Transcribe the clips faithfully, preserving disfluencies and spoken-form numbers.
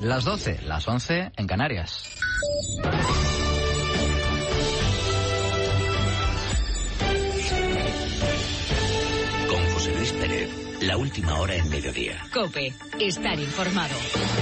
las doce, las once en Canarias. Con José Luis Pérez, la última hora en mediodía. COPE, estar informado.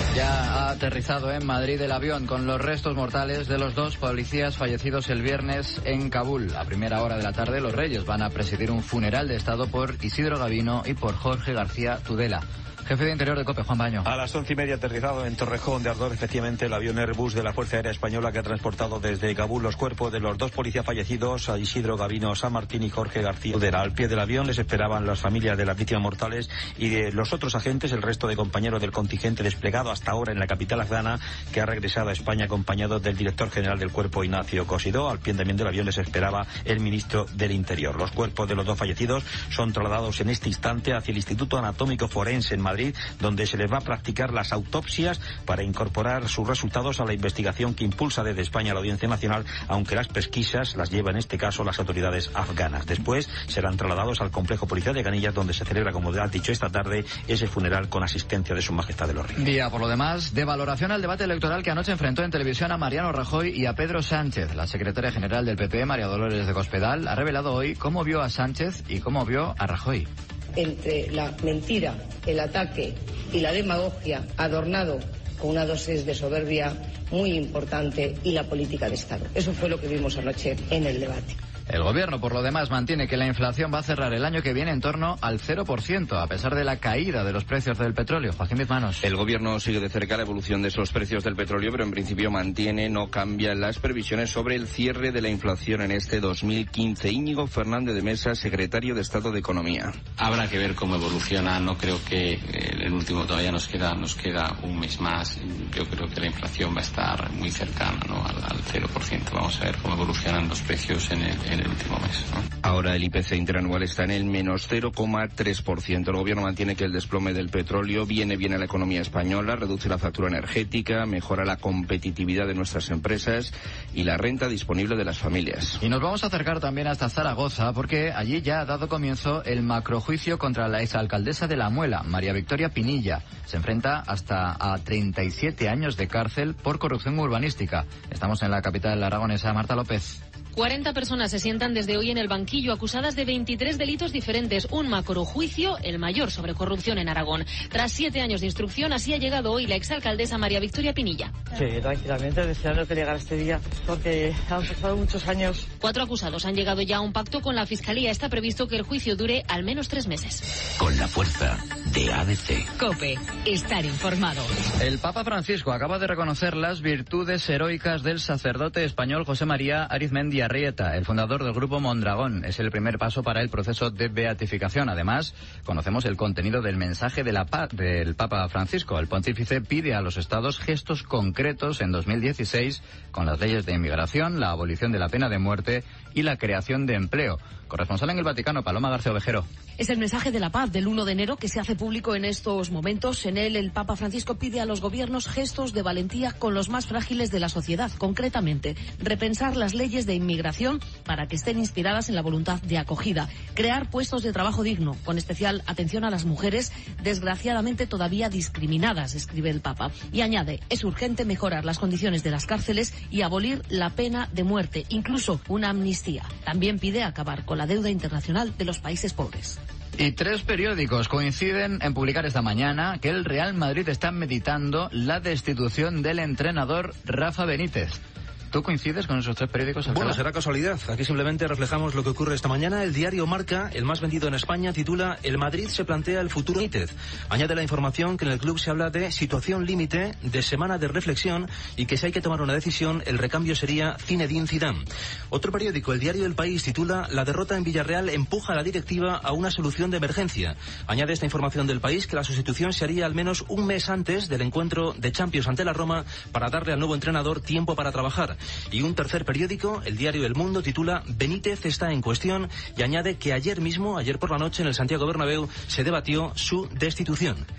Ya ha aterrizado en Madrid el avión con los restos mortales de los dos policías fallecidos el viernes en Kabul. A primera hora de la tarde, los Reyes van a presidir un funeral de Estado por Isidro Gavino y por Jorge García Tudela. Jefe de Interior de COPE, Juan Baño. A las once y media aterrizado en Torrejón de Ardoz, efectivamente, el avión Airbus de la Fuerza Aérea Española que ha transportado desde Kabul los cuerpos de los dos policías fallecidos, a Isidro Gavino San Martín y Jorge García Tudela. Al pie del avión les esperaban las familias de las víctimas mortales y de los otros agentes, el resto de compañeros del contingente desplegado hasta ahora en la capital afgana, que ha regresado a España acompañado del director general del cuerpo, Ignacio Cosidó. Al pie también del avión les esperaba el ministro del Interior. Los cuerpos de los dos fallecidos son trasladados en este instante hacia el Instituto Anatómico Forense en Madrid, donde se les va a practicar las autopsias para incorporar sus resultados a la investigación que impulsa desde España la Audiencia Nacional, aunque las pesquisas las lleva en este caso las autoridades afganas. Después serán trasladados al complejo policial de Canillas, donde se celebra, como ha dicho esta tarde, ese funeral con asistencia de Su Majestad de los Reyes. Día, por lo demás, de valoración al debate electoral que anoche enfrentó en televisión a Mariano Rajoy y a Pedro Sánchez. La secretaria general del P P, María Dolores de Cospedal, ha revelado hoy cómo vio a Sánchez y cómo vio a Rajoy. Entre la mentira, el ataque y la demagogia, adornado con una dosis de soberbia muy importante, y la política de Estado. Eso fue lo que vimos anoche en el debate. El gobierno, por lo demás, mantiene que la inflación va a cerrar el año que viene en torno al cero por ciento, a pesar de la caída de los precios del petróleo. Joaquín Bizmanos. El gobierno sigue de cerca la evolución de esos precios del petróleo, pero en principio mantiene, no cambia las previsiones sobre el cierre de la inflación en este dos mil quince. Íñigo Fernández de Mesa, secretario de Estado de Economía. Habrá que ver cómo evoluciona. No creo que el último todavía nos queda nos queda un mes más. Yo creo que la inflación va a estar muy cercana, ¿no?, al, al cero por ciento. Vamos a ver cómo evolucionan los precios en el, en el último mes, ¿no? Ahora el I P C interanual está en el menos cero coma tres por ciento. El gobierno mantiene que el desplome del petróleo viene bien a la economía española, reduce la factura energética, mejora la competitividad de nuestras empresas y la renta disponible de las familias. Y nos vamos a acercar también hasta Zaragoza, porque allí ya ha dado comienzo el macrojuicio contra la exalcaldesa de La Muela, María Victoria Pinilla. Se enfrenta hasta a treinta y siete años de cárcel por corrupción urbanística. Estamos en la capital aragonesa. Marta López. cuarenta personas se sientan desde hoy en el banquillo acusadas de veintitrés delitos diferentes. Un macrojuicio, el mayor sobre corrupción en Aragón. Tras siete años de instrucción, así ha llegado hoy la exalcaldesa María Victoria Pinilla. Sí, tranquilamente, deseando que llegara este día, porque han pasado muchos años. Cuatro acusados han llegado ya a un pacto con la Fiscalía. Está previsto que el juicio dure al menos tres meses. Con la fuerza de A D C. COPE, estar informado. El Papa Francisco acaba de reconocer las virtudes heroicas del sacerdote español José María Arizmendi Arrieta, el fundador del grupo Mondragón. Es el primer paso para el proceso de beatificación. Además, conocemos el contenido del mensaje de la paz del Papa Francisco. El pontífice pide a los estados gestos concretos en dos mil dieciséis con las leyes de inmigración, la abolición de la pena de muerte y la creación de empleo. Corresponsal en el Vaticano, Paloma García Ovejero. Es el mensaje de la paz del uno de enero que se hace público en estos momentos. En él, el Papa Francisco pide a los gobiernos gestos de valentía con los más frágiles de la sociedad. Concretamente, repensar las leyes de inmigración para que estén inspiradas en la voluntad de acogida. Crear puestos de trabajo digno, con especial atención a las mujeres, desgraciadamente todavía discriminadas, escribe el Papa. Y añade, es urgente mejorar las condiciones de las cárceles y abolir la pena de muerte, incluso una amnistía. También pide acabar con la deuda internacional de los países pobres. Y tres periódicos coinciden en publicar esta mañana que el Real Madrid está meditando la destitución del entrenador Rafa Benítez. ¿Tú coincides con esos tres periódicos? Alcalá? Bueno, será casualidad. Aquí simplemente reflejamos lo que ocurre esta mañana. El diario Marca, el más vendido en España, titula "El Madrid se plantea el futuro Benítez". Añade la información que en el club se habla de situación límite, de semana de reflexión y que si hay que tomar una decisión, el recambio sería Zinedine Zidane. Otro periódico, el diario El País, titula "La derrota en Villarreal empuja a la directiva a una solución de emergencia". Añade esta información del País que la sustitución se haría al menos un mes antes del encuentro de Champions ante la Roma para darle al nuevo entrenador tiempo para trabajar. Y un tercer periódico, el diario El Mundo, titula "Benítez está en cuestión" y añade que ayer mismo, ayer por la noche, en el Santiago Bernabéu, se debatió su destitución.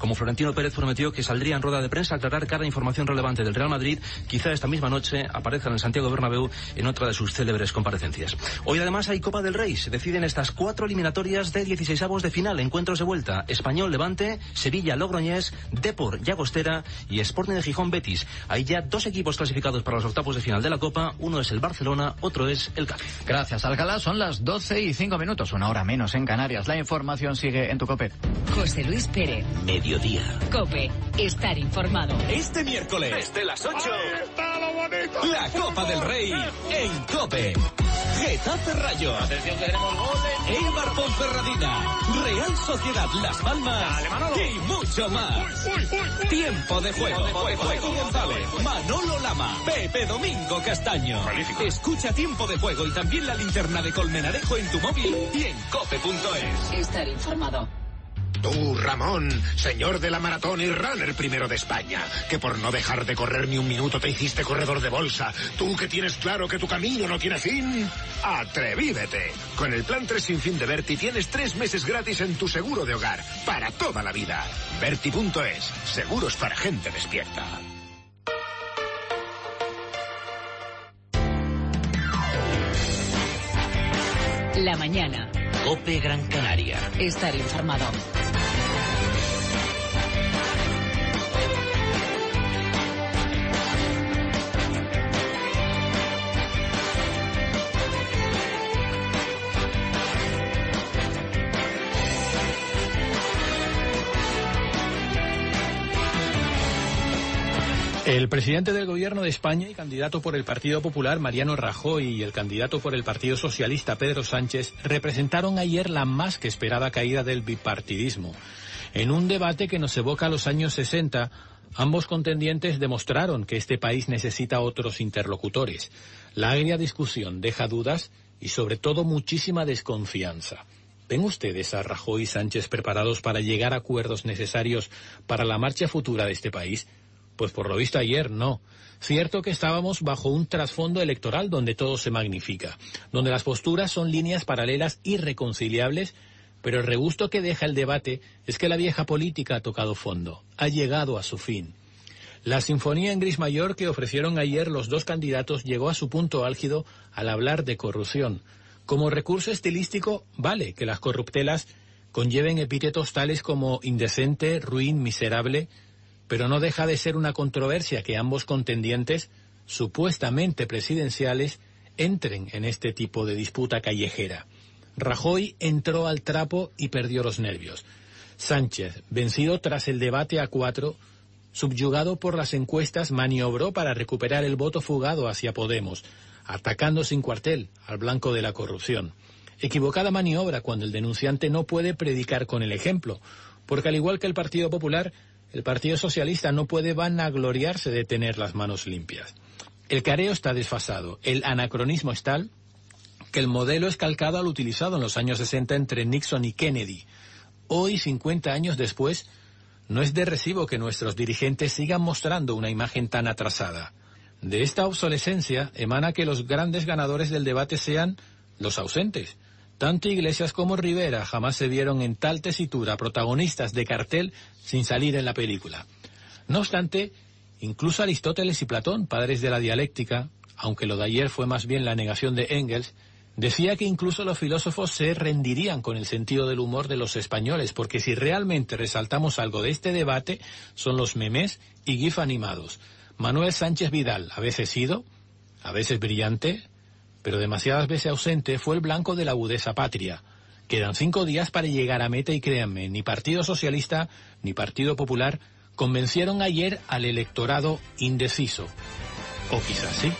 Como Florentino Pérez prometió que saldría en rueda de prensa a aclarar cada información relevante del Real Madrid, quizá esta misma noche aparezca en el Santiago Bernabéu en otra de sus célebres comparecencias. Hoy además hay Copa del Rey. Se deciden estas cuatro eliminatorias de dieciseisavos de final, encuentros de vuelta: Español Levante, Sevilla Logroñés, Depor Llagostera y Sporting de Gijón Betis. Hay ya dos equipos clasificados para los octavos de final de la Copa. Uno es el Barcelona, otro es el Cádiz. Gracias, Alcalá. Son las doce y cinco minutos, una hora menos en Canarias. La información sigue en tu COPE. José Luis Pérez. Mediodía. COPE. Estar informado. Este miércoles, desde las ocho, la Copa del Rey en COPE. Getafe Rayo. Atención que tenemos goles. Eibar Ponferradina. Real Sociedad Las Palmas. Dale, y mucho más. Uy, uy, uy. Tiempo de juego. Tiempo de juego. González. Manolo Lama. Pepe Domingo Castaño. Magnífico. Escucha Tiempo de Juego y también la linterna de Colmenarejo en tu móvil y en cope punto es. Estar informado. Tú, Ramón, señor de la maratón y runner primero de España, que por no dejar de correr ni un minuto te hiciste corredor de bolsa. Tú que tienes claro que tu camino no tiene fin, ¡atrevívete! Con el plan tres sin fin de Berti tienes tres meses gratis en tu seguro de hogar, para toda la vida. Berti punto es, seguros para gente despierta. La mañana. COPE Gran Canaria. Estar informado. El presidente del Gobierno de España y candidato por el Partido Popular, Mariano Rajoy, y el candidato por el Partido Socialista, Pedro Sánchez, representaron ayer la más que esperada caída del bipartidismo. En un debate que nos evoca a los años sesenta, ambos contendientes demostraron que este país necesita otros interlocutores. La agria discusión deja dudas y, sobre todo, muchísima desconfianza. ¿Ven ustedes a Rajoy y Sánchez preparados para llegar a acuerdos necesarios para la marcha futura de este país? Pues por lo visto ayer no. Cierto que estábamos bajo un trasfondo electoral donde todo se magnifica, donde las posturas son líneas paralelas irreconciliables, pero el regusto que deja el debate es que la vieja política ha tocado fondo, ha llegado a su fin. La sinfonía en gris mayor que ofrecieron ayer los dos candidatos llegó a su punto álgido al hablar de corrupción. Como recurso estilístico, vale que las corruptelas conlleven epítetos tales como indecente, ruin, miserable, pero no deja de ser una controversia que ambos contendientes, supuestamente presidenciales, entren en este tipo de disputa callejera. Rajoy entró al trapo y perdió los nervios. Sánchez, vencido tras el debate a cuatro, subyugado por las encuestas, maniobró para recuperar el voto fugado hacia Podemos, atacando sin cuartel al blanco de la corrupción. Equivocada maniobra cuando el denunciante no puede predicar con el ejemplo, porque al igual que el Partido Popular, el Partido Socialista no puede vanagloriarse de tener las manos limpias. El careo está desfasado, el anacronismo es tal que el modelo es calcado al utilizado en los años sesenta entre Nixon y Kennedy. Hoy, cincuenta años después, no es de recibo que nuestros dirigentes sigan mostrando una imagen tan atrasada. De esta obsolescencia emana que los grandes ganadores del debate sean los ausentes. Tanto Iglesias como Rivera jamás se vieron en tal tesitura protagonistas de cartel sin salir en la película. No obstante, incluso Aristóteles y Platón, padres de la dialéctica, aunque lo de ayer fue más bien la negación de Engels, decía que incluso los filósofos se rendirían con el sentido del humor de los españoles, porque si realmente resaltamos algo de este debate, son los memés y gif animados. Manuel Sánchez Vidal, a veces ido, a veces brillante, pero demasiadas veces ausente, fue el blanco de la agudeza patria. Quedan cinco días para llegar a meta y créanme, ni Partido Socialista ni Partido Popular convencieron ayer al electorado indeciso. O quizás sí.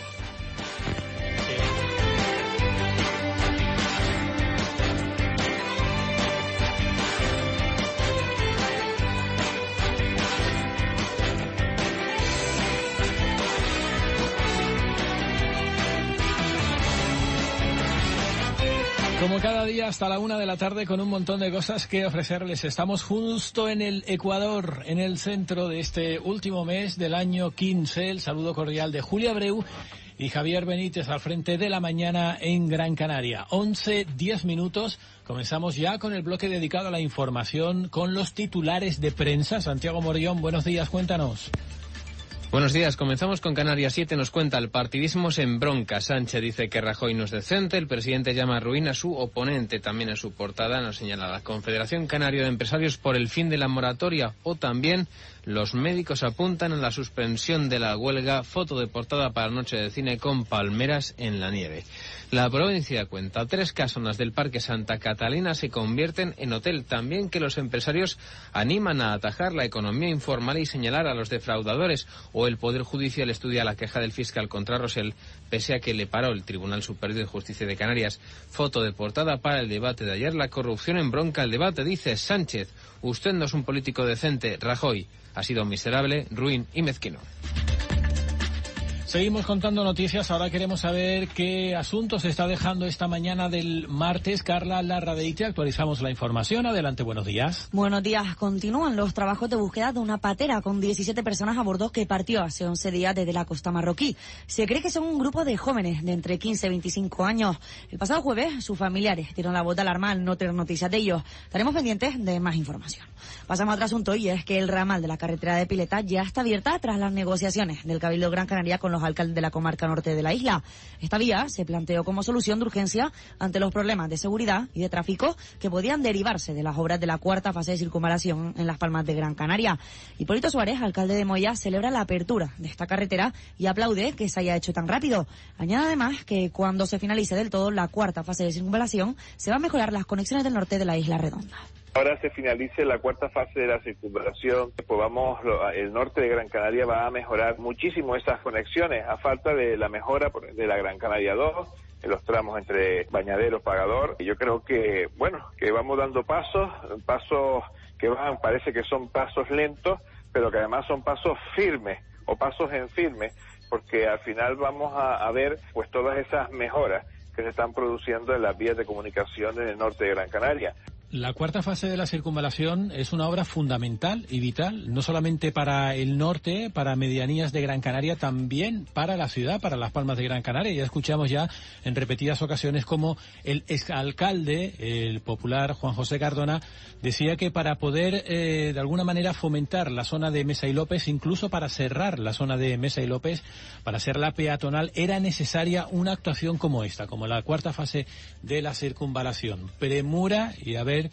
Como cada día hasta la una de la tarde con un montón de cosas que ofrecerles. Estamos justo en el Ecuador, en el centro de este último mes del año quince. El saludo cordial de Julia Abreu y Javier Benítez al frente de la mañana en Gran Canaria. once, diez minutos. Comenzamos ya con el bloque dedicado a la información con los titulares de prensa. Santiago Morillón, buenos días, cuéntanos. Buenos días, comenzamos con Canarias siete, nos cuenta el partidismo se embronca. Sánchez dice que Rajoy no es decente, el presidente llama ruina a su oponente, también en su portada nos señala la Confederación Canaria de Empresarios por el fin de la moratoria, o también los médicos apuntan a la suspensión de la huelga, foto de portada para Noche de Cine con palmeras en la nieve. La provincia cuenta tres casonas del Parque Santa Catalina se convierten en hotel, también que los empresarios animan a atajar la economía informal y señalar a los defraudadores, o el Poder Judicial estudia la queja del fiscal contra Rosell, pese a que le paró el Tribunal Superior de Justicia de Canarias. Foto de portada para el debate de ayer, la corrupción embronca el debate, dice Sánchez, usted no es un político decente, Rajoy ha sido miserable, ruin y mezquino. Seguimos contando noticias, ahora queremos saber qué asuntos se está dejando esta mañana del martes. Carla Larrabeite, actualizamos la información. Adelante, buenos días. Buenos días. Continúan los trabajos de búsqueda de una patera con diecisiete personas a bordo que partió hace once días desde la costa marroquí. Se cree que son un grupo de jóvenes de entre quince y veinticinco años. El pasado jueves, sus familiares dieron la voz de alarma al no tener noticias de ellos. Estaremos pendientes de más información. Pasamos a otro asunto, y es que el ramal de la carretera de Pileta ya está abierta tras las negociaciones del Cabildo Gran Canaria con los alcaldes de la comarca norte de la isla. Esta vía se planteó como solución de urgencia ante los problemas de seguridad y de tráfico que podían derivarse de las obras de la cuarta fase de circunvalación en Las Palmas de Gran Canaria. Hipólito Suárez, alcalde de Moya, celebra la apertura de esta carretera y aplaude que se haya hecho tan rápido. Añade además que cuando se finalice del todo la cuarta fase de circunvalación se van a mejorar las conexiones del norte de la isla Redonda. Ahora se finalice la cuarta fase de la circunvalación, pues vamos, el norte de Gran Canaria va a mejorar muchísimo esas conexiones, a falta de la mejora de la Gran Canaria dos, en los tramos entre Bañadero, Pagador. Y yo creo que, bueno, que vamos dando pasos, pasos que van, parece que son pasos lentos, pero que además son pasos firmes, o pasos en firme, porque al final vamos a, a ver pues todas esas mejoras que se están produciendo en las vías de comunicación en el norte de Gran Canaria. La cuarta fase de la circunvalación es una obra fundamental y vital, no solamente para el norte, para medianías de Gran Canaria, también para la ciudad, para Las Palmas de Gran Canaria. Ya escuchamos ya en repetidas ocasiones como el exalcalde, el popular Juan José Cardona, decía que para poder eh, de alguna manera fomentar la zona de Mesa y López, incluso para cerrar la zona de Mesa y López, para hacerla peatonal, era necesaria una actuación como esta, como la cuarta fase de la circunvalación. Premura y a ver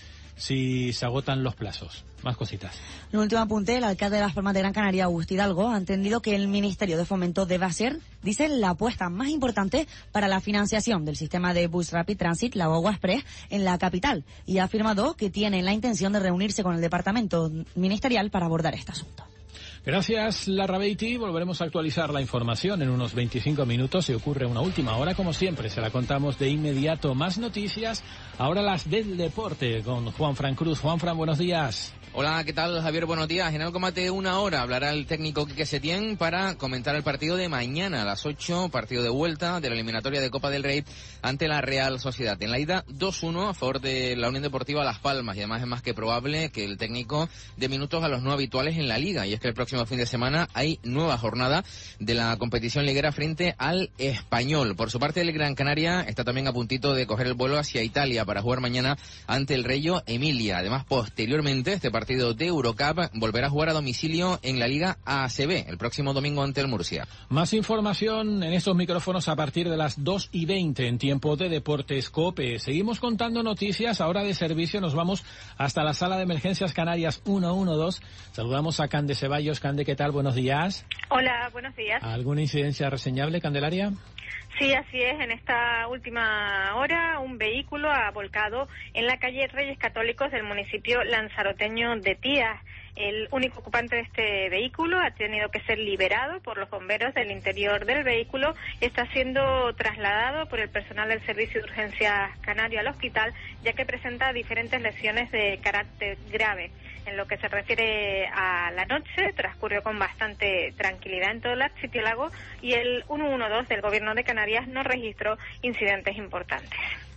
si se agotan los plazos. Más cositas. En último apunte, el alcalde de Las Palmas de Gran Canaria, Agustín Hidalgo, ha entendido que el Ministerio de Fomento debe ser, dice, la apuesta más importante para la financiación del sistema de Bus Rapid Transit, la Guagua Express, en la capital, y ha afirmado que tiene la intención de reunirse con el departamento ministerial para abordar este asunto. Gracias, Larrabeiti. Volveremos a actualizar la información en unos veinticinco minutos. Si ocurre una última hora, como siempre, se la contamos de inmediato. Más noticias, ahora las del deporte, con Juan Fran Cruz. Juan Fran, buenos días. Hola, ¿qué tal, Javier? Buenos días. En algo más de una hora hablará el técnico Quique Setién para comentar el partido de mañana a las ocho, partido de vuelta de la eliminatoria de Copa del Rey ante la Real Sociedad. En la ida dos uno a favor de la Unión Deportiva Las Palmas, y además es más que probable que el técnico dé minutos a los no habituales en la Liga, y es que el próximo fin de semana hay nueva jornada de la competición liguera frente al Español. Por su parte, el Gran Canaria está también a puntito de coger el vuelo hacia Italia para jugar mañana ante el Reggio Emilia. Además, posteriormente, este partido partido de Eurocup volverá a jugar a domicilio en la Liga A C B el próximo domingo ante el Murcia. Más información en estos micrófonos a partir de las dos y veinte en tiempo de Deportes COPE. Seguimos contando noticias. Ahora de servicio nos vamos hasta la sala de emergencias Canarias ciento doce. Saludamos a Cande Ceballos. Cande, ¿qué tal? Buenos días. Hola, buenos días. ¿Alguna incidencia reseñable, Candelaria? Sí, así es. En esta última hora, un vehículo ha volcado en la calle Reyes Católicos del municipio lanzaroteño de Tías. El único ocupante de este vehículo ha tenido que ser liberado por los bomberos del interior del vehículo y está siendo trasladado por el personal del Servicio de Urgencias Canario al hospital, ya que presenta diferentes lesiones de carácter grave. En lo que se refiere a la noche, transcurrió con bastante tranquilidad en todo el archipiélago y el ciento doce del Gobierno de Canarias no registró incidentes importantes.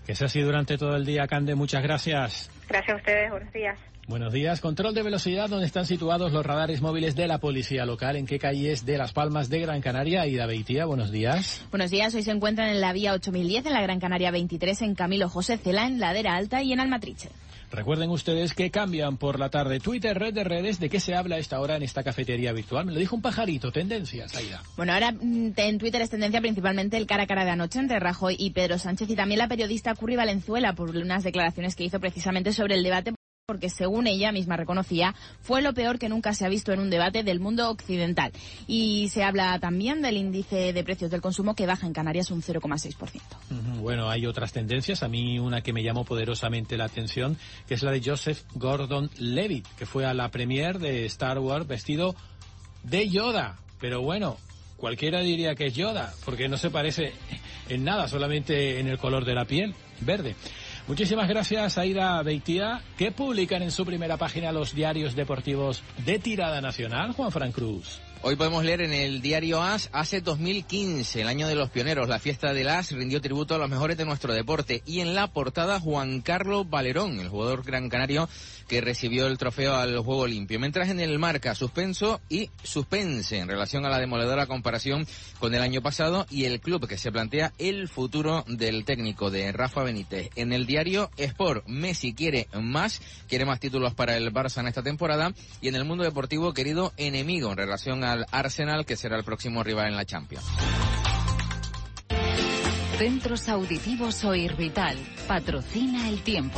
Que sea así durante todo el día, Cande, muchas gracias. Gracias a ustedes, buenos días. Buenos días. Control de velocidad, ¿dónde están situados los radares móviles de la policía local? ¿En qué calles de Las Palmas de Gran Canaria? Aida Beitia, buenos días. Buenos días. Hoy se encuentran en la vía ocho mil diez, en la Gran Canaria veintitrés, en Camilo José Cela, en Ladera Alta y en Almatriche. Recuerden ustedes que cambian por la tarde. Twitter, red de redes, ¿de qué se habla a esta hora en esta cafetería virtual? Me lo dijo un pajarito. Tendencias, Aida. Bueno, ahora en Twitter es tendencia principalmente el cara a cara de anoche entre Rajoy y Pedro Sánchez, y también la periodista Curri Valenzuela por unas declaraciones que hizo precisamente sobre el debate, porque según ella misma reconocía, fue lo peor que nunca se ha visto en un debate del mundo occidental. Y se habla también del índice de precios del consumo, que baja en Canarias un cero coma seis por ciento. Bueno, hay otras tendencias. A mí una que me llamó poderosamente la atención, que es la de Joseph Gordon-Levitt, que fue a la premiere de Star Wars vestido de Yoda. Pero bueno, cualquiera diría que es Yoda, porque no se parece en nada, solamente en el color de la piel, verde. Muchísimas gracias, Aida Beitia. ¿Qué publican en su primera página los diarios deportivos de tirada nacional, Juan Fran Cruz? Hoy podemos leer en el diario AS, ASE dos mil quince, el año de los pioneros. La fiesta del AS rindió tributo a los mejores de nuestro deporte. Y en la portada, Juan Carlos Valerón, el jugador gran canario que recibió el trofeo al juego limpio. Mientras en el Marca, suspenso y suspense en relación a la demoledora comparación con el año pasado y el club que se plantea el futuro del técnico de Rafa Benítez. En el diario Sport, Messi quiere más, quiere más títulos para el Barça en esta temporada. Y en el mundo deportivo, querido enemigo en relación al Arsenal, que será el próximo rival en la Champions. Centros Auditivos Oirvital patrocina el tiempo.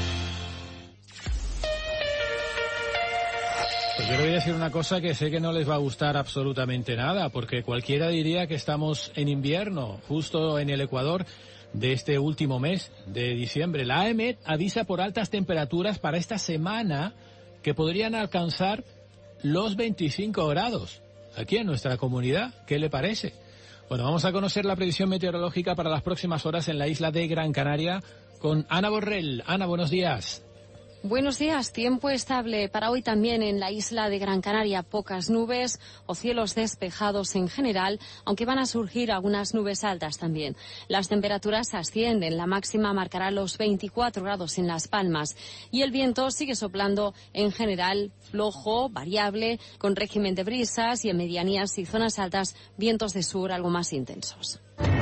Pues yo le voy a decir una cosa que sé que no les va a gustar absolutamente nada, porque cualquiera diría que estamos en invierno, justo en el Ecuador de este último mes de diciembre. La A E M E T avisa por altas temperaturas para esta semana que podrían alcanzar los veinticinco grados aquí en nuestra comunidad. ¿Qué le parece? Bueno, vamos a conocer la previsión meteorológica para las próximas horas en la isla de Gran Canaria con Ana Borrell. Ana, buenos días. Buenos días. Tiempo estable para hoy también en la isla de Gran Canaria. Pocas nubes o cielos despejados en general, aunque van a surgir algunas nubes altas también. Las temperaturas ascienden. La máxima marcará los veinticuatro grados en Las Palmas. Y el viento sigue soplando en general flojo, variable, con régimen de brisas y en medianías y zonas altas vientos de sur algo más intensos.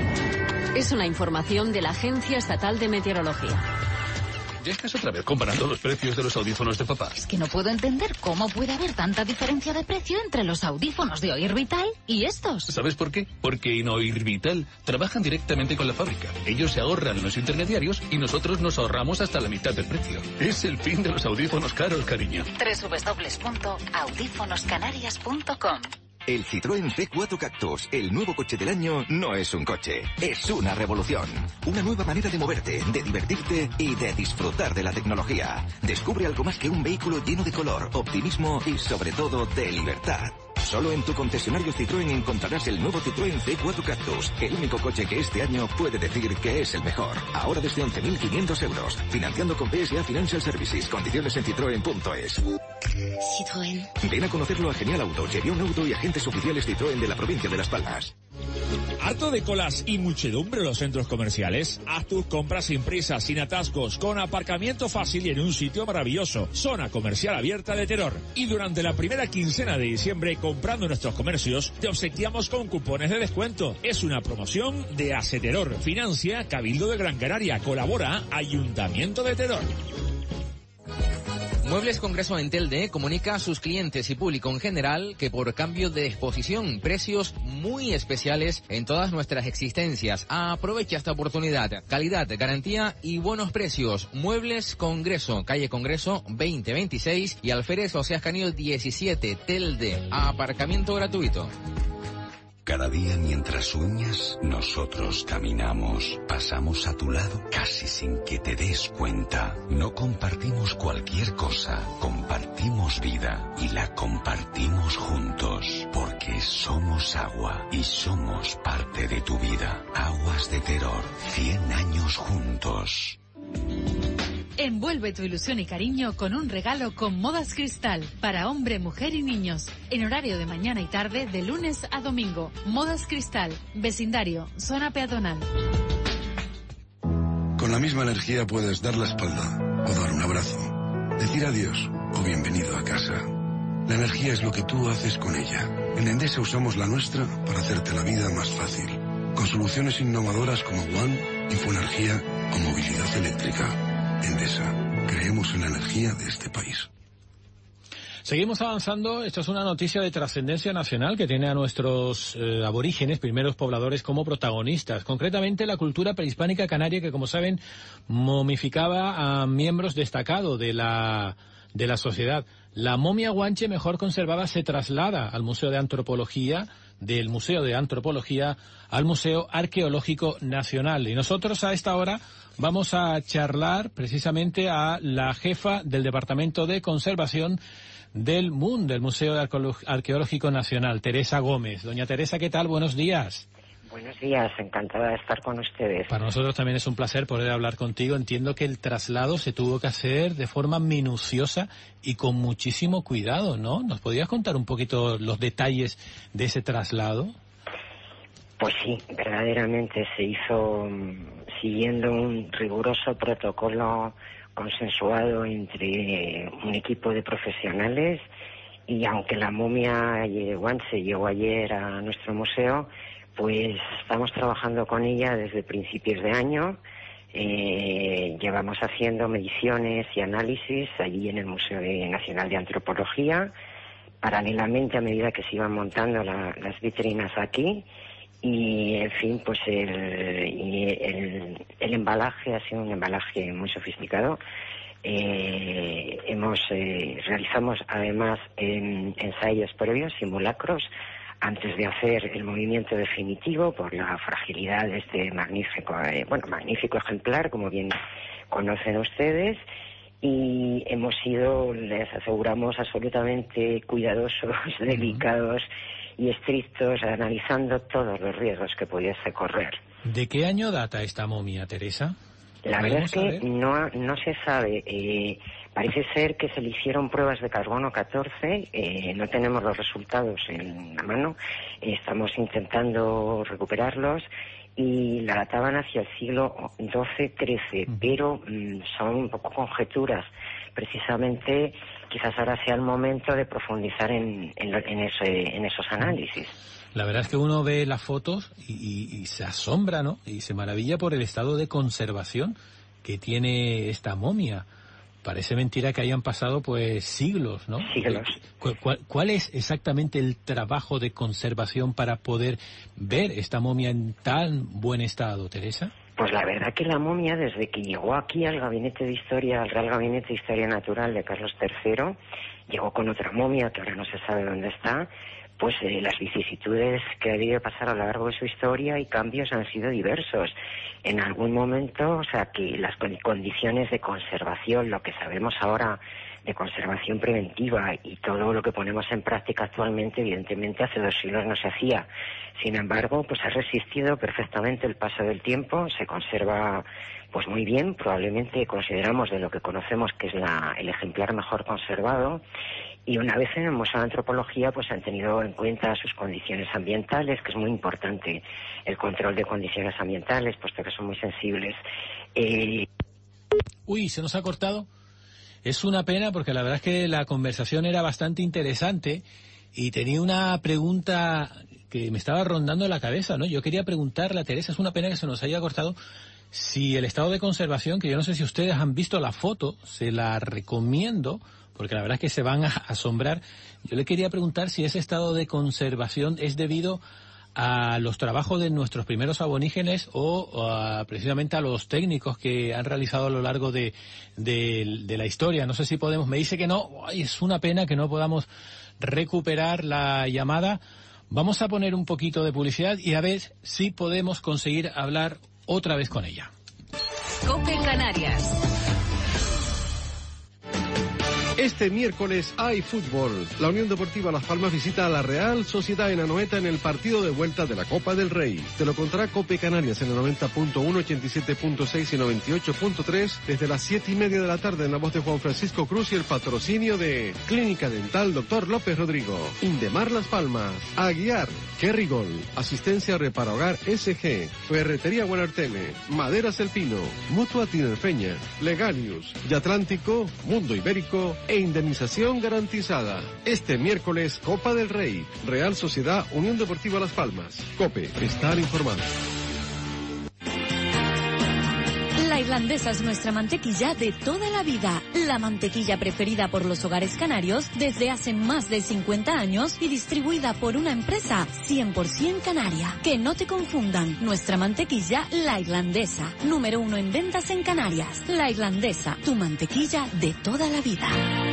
Es una información de la Agencia Estatal de Meteorología. ¿Ya estás otra vez comparando los precios de los audífonos de papá? Es que no puedo entender cómo puede haber tanta diferencia de precio entre los audífonos de Oirvital y estos. ¿Sabes por qué? Porque en Oirvital trabajan directamente con la fábrica. Ellos se ahorran los intermediarios y nosotros nos ahorramos hasta la mitad del precio. Es el fin de los audífonos caros, cariño. doble u doble u doble u punto audífonos canarias punto com. El Citroën C cuatro Cactus, el nuevo coche del año, no es un coche, es una revolución. Una nueva manera de moverte, de divertirte y de disfrutar de la tecnología. Descubre algo más que un vehículo lleno de color, optimismo y sobre todo de libertad. Solo en tu concesionario Citroën encontrarás el nuevo Citroën C cuatro Cactus, el único coche que este año puede decir que es el mejor. Ahora desde once mil quinientos euros, financiando con P S A Financial Services. Condiciones en citroen punto es. Citroën. Ven a conocerlo a Genial Auto, Cherión Auto y agentes oficiales Citroën de la provincia de Las Palmas. ¿Harto de colas y muchedumbre en los centros comerciales? Haz tus compras sin prisa, sin atascos, con aparcamiento fácil y en un sitio maravilloso. Zona Comercial Abierta de Terror. Y durante la primera quincena de diciembre, comprando en nuestros comercios, te obsequiamos con cupones de descuento. Es una promoción de Aceteror. Financia Cabildo de Gran Canaria. Colabora Ayuntamiento de Terror. Muebles Congreso en Telde comunica a sus clientes y público en general que por cambio de exposición, precios muy especiales en todas nuestras existencias. Aprovecha esta oportunidad. Calidad, garantía y buenos precios. Muebles Congreso, calle Congreso veinte veintiséis y Alférez Oseas Canio diecisiete, Telde. Aparcamiento gratuito. Cada día mientras sueñas, nosotros caminamos, pasamos a tu lado casi sin que te des cuenta. No compartimos cualquier cosa, compartimos vida y la compartimos juntos, porque somos agua y somos parte de tu vida. Aguas de Terror, cien años juntos. Envuelve tu ilusión y cariño con un regalo con Modas Cristal para hombre, mujer y niños. En horario de mañana y tarde, de lunes a domingo. Modas Cristal, vecindario, zona peatonal. Con Con la misma energía puedes dar la espalda o dar un abrazo, decir adiós o bienvenido a casa. La energía es lo que tú haces con ella. En Endesa usamos la nuestra para hacerte la vida más fácil. Con soluciones innovadoras como One, Infoenergía o movilidad eléctrica. Endesa, creemos en la energía de este país. Seguimos avanzando. Esto es una noticia de trascendencia nacional que tiene a nuestros eh, aborígenes, primeros pobladores, como protagonistas. Concretamente, la cultura prehispánica canaria, que, como saben, momificaba a miembros destacados de la, de la sociedad. La momia guanche mejor conservada se traslada al Museo de Antropología, del Museo de Antropología al Museo Arqueológico Nacional. Y nosotros a esta hora vamos a charlar precisamente a la jefa del Departamento de Conservación del M U N, del Museo Arqueológico Nacional, Teresa Gómez. Doña Teresa, ¿qué tal? Buenos días. Buenos días, encantada de estar con ustedes. Para nosotros también es un placer poder hablar contigo. Entiendo que el traslado se tuvo que hacer de forma minuciosa y con muchísimo cuidado, ¿no? ¿Nos podrías contar un poquito los detalles de ese traslado? Pues sí, verdaderamente se hizo siguiendo un riguroso protocolo consensuado entre un equipo de profesionales, y aunque la momia guanche llegó ayer a nuestro museo, pues estamos trabajando con ella desde principios de año. Eh, llevamos haciendo mediciones y análisis allí en el Museo de- Nacional de Antropología, paralelamente a medida que se iban montando la- las vitrinas aquí. Y, en fin, pues el, y el, el embalaje ha sido un embalaje muy sofisticado. Eh, hemos eh, realizamos además en, ensayos previos, simulacros, antes de hacer el movimiento definitivo por la fragilidad de este magnífico, eh, bueno, magnífico ejemplar, como bien conocen ustedes. Y hemos sido, les aseguramos, absolutamente cuidadosos, delicados y estrictos, analizando todos los riesgos que pudiese correr. ¿De qué año data esta momia, Teresa? La verdad es que ¿Podemos saber? no, no se sabe. Eh, parece ser que se le hicieron pruebas de carbono catorce. Eh, no tenemos los resultados en la mano. Eh, estamos intentando recuperarlos. Y la databan hacia el siglo doce trece, pero mm, son un poco conjeturas. Precisamente, quizás ahora sea el momento de profundizar en, en, lo- en, ese, en esos análisis. La verdad es que uno ve las fotos y, y- y se asombra, ¿no? Y se maravilla por el estado de conservación que tiene esta momia. Parece mentira que hayan pasado, pues, siglos, ¿no? Siglos. ¿Cu- cuál, cuál es exactamente el trabajo de conservación para poder ver esta momia en tan buen estado, Teresa? Pues la verdad que la momia, desde que llegó aquí al Gabinete de Historia, al Real Gabinete de Historia Natural de Carlos tercero, llegó con otra momia que ahora no se sabe dónde está. Pues eh, las vicisitudes que ha debido pasar a lo largo de su historia y cambios han sido diversos. En algún momento, o sea, que las con- condiciones de conservación, lo que sabemos ahora de conservación preventiva y todo lo que ponemos en práctica actualmente, evidentemente hace dos siglos no se hacía. Sin embargo, pues ha resistido perfectamente el paso del tiempo, se conserva pues muy bien, probablemente consideramos de lo que conocemos que es la, el ejemplar mejor conservado. Y una vez en el Museo de Antropología, pues han tenido en cuenta sus condiciones ambientales, que es muy importante el control de condiciones ambientales, puesto que son muy sensibles. Eh, Uy, se nos ha cortado. Es una pena porque la verdad es que la conversación era bastante interesante y tenía una pregunta que me estaba rondando la cabeza, ¿no? Yo quería preguntarle a Teresa, es una pena que se nos haya cortado, si el estado de conservación, que yo no sé si ustedes han visto la foto, se la recomiendo, porque la verdad es que se van a asombrar. Yo le quería preguntar si ese estado de conservación es debido a los trabajos de nuestros primeros aborígenes o, o a, precisamente a los técnicos que han realizado a lo largo de, de, de la historia. No sé si podemos, me dice que no. Ay, es una pena que no podamos recuperar la llamada. Vamos a poner un poquito de publicidad y a ver si podemos conseguir hablar otra vez con ella. COPE Canarias. Este miércoles hay fútbol. La Unión Deportiva Las Palmas visita a la Real Sociedad en Anoeta en el partido de vuelta de la Copa del Rey. Te lo contará Cope Canarias en el noventa punto uno, ochenta y siete punto seis y noventa y ocho punto tres desde las siete y media de la tarde en la voz de Juan Francisco Cruz y el patrocinio de Clínica Dental Doctor López Rodrigo, Indemar Las Palmas, Aguiar, Kerrigol, Asistencia Repara Hogar S G, Ferretería Guanarteme, Maderas El Pino, Mutua Tinerfeña, Legalius, Yatlántico, Mundo Ibérico e indemnización garantizada. Este miércoles, Copa del Rey, Real Sociedad Unión Deportiva Las Palmas. COPE, estar informado. La Irlandesa es nuestra mantequilla de toda la vida, la mantequilla preferida por los hogares canarios desde hace más de cincuenta años y distribuida por una empresa cien por ciento canaria. Que no te confundan, nuestra mantequilla, La Irlandesa, número uno en ventas en Canarias. La Irlandesa, tu mantequilla de toda la vida.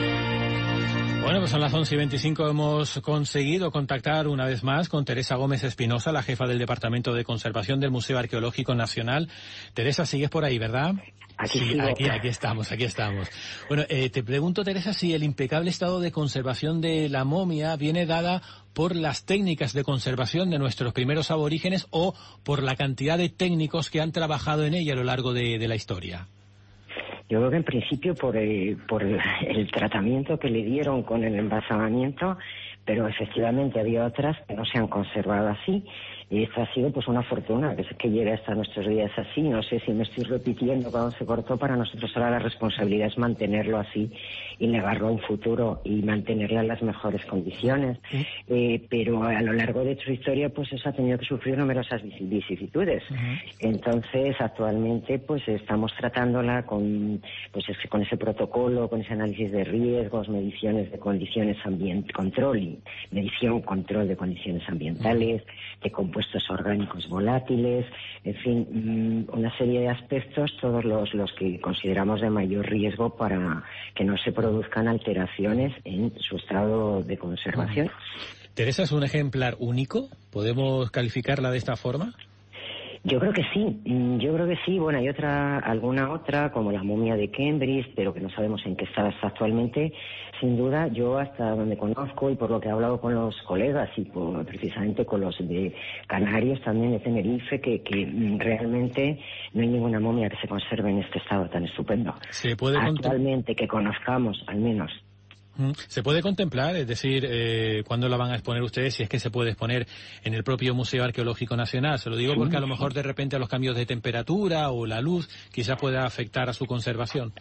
Bueno, pues son las once y veinticinco. Hemos conseguido contactar una vez más con Teresa Gómez Espinosa, la jefa del Departamento de Conservación del Museo Arqueológico Nacional. Teresa, sigues por ahí, ¿verdad? Aquí, sí, aquí, aquí estamos, aquí estamos. Bueno, eh, te pregunto, Teresa, si el impecable estado de conservación de la momia viene dada por las técnicas de conservación de nuestros primeros aborígenes o por la cantidad de técnicos que han trabajado en ella a lo largo de, de la historia. Yo creo que en principio por el, por el, el tratamiento que le dieron con el embalsamamiento, pero efectivamente había otras que no se han conservado así. Y esta ha sido pues una fortuna, que, que llegue hasta nuestros días así. No sé si me estoy repitiendo cuando se cortó. Para nosotros ahora la responsabilidad es mantenerlo así y negarlo a un futuro y mantenerla en las mejores condiciones. ¿Sí? Eh, pero a lo largo de su historia pues eso ha tenido que sufrir numerosas vicisitudes. Uh-huh. Entonces actualmente pues estamos tratándola con pues es, con ese protocolo, con ese análisis de riesgos, mediciones de condiciones ambientales, control y medición, control de condiciones ambientales, uh-huh. de compuestos orgánicos volátiles, en fin, una serie de aspectos, todos los, los que consideramos de mayor riesgo para que no se produzcan alteraciones en su estado de conservación. Uh-huh. ¿Teresa es un ejemplar único? ¿Podemos calificarla de esta forma? Yo creo que sí, yo creo que sí. Bueno, hay otra, alguna otra, como la momia de Cambridge, pero que no sabemos en qué estado está actualmente. Sin duda, yo hasta donde conozco y por lo que he hablado con los colegas y por, precisamente con los de Canarios, también de Tenerife, que, que realmente no hay ninguna momia que se conserve en este estado tan estupendo. ¿Se puede actualmente que conozcamos, al menos? ¿Se puede contemplar? Es decir, eh, ¿cuándo la van a exponer ustedes? Si es que se puede exponer en el propio Museo Arqueológico Nacional. Se lo digo porque a lo mejor de repente a los cambios de temperatura o la luz quizás pueda afectar a su conservación.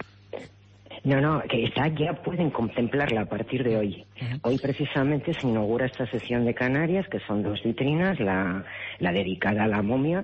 No, no, que está, ya pueden contemplarla a partir de hoy. Uh-huh. Hoy precisamente se inaugura esta sesión de Canarias, que son dos vitrinas, la, la dedicada a la momia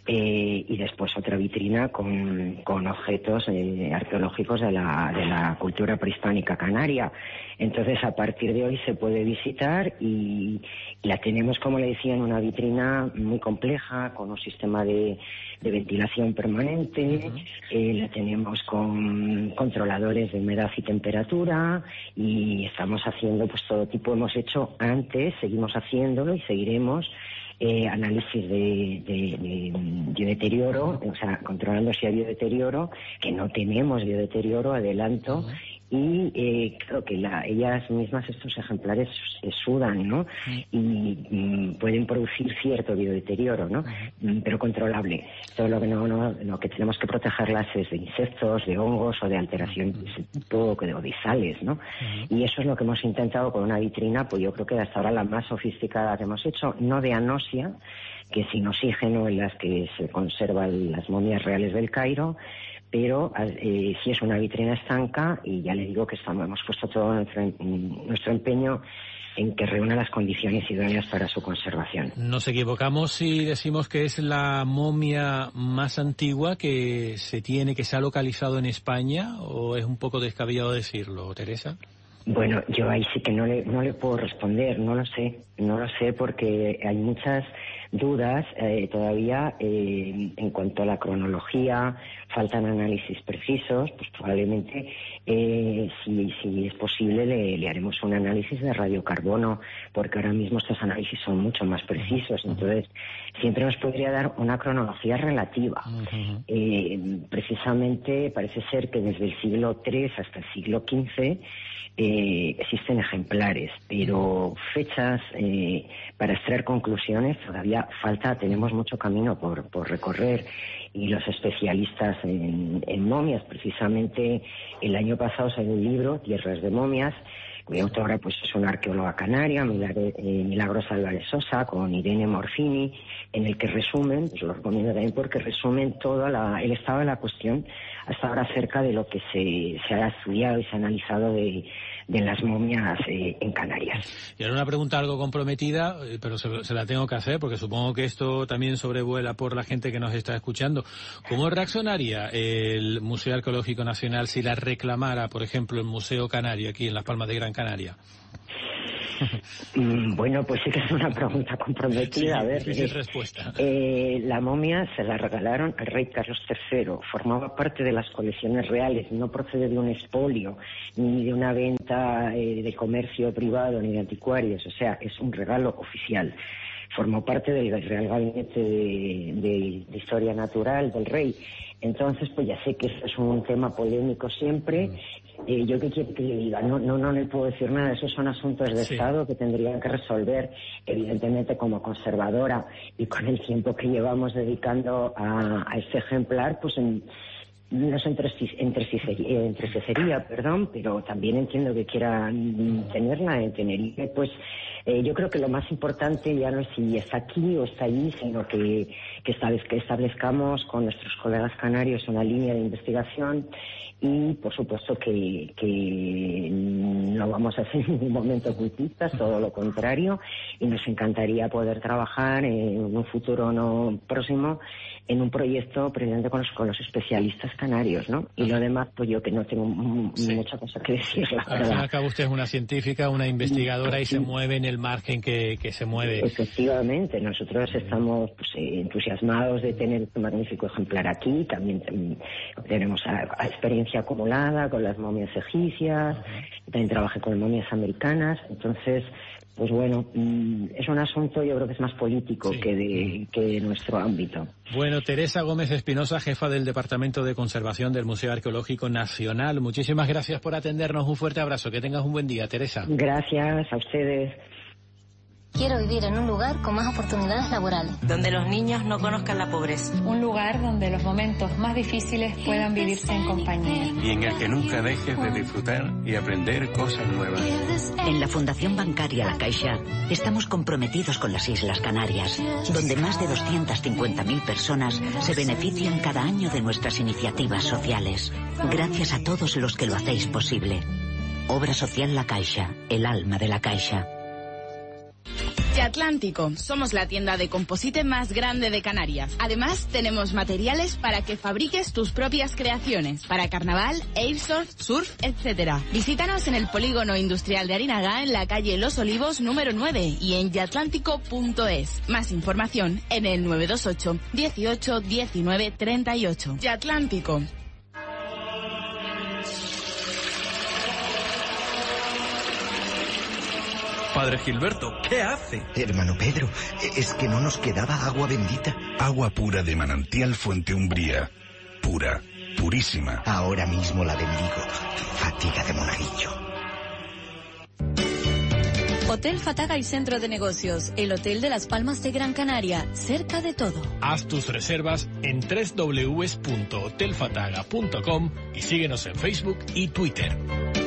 eh, y después otra vitrina con, con objetos eh, arqueológicos de la, de la cultura prehispánica canaria. Entonces, a partir de hoy se puede visitar y la tenemos, como le decía, en una vitrina muy compleja, con un sistema de, de ventilación permanente, uh-huh. eh, la tenemos con controladores de humedad y temperatura y estamos haciendo pues todo tipo, hemos hecho antes, seguimos haciéndolo y seguiremos eh, análisis de, de, de biodeterioro, o sea, controlando si hay biodeterioro, que no tenemos biodeterioro, adelanto, uh-huh. y eh, creo que la, ellas mismas, estos ejemplares, eh, sudan, ¿no? Uh-huh. Y mm, pueden producir cierto biodeterioro, ¿no? Uh-huh. Pero controlable. Todo lo que no, no, lo que tenemos que protegerlas es de insectos, de hongos o de alteraciones de ese tipo, o de sales, ¿no? Uh-huh. Y eso es lo que hemos intentado con una vitrina, pues yo creo que hasta ahora la más sofisticada que hemos hecho, no de anosia, que sin oxígeno, en las que se conservan las momias reales del Cairo, pero eh, sí es una vitrina estanca y ya le digo que estamos, hemos puesto todo nuestro, nuestro empeño en que reúna las condiciones idóneas para su conservación. ¿Nos equivocamos si decimos que es la momia más antigua que se tiene, que se ha localizado en España, o es un poco descabellado decirlo, Teresa? Bueno, yo ahí sí que no le, no le puedo responder, no lo sé, no lo sé porque hay muchas dudas eh, todavía eh, en cuanto a la cronología, faltan análisis precisos, pues probablemente eh, si, si es posible le, le haremos un análisis de radiocarbono, porque ahora mismo estos análisis son mucho más precisos, entonces siempre nos podría dar una cronología relativa. Uh-huh. Eh, precisamente parece ser que desde el siglo tres hasta el siglo quince eh, existen ejemplares, pero fechas eh, para extraer conclusiones todavía falta, tenemos mucho camino por, por recorrer. Y los especialistas en, en momias, precisamente el año pasado salió un libro, Tierras de momias, cuya autora pues es una arqueóloga canaria, Milagros, eh, Milagros Álvarez Sosa, con Irene Morfini, en el que resumen, pues lo recomiendo también porque resumen todo la, el estado de la cuestión hasta ahora acerca de lo que se, se ha estudiado y se ha analizado de, de las momias eh, en Canarias. Y ahora una pregunta algo comprometida, pero se, se la tengo que hacer porque supongo que esto también sobrevuela por la gente que nos está escuchando. ¿Cómo reaccionaría el Museo Arqueológico Nacional si la reclamara, por ejemplo, el Museo Canario aquí en Las Palmas de Gran Canaria? Bueno, pues sí que es una pregunta comprometida. Sí, a ver, difícil eh, respuesta. Eh, la momia se la regalaron al rey Carlos tercero. Formaba parte de las colecciones reales. No procede de un expolio, ni de una venta eh, de comercio privado, ni de anticuarios. O sea, es un regalo oficial. Formó parte del Real Gabinete de, de, de Historia Natural del rey. Entonces, pues ya sé que eso es un tema polémico siempre. Eh, yo qué quiero que le diga, no, no, no le puedo decir nada, esos son asuntos de sí. Estado que tendrían que resolver, evidentemente como conservadora y con el tiempo que llevamos dedicando a, a este ejemplar, pues en, no sé, entristecería, perdón, pero también entiendo que quieran tenerla en Tenerife, pues eh, yo creo que lo más importante ya no es si está aquí o está allí, sino que, que, establez, que establezcamos con nuestros colegas canarios una línea de investigación. Y, por supuesto, que, que no vamos a ser en ningún momento ocultistas, todo lo contrario, y nos encantaría poder trabajar en un futuro no próximo en un proyecto precisamente con los, con los especialistas canarios, ¿no? Y lo demás, pues yo que no tengo m- sí. mucha cosa que decir, la verdad. Al fin y al cabo usted es una científica, una investigadora y se mueve en el margen que, que se mueve. Efectivamente, nosotros estamos pues, entusiasmados de tener este magnífico ejemplar aquí, también tenemos a, a experiencia acumulada con las momias egipcias, también trabajé con momias americanas, entonces, pues bueno, es un asunto yo creo que es más político sí. que, de, que de nuestro ámbito. Bueno, Teresa Gómez Espinosa, jefa del Departamento de Conservación del Museo Arqueológico Nacional, muchísimas gracias por atendernos, un fuerte abrazo, que tengas un buen día, Teresa. Gracias a ustedes. Quiero vivir en un lugar con más oportunidades laborales. Donde los niños no conozcan la pobreza. Un lugar donde los momentos más difíciles puedan vivirse en compañía. Y en el que nunca dejes de disfrutar y aprender cosas nuevas. En la Fundación Bancaria La Caixa estamos comprometidos con las Islas Canarias, donde más de doscientas cincuenta mil personas se benefician cada año de nuestras iniciativas sociales. Gracias a todos los que lo hacéis posible. Obra Social La Caixa, el alma de La Caixa. Atlántico, somos la tienda de composite más grande de Canarias. Además, tenemos materiales para que fabriques tus propias creaciones, para carnaval, airsoft, surf, etcétera. Visítanos en el Polígono Industrial de Arinagá, en la calle Los Olivos número nueve y en yatlántico punto es. Más información en el nueve dos ocho, dieciocho, diecinueve, treinta y ocho. Yatlántico. Padre Gilberto, ¿qué hace? Hermano Pedro, es que no nos quedaba agua bendita. Agua pura de manantial Fuente Umbría. Pura, purísima. Ahora mismo la bendigo. Fatiga de monaguillo. Hotel Fataga y Centro de Negocios, el hotel de Las Palmas de Gran Canaria, cerca de todo. Haz tus reservas en doble u doble u doble u punto hotel fataga punto com y síguenos en Facebook y Twitter.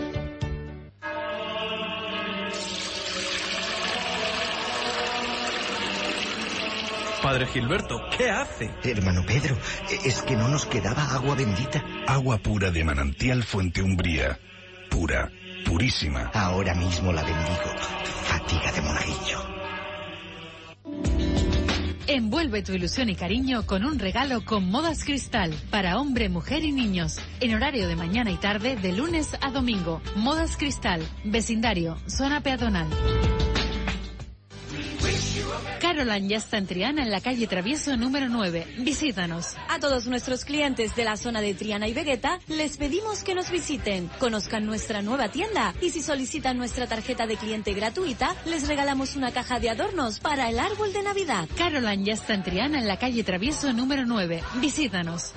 Padre Gilberto, ¿qué hace? Hermano Pedro, es que no nos quedaba agua bendita. Agua pura de manantial Fuente Umbría. Pura, purísima. Ahora mismo la bendigo. Fatiga de monaguillo. Envuelve tu ilusión y cariño con un regalo con Modas Cristal para hombre, mujer y niños. En horario de mañana y tarde, de lunes a domingo. Modas Cristal, vecindario, zona peatonal. Caroline ya está en Triana, en la calle Travieso número nueve. Visítanos. A todos nuestros clientes de la zona de Triana y Vegueta, les pedimos que nos visiten, conozcan nuestra nueva tienda y si solicitan nuestra tarjeta de cliente gratuita, les regalamos una caja de adornos para el árbol de Navidad. Caroline ya está en Triana, en la calle Travieso número nueve. Visítanos.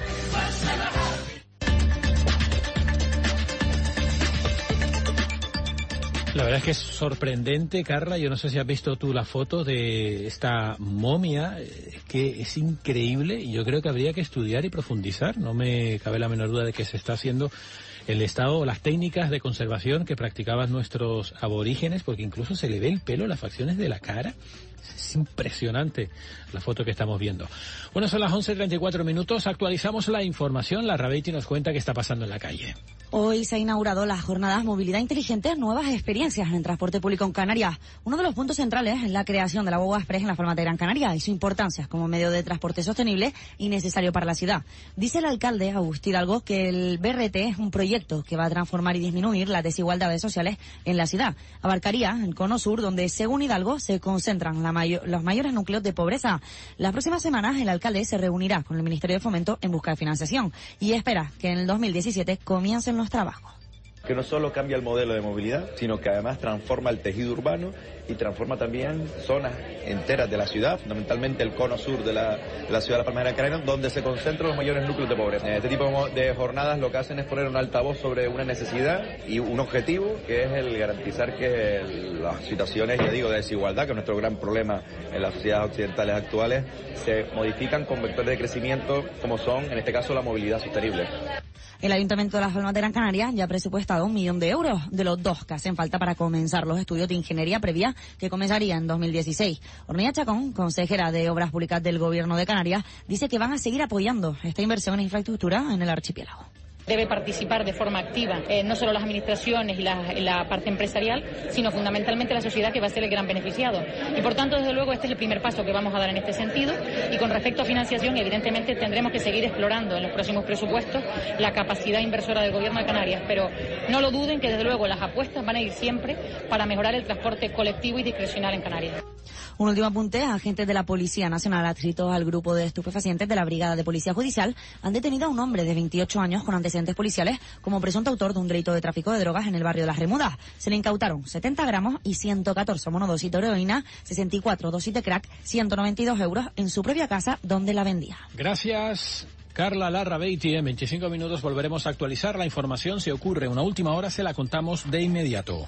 La verdad es que es sorprendente, Carla. Yo no sé si has visto tú la foto de esta momia, que es increíble y yo creo que habría que estudiar y profundizar. No me cabe la menor duda de que se está haciendo el estado, las técnicas de conservación que practicaban nuestros aborígenes, porque incluso se le ve el pelo, las facciones de la cara. Es impresionante la foto que estamos viendo. Bueno, son las once treinta y cuatro minutos. Actualizamos la información. La Rabeiti nos cuenta qué está pasando en la calle. Hoy se ha inaugurado las jornadas Movilidad Inteligente, nuevas experiencias en transporte público en Canarias. Uno de los puntos centrales es la creación de la Guagua Express en la Palma de Gran Canaria y su importancia como medio de transporte sostenible y necesario para la ciudad. Dice el alcalde Agustín Hidalgo que el B R T es un proyecto que va a transformar y disminuir las desigualdades sociales en la ciudad. Abarcaría el cono sur, donde según Hidalgo se concentran la mayor, los mayores núcleos de pobreza. Las próximas semanas el alcalde se reunirá con el Ministerio de Fomento en busca de financiación y espera que en el dos mil diecisiete comiencen los trabajos. Que no solo cambia el modelo de movilidad, sino que además transforma el tejido urbano y transforma también zonas enteras de la ciudad, fundamentalmente el cono sur de la, de la ciudad de La Palma de Gran Canaria, donde se concentran los mayores núcleos de pobreza. Este tipo de jornadas lo que hacen es poner un altavoz sobre una necesidad y un objetivo, que es el garantizar que las situaciones, ya digo, de desigualdad, que es nuestro gran problema en las sociedades occidentales actuales, se modifican con vectores de crecimiento como son, en este caso, la movilidad sostenible. El Ayuntamiento de Las Palmas de Gran Canaria ya ha presupuestado un millón de euros, de los dos que hacen falta para comenzar los estudios de ingeniería previa que comenzaría en dos mil dieciséis. Ornella Chacón, consejera de Obras Públicas del Gobierno de Canarias, dice que van a seguir apoyando esta inversión en infraestructura en el archipiélago. Debe participar de forma activa, eh, no solo las administraciones y la, la parte empresarial, sino fundamentalmente la sociedad, que va a ser el gran beneficiado. Y por tanto, desde luego, este es el primer paso que vamos a dar en este sentido. Y con respecto a financiación, evidentemente tendremos que seguir explorando en los próximos presupuestos la capacidad inversora del Gobierno de Canarias. Pero no lo duden, que desde luego las apuestas van a ir siempre para mejorar el transporte colectivo y discrecional en Canarias. Un último apunte: agentes de la Policía Nacional adscritos al grupo de estupefacientes de la Brigada de Policía Judicial han detenido a un hombre de veintiocho años con antecedentes policiales como presunto autor de un delito de tráfico de drogas en el barrio de Las Remudas. Se le incautaron setenta gramos y ciento catorce monodosis de heroína, sesenta y cuatro dosis de crack, ciento noventa y dos euros en su propia casa donde la vendía. Gracias, Carla Larrabeiti. En veinticinco minutos volveremos a actualizar la información. Si ocurre una última hora, se la contamos de inmediato.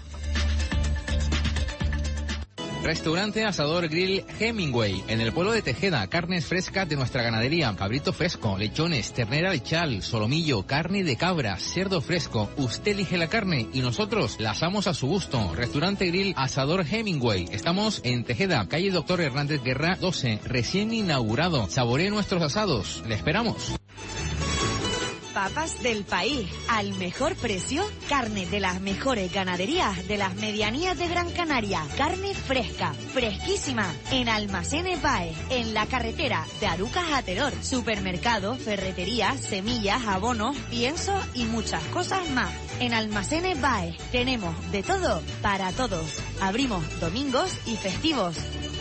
Restaurante Asador Grill Hemingway, en el pueblo de Tejeda. Carnes frescas de nuestra ganadería, cabrito fresco, lechones, ternera al chal, solomillo, carne de cabra, cerdo fresco. Usted elige la carne y nosotros la asamos a su gusto. Restaurante Grill Asador Hemingway. Estamos en Tejeda, calle Doctor Hernández Guerra doce, recién inaugurado. Saboree nuestros asados. Le esperamos. Papas del país, al mejor precio, carne de las mejores ganaderías de las medianías de Gran Canaria, carne fresca, fresquísima, en Almacenes Bae, en la carretera de Arucas a Teror, supermercado, ferretería, semillas, abonos, pienso y muchas cosas más. En Almacenes Bae tenemos de todo para todos. Abrimos domingos y festivos.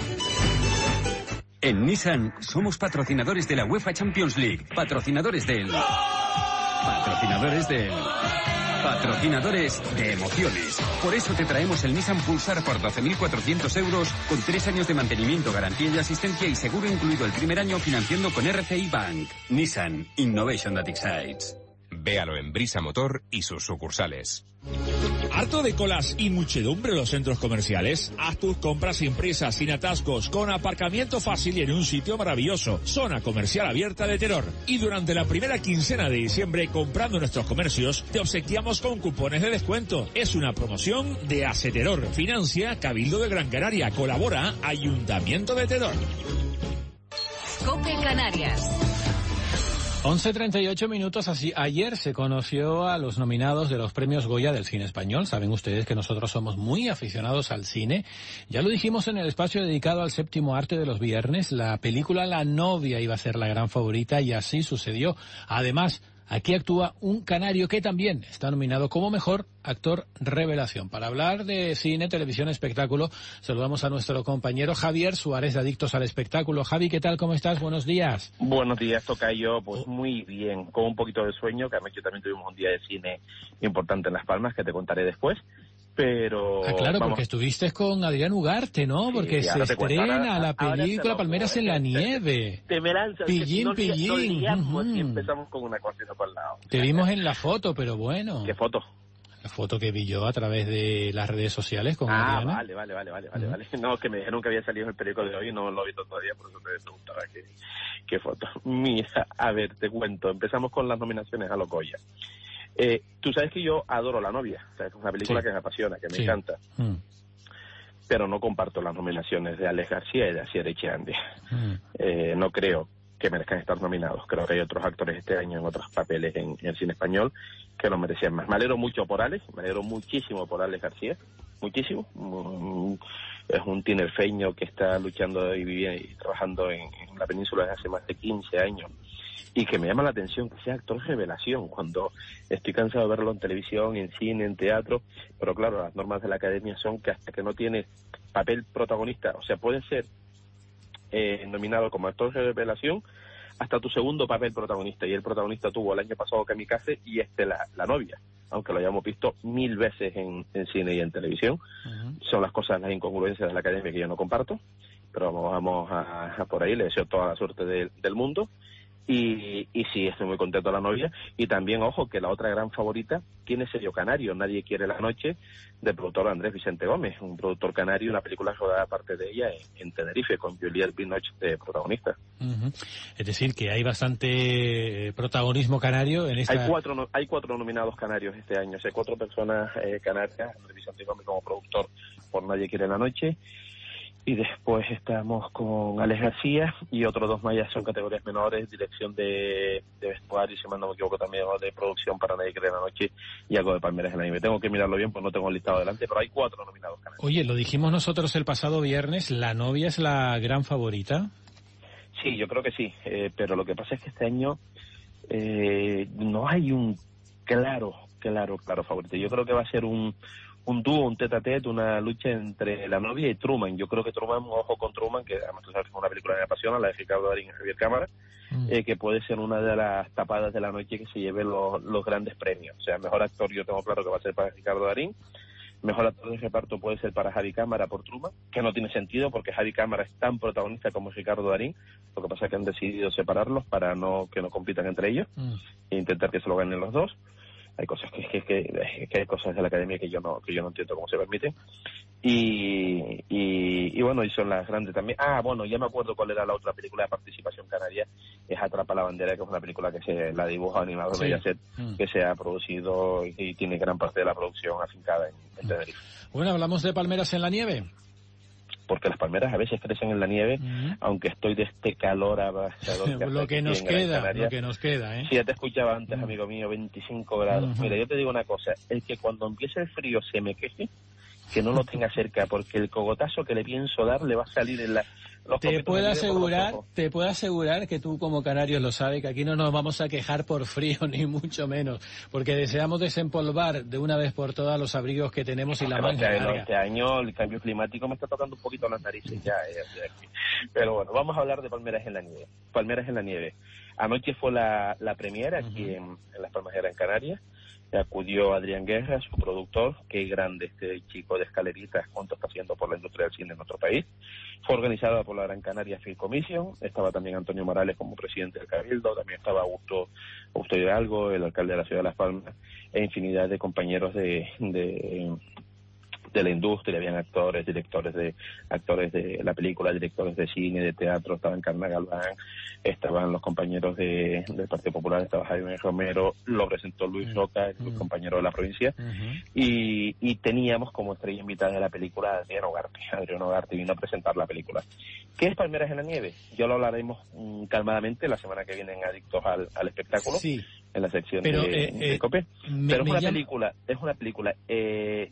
En Nissan somos patrocinadores de la UEFA Champions League, patrocinadores del... Patrocinadores del... Patrocinadores de emociones. Por eso te traemos el Nissan Pulsar por doce mil cuatrocientos euros con tres años de mantenimiento, garantía y asistencia y seguro incluido el primer año financiando con R C I Bank. Nissan Innovation that excites. Véalo en Brisa Motor y sus sucursales. ¿Harto de colas y muchedumbre en los centros comerciales? Haz tus compras sin prisa, sin atascos, con aparcamiento fácil y en un sitio maravilloso. Zona Comercial Abierta de Teror. Y durante la primera quincena de diciembre, comprando en nuestros comercios, te obsequiamos con cupones de descuento. Es una promoción de Aceteror. Financia Cabildo de Gran Canaria. Colabora Ayuntamiento de Teror. COPE Canarias. once treinta y ocho minutos. Así, ayer se conoció a los nominados de los premios Goya del cine español. Saben ustedes que nosotros somos muy aficionados al cine. Ya lo dijimos en el espacio dedicado al séptimo arte de los viernes. La película La novia iba a ser la gran favorita y así sucedió. Además, aquí actúa un canario que también está nominado como mejor actor revelación. Para hablar de cine, televisión, espectáculo, saludamos a nuestro compañero Javier Suárez de Adictos al Espectáculo. Javi, ¿qué tal? ¿Cómo estás? Buenos días. Buenos días, tocayo. Pues muy bien, con un poquito de sueño, que anoche también tuvimos un día de cine importante en Las Palmas, que te contaré después. Pero ah, claro, vamos. Porque estuviste con Adrián Ugarte, ¿no? Sí, porque se estrena ahora, la película Palmeras en la nieve. Te me lanzas. Pillín, no, pillín. No, uh-huh. Y empezamos con una cosita por el lado. Te vimos en la foto, pero bueno. ¿Qué foto? La foto que vi yo a través de las redes sociales con Ah, Adriana. vale, vale, vale, vale, vale, vale. No, que me dijeron que había salido en el periódico de hoy y no lo he visto todavía, por eso te preguntaba qué, qué foto. Mira, a ver, te cuento. Empezamos con las nominaciones a los Goya. Eh, tú sabes que yo adoro La novia, o sea, es una película Sí. que me apasiona, que me Sí. encanta, Mm, pero no comparto las nominaciones de Alex García y de Asier Echeandía. mm. Eh, no creo que merezcan estar nominados. Creo que hay otros actores este año en otros papeles en, en el cine español que lo merecían más. Me alegro mucho por Alex, me alegro muchísimo por Alex García, muchísimo. Mm, es un tinerfeño que está luchando y viviendo y trabajando en, en la península desde hace más de quince años y que me llama la atención que sea actor revelación cuando estoy cansado de verlo en televisión, en cine, en teatro, pero claro, las normas de la academia son que hasta que no tiene papel protagonista, o sea, puede ser eh, nominado como actor de revelación hasta tu segundo papel protagonista, y el protagonista tuvo el año pasado Kamikaze y este la, la novia, aunque lo hayamos visto mil veces en, en cine y en televisión. Uh-huh. Son las cosas, las incongruencias de la academia que yo no comparto, pero vamos, vamos a, a por ahí, le deseo toda la suerte de, del mundo. Y, y sí, estoy muy contento de La novia. Y también, ojo, que la otra gran favorita tiene sello canario, Nadie quiere la noche, del productor Andrés Vicente Gómez, un productor canario, una película rodada aparte de ella en, en Tenerife, con Juliette Binoche de protagonista. Uh-huh. Es decir, que hay bastante protagonismo canario en esta... Hay cuatro, no, hay cuatro nominados canarios este año, o sea, cuatro personas eh, canarias, Andrés Vicente Gómez como productor por Nadie quiere la noche. Y después estamos con Alex García y otros dos más ya son categorías menores, dirección de, de vestuario, si mal no me equivoco también, o de producción para Nadie quiere la noche y algo de Palmeras en la nieve. Tengo que mirarlo bien, pues no tengo el listado delante, pero hay cuatro nominados canarios. Oye, lo dijimos nosotros el pasado viernes, ¿La novia es la gran favorita? Sí, yo creo que sí, eh, pero lo que pasa es que este año eh, no hay un claro, claro, claro favorito. Yo creo que va a ser un... un dúo, un tete a tete, una lucha entre La novia y Truman. Yo creo que Truman, ojo con Truman, que además tú sabes que es una película que me apasiona, la de Ricardo Darín y Javier Cámara, mm. eh, que puede ser una de las tapadas de la noche que se lleve los, los grandes premios. O sea, mejor actor yo tengo claro que va a ser para Ricardo Darín, mejor actor de reparto puede ser para Javi Cámara por Truman, que no tiene sentido porque Javi Cámara es tan protagonista como Ricardo Darín, lo que pasa es que han decidido separarlos para no que no compitan entre ellos mm. e intentar que se lo ganen los dos. Hay cosas que, que, que, que hay cosas de la academia que yo no que yo no entiendo cómo se permiten y, y, y bueno, y son las grandes también. Ah, bueno, ya me acuerdo cuál era la otra película de participación canaria, es Atrapa la bandera, que es una película que se la dibuja animado de Mediaset, mm. que se ha producido y, y tiene gran parte de la producción afincada en, en Tenerife. Bueno, hablamos de Palmeras en la nieve. Porque las palmeras a veces crecen en la nieve, uh-huh. aunque estoy de este calor abrasador. Que lo que nos queda, lo que nos queda, ¿eh? Sí, ya te escuchaba antes, uh-huh. amigo mío, veinticinco grados. Uh-huh. Mira, yo te digo una cosa, el que cuando empiece el frío se me queje, que no lo tenga cerca, porque el cogotazo que le pienso dar le va a salir en la... Te puedo asegurar, te puedo asegurar que tú como canario lo sabes, que aquí no nos vamos a quejar por frío ni mucho menos, porque deseamos desempolvar de una vez por todas los abrigos que tenemos y la manga larga. Este año el cambio climático me está tocando un poquito las narices ya, eh, pero bueno, vamos a hablar de Palmeras en la nieve. Palmeras en la nieve. Anoche fue la, la premiera aquí uh-huh. en, en Las Palmas de Gran Canaria. Acudió Adrián Guerra, su productor, qué grande este chico de escaleritas, cuánto está haciendo por la industria del cine en nuestro país. Fue organizada por la Gran Canaria Film Commission, estaba también Antonio Morales como presidente del Cabildo, también estaba Augusto, Augusto Hidalgo, el alcalde de la ciudad de Las Palmas, e infinidad de compañeros de... de de la industria, habían actores, directores de actores de la película, directores de cine, de teatro, estaban Carmen Galván, estaban los compañeros de, del Partido Popular, estaba Jaime Romero, lo presentó Luis Roca, el uh-huh. compañero de la provincia, uh-huh. y, y teníamos como estrella invitada de la película a Adrián Ugarte. Adrián Ugarte vino a presentar la película. ¿Qué es Palmeras en la nieve? Ya lo hablaremos um, calmadamente la semana que viene en Adictos al, al Espectáculo, sí. en la sección Pero, de, eh, de eh, Cope. Me, Pero es una llama... película, es una película... Eh,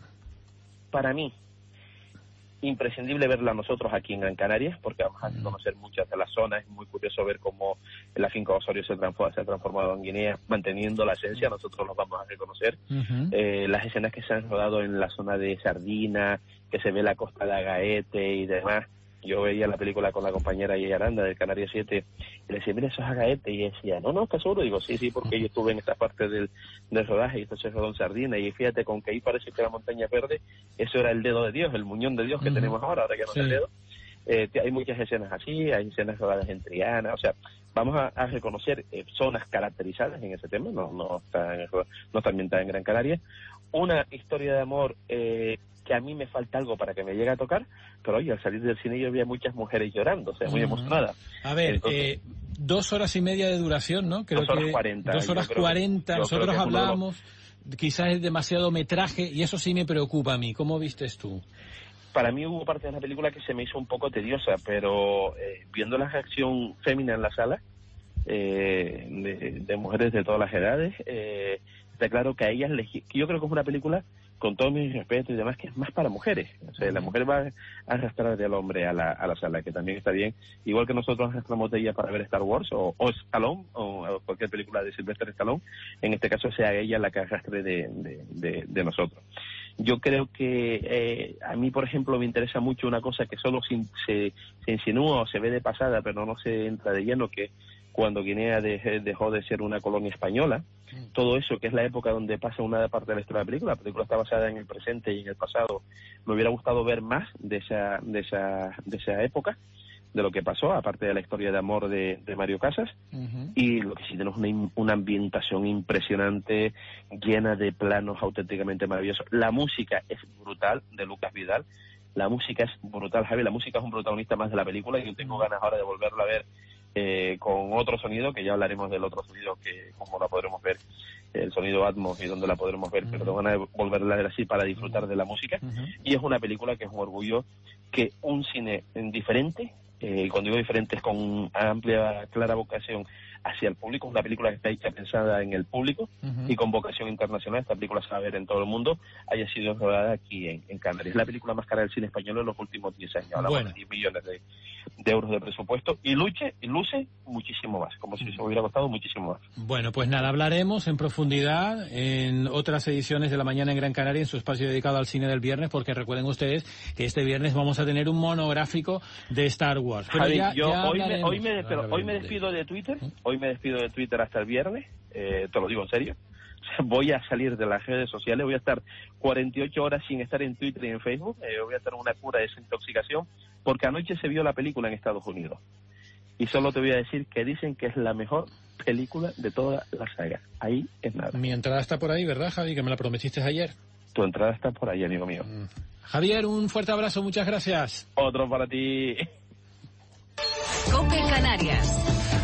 para mí, imprescindible verla nosotros aquí en Gran Canaria, porque vamos a conocer muchas de las zonas. Es muy curioso ver cómo la finca Osorio se, transforma, se ha transformado en Guinea, manteniendo la esencia, nosotros los vamos a reconocer. Uh-huh. Eh, las escenas que se han rodado en la zona de Sardina, que se ve la costa de Agaete y demás. Yo veía la película con la compañera Yaya Aranda del Canaria siete y le decía, mira, eso es Agaete, y decía, no, no, ¿estás seguro? Digo, sí, sí, porque yo estuve en esta parte del, del rodaje y esto se rodó en Sardina, y fíjate, con que ahí parece que la montaña verde, eso era el dedo de Dios, el muñón de Dios que uh-huh. tenemos ahora, ahora que no es sí. el dedo. Eh, hay muchas escenas así, hay escenas rodadas en Triana, o sea, vamos a, a reconocer eh, zonas caracterizadas en ese tema, no no está, en, no está ambientada en Gran Canaria. una historia de amor eh, que a mí me falta algo para que me llegue a tocar, pero oye, al salir del cine yo vi a muchas mujeres llorando, o sea, muy uh-huh. emocionadas. A ver, Entonces, eh, dos horas y media de duración, ¿no? Creo dos horas que cuarenta. Dos horas cuarenta, nosotros hablábamos, los... quizás es demasiado metraje, y eso sí me preocupa a mí. ¿Cómo vistes tú? Para mí hubo parte de la película que se me hizo un poco tediosa, pero eh, viendo la reacción fémina en la sala, eh, de, de mujeres de todas las edades, eh, está claro que a ellas, les, yo creo que es una película, con todo mi respeto y demás, que es más para mujeres. O sea, la mujer va a arrastrar del hombre a la, a la sala, que también está bien. Igual que nosotros arrastramos de ella para ver Star Wars, o, o Stallone, o, o cualquier película de Sylvester Stallone, en este caso sea ella la que arrastre de, de, de, de nosotros. Yo creo que eh, a mí, por ejemplo, me interesa mucho una cosa que solo se, se, se insinúa o se ve de pasada, pero no se entra de lleno, que cuando Guinea de, dejó de ser una colonia española, todo eso, que es la época donde pasa una parte de la historia de la película, la película está basada en el presente y en el pasado, me hubiera gustado ver más de esa, de esa, de esa época, de lo que pasó, aparte de la historia de amor de, de Mario Casas, uh-huh. y lo que sí tenemos una, una ambientación impresionante, llena de planos auténticamente maravillosos. La música es brutal, de Lucas Vidal, la música es brutal, Javi, la música es un protagonista más de la película, y yo tengo ganas ahora de volverla a ver eh, con otro sonido, que ya hablaremos del otro sonido, que como la podremos ver, el sonido Atmos, y donde la podremos ver, uh-huh. pero tengo ganas de volverla a ver así para disfrutar de la música, uh-huh. y es una película que es un orgullo que un cine diferente, eh, y cuando digo diferente es con amplia, clara vocación hacia el público, una película que está hecha pensada en el público, uh-huh. y con vocación internacional. Esta película se va a ver en todo el mundo, haya sido rodada aquí en, en Canarias. Es la película más cara del cine español en los últimos diez años, hablamos bueno. de diez millones de, de euros de presupuesto, y luce, y luce muchísimo más, como si se hubiera costado muchísimo más. Bueno, pues nada, hablaremos en profundidad en otras ediciones de La Mañana en Gran Canaria, en su espacio dedicado al cine del viernes, porque recuerden ustedes que este viernes vamos a tener un monográfico de Star Wars. Pero Javi, ya, yo ya hoy, me, hoy, me, pero hoy me despido de Twitter, hoy me despido de Twitter hasta el viernes, eh, te lo digo en serio. Voy a salir de las redes sociales, voy a estar cuarenta y ocho horas sin estar en Twitter y en Facebook, eh, voy a estar en una cura de desintoxicación, porque anoche se vio la película en Estados Unidos. Y solo te voy a decir que dicen que es la mejor película de toda la saga. Ahí es nada. Mi entrada está por ahí, ¿verdad, Javi? Que me la prometiste ayer. Tu entrada está por ahí, amigo mío. Mm. Javier, un fuerte abrazo, muchas gracias. Otro para ti. COPE Canarias.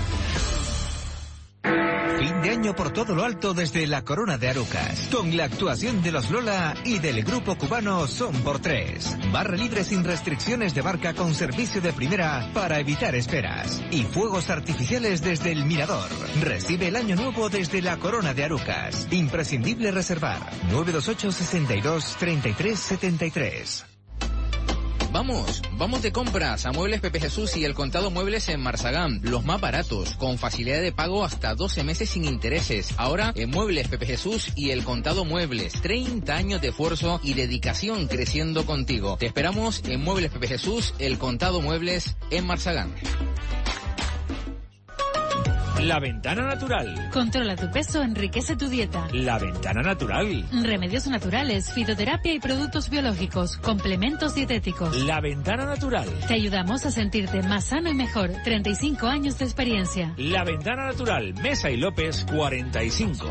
Fin de año por todo lo alto desde la Corona de Arucas, con la actuación de los Lola y del grupo cubano Son por Tres. Barra libre sin restricciones de barca con servicio de primera para evitar esperas. Y fuegos artificiales desde el Mirador. Recibe el año nuevo desde la Corona de Arucas. Imprescindible reservar. nueve dos ocho, sesenta y dos, treinta y tres setenta y tres. Vamos, vamos de compras a Muebles Pepe Jesús y El Contado Muebles en Marsagán. Los más baratos, con facilidad de pago hasta doce meses sin intereses. Ahora en Muebles Pepe Jesús y El Contado Muebles. treinta años de esfuerzo y dedicación creciendo contigo. Te esperamos en Muebles Pepe Jesús, El Contado Muebles en Marsagán. La Ventana Natural. Controla tu peso, enriquece tu dieta. La Ventana Natural. Remedios naturales, fitoterapia y productos biológicos, complementos dietéticos. La Ventana Natural. Te ayudamos a sentirte más sano y mejor. treinta y cinco años de experiencia. La Ventana Natural. Mesa y López, cuarenta y cinco.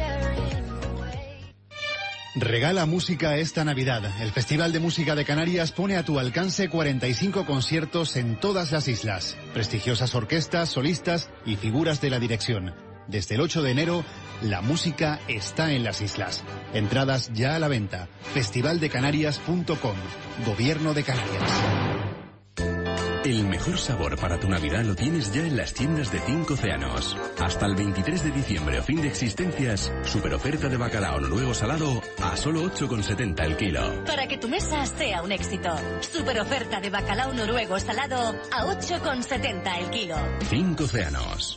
Regala música esta Navidad. El Festival de Música de Canarias pone a tu alcance cuarenta y cinco conciertos en todas las islas. Prestigiosas orquestas, solistas y figuras de la dirección. Desde el ocho de enero, la música está en las islas. Entradas ya a la venta. festival de canarias punto com. Gobierno de Canarias. El mejor sabor para tu Navidad lo tienes ya en las tiendas de Cinco Océanos. Hasta el veintitrés de diciembre o fin de existencias, super oferta de bacalao noruego salado a solo ocho con setenta el kilo. Para que tu mesa sea un éxito. Super oferta de bacalao noruego salado a ocho con setenta el kilo. Cinco Océanos.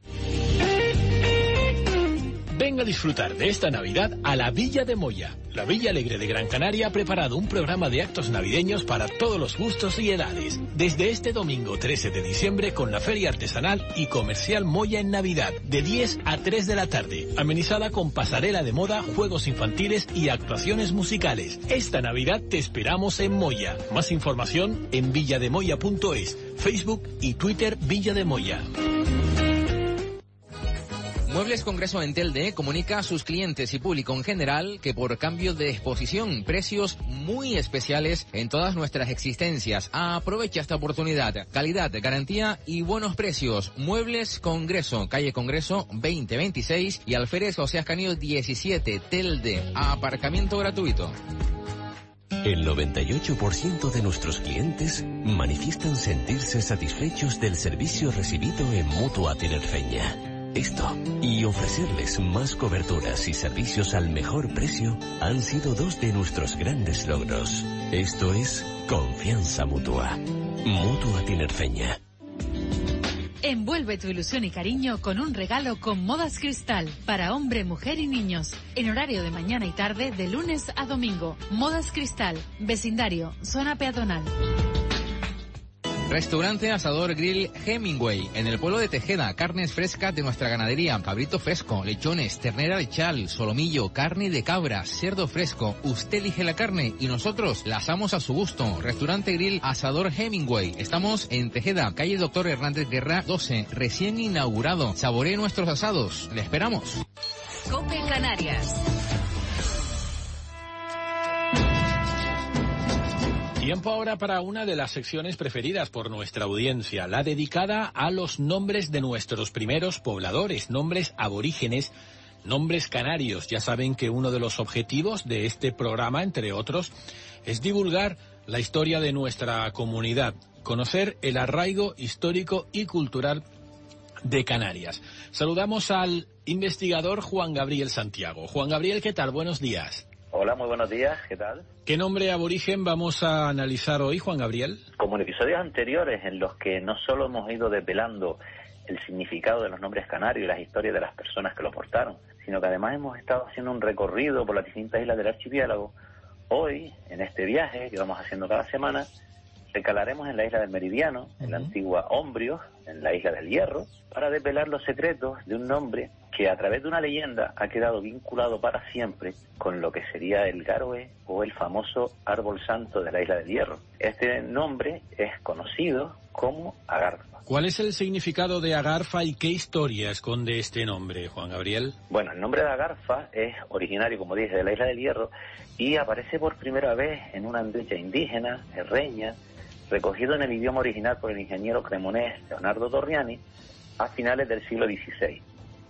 Venga a disfrutar de esta Navidad a la Villa de Moya. La Villa Alegre de Gran Canaria ha preparado un programa de actos navideños para todos los gustos y edades. Desde este domingo trece de diciembre con la Feria Artesanal y Comercial Moya en Navidad, de diez a tres de la tarde. Amenizada con pasarela de moda, juegos infantiles y actuaciones musicales. Esta Navidad te esperamos en Moya. Más información en villademoya punto es, Facebook y Twitter Villa de Moya. Muebles Congreso en Telde comunica a sus clientes y público en general que por cambio de exposición, precios muy especiales en todas nuestras existencias. Aprovecha esta oportunidad. Calidad, garantía y buenos precios. Muebles Congreso, calle Congreso veinte veintiséis y Alférez José Ascanio diecisiete, Telde. Aparcamiento gratuito. El noventa y ocho por ciento de nuestros clientes manifiestan sentirse satisfechos del servicio recibido en Mutua Tinerfeña. Esto y ofrecerles más coberturas y servicios al mejor precio han sido dos de nuestros grandes logros. Esto es confianza mutua. Mutua Tinerfeña. Envuelve tu ilusión y cariño con un regalo con Modas Cristal para hombre, mujer y niños. En horario de mañana y tarde de lunes a domingo. Modas Cristal, vecindario, zona peatonal. Restaurante Asador Grill Hemingway, en el pueblo de Tejeda, carnes frescas de nuestra ganadería, cabrito fresco, lechones, ternera de chal, solomillo, carne de cabra, cerdo fresco. Usted elige la carne y nosotros la asamos a su gusto. Restaurante Grill Asador Hemingway. Estamos en Tejeda, calle Doctor Hernández Guerra doce, recién inaugurado. Saboree nuestros asados. Le esperamos. COPE Canarias. Tiempo ahora para una de las secciones preferidas por nuestra audiencia, la dedicada a los nombres de nuestros primeros pobladores, nombres aborígenes, nombres canarios. Ya saben que uno de los objetivos de este programa, entre otros, es divulgar la historia de nuestra comunidad, conocer el arraigo histórico y cultural de Canarias. Saludamos al investigador Juan Gabriel Santiago. Juan Gabriel, ¿qué tal? Buenos días. Hola, muy buenos días, ¿qué tal? ¿Qué nombre aborigen vamos a analizar hoy, Juan Gabriel? Como en episodios anteriores en los que no solo hemos ido desvelando el significado de los nombres canarios y las historias de las personas que lo portaron, sino que además hemos estado haciendo un recorrido por las distintas islas del archipiélago, hoy, en este viaje que vamos haciendo cada semana, recalaremos en la isla del Meridiano, en la antigua Ombrios, en la isla del Hierro, para desvelar los secretos de un nombre que a través de una leyenda ha quedado vinculado para siempre con lo que sería el Garoe o el famoso árbol santo de la isla del Hierro. Este nombre es conocido como Agarfa. ¿Cuál es el significado de Agarfa y qué historia esconde este nombre, Juan Gabriel? Bueno, el nombre de Agarfa es originario, como dije, de la isla del Hierro y aparece por primera vez en una andecha indígena, herreña, recogido en el idioma original por el ingeniero cremonés Leonardo Torriani a finales del siglo dieciséis.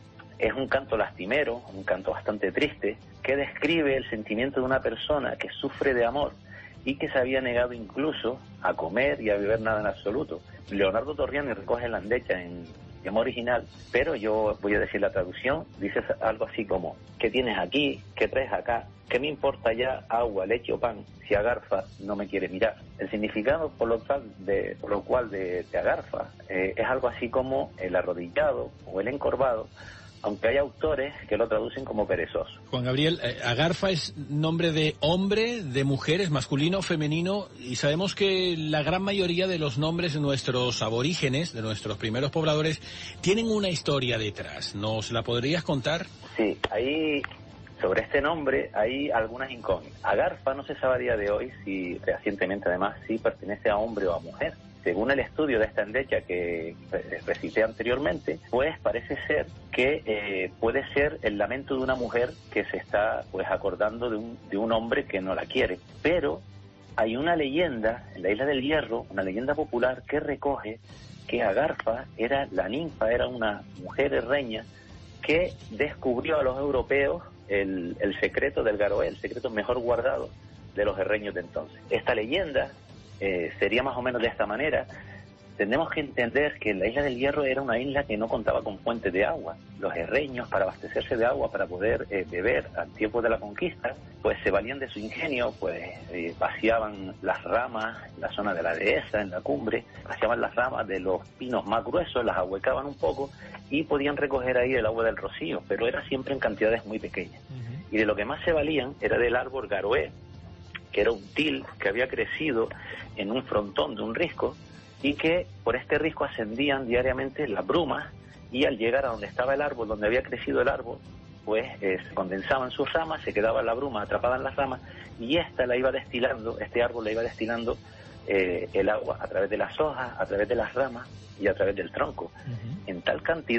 Es un canto lastimero, un canto bastante triste, que describe el sentimiento de una persona que sufre de amor y que se había negado incluso a comer y a beber nada en absoluto. Leonardo Torriani recoge la andecha en idioma original, pero yo voy a decir la traducción, dice algo así como: ¿qué tienes aquí? ¿Qué traes acá? ¿Qué me importa ya agua, leche o pan si Agarfa no me quiere mirar? El significado por lo, tal de, por lo cual de, de Agarfa eh, es algo así como el arrodillado o el encorvado, aunque hay autores que lo traducen como perezoso. Juan Gabriel, eh, Agarfa es nombre de hombre, de mujer, es masculino, femenino, y sabemos que la gran mayoría de los nombres de nuestros aborígenes, de nuestros primeros pobladores, tienen una historia detrás. ¿Nos la podrías contar? Sí, ahí sobre este nombre hay algunas incógnitas. Agarfa no se sabe a día de hoy si, recientemente además, si pertenece a hombre o a mujer. Según el estudio de esta endecha que recité anteriormente, pues parece ser que eh, puede ser el lamento de una mujer que se está pues acordando de un, de un hombre que no la quiere. Pero hay una leyenda en la isla del Hierro, una leyenda popular que recoge que Agarfa era la ninfa, era una mujer herreña que descubrió a los europeos el, el secreto del Garoé, el secreto mejor guardado de los herreños de entonces. Esta leyenda Eh, sería más o menos de esta manera. Tenemos que entender que la isla del Hierro era una isla que no contaba con fuentes de agua. Los herreños, para abastecerse de agua, para poder eh, beber al tiempo de la conquista, pues se valían de su ingenio, pues eh, vaciaban las ramas en la zona de la dehesa, en la cumbre, vaciaban las ramas de los pinos más gruesos, las ahuecaban un poco y podían recoger ahí el agua del rocío, pero era siempre en cantidades muy pequeñas. Uh-huh. Y de lo que más se valían era del árbol Garoé, que era un til que había crecido en un frontón de un risco y que por este risco ascendían diariamente las brumas y al llegar a donde estaba el árbol, donde había crecido el árbol, pues eh, se condensaban sus ramas, se quedaba la bruma atrapada en las ramas y esta la iba destilando, este árbol la iba destilando eh, el agua a través de las hojas, a través de las ramas y a través del tronco, uh-huh. en tal cantidad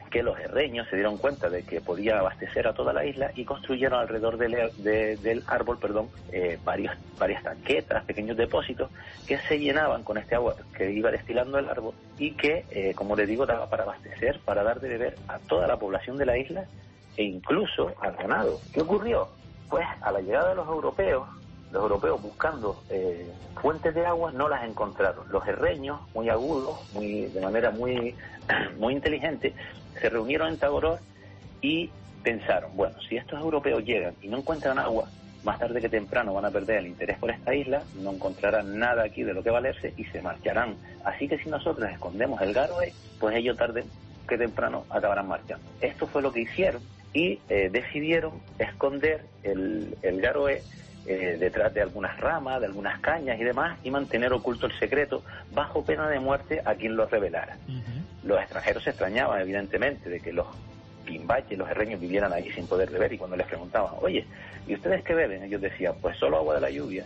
que los herreños se dieron cuenta de que podía abastecer a toda la isla y construyeron alrededor del, de, del árbol perdón, eh, varios, varias tanquetas, pequeños depósitos que se llenaban con este agua que iba destilando el árbol y que, eh, como les digo, daba para abastecer, para dar de beber a toda la población de la isla e incluso al ganado. ¿Qué ocurrió? Pues a la llegada de los europeos, los europeos buscando eh, fuentes de agua no las encontraron. Los herreños, muy agudos, muy de manera muy, muy inteligente, se reunieron en Tagoror y pensaron, bueno, si estos europeos llegan y no encuentran agua, más tarde que temprano van a perder el interés por esta isla, no encontrarán nada aquí de lo que valerse y se marcharán. Así que si nosotros escondemos el Garoé, pues ellos tarde que temprano acabarán marchando. Esto fue lo que hicieron y eh, decidieron esconder el, el Garoé eh, detrás de algunas ramas, de algunas cañas y demás, y mantener oculto el secreto bajo pena de muerte a quien lo revelara. Uh-huh. Los extranjeros se extrañaban, evidentemente, de que los pimbaches, los herreños vivieran allí sin poder beber, y cuando les preguntaban, oye, ¿y ustedes qué beben? Ellos decían, pues solo agua de la lluvia.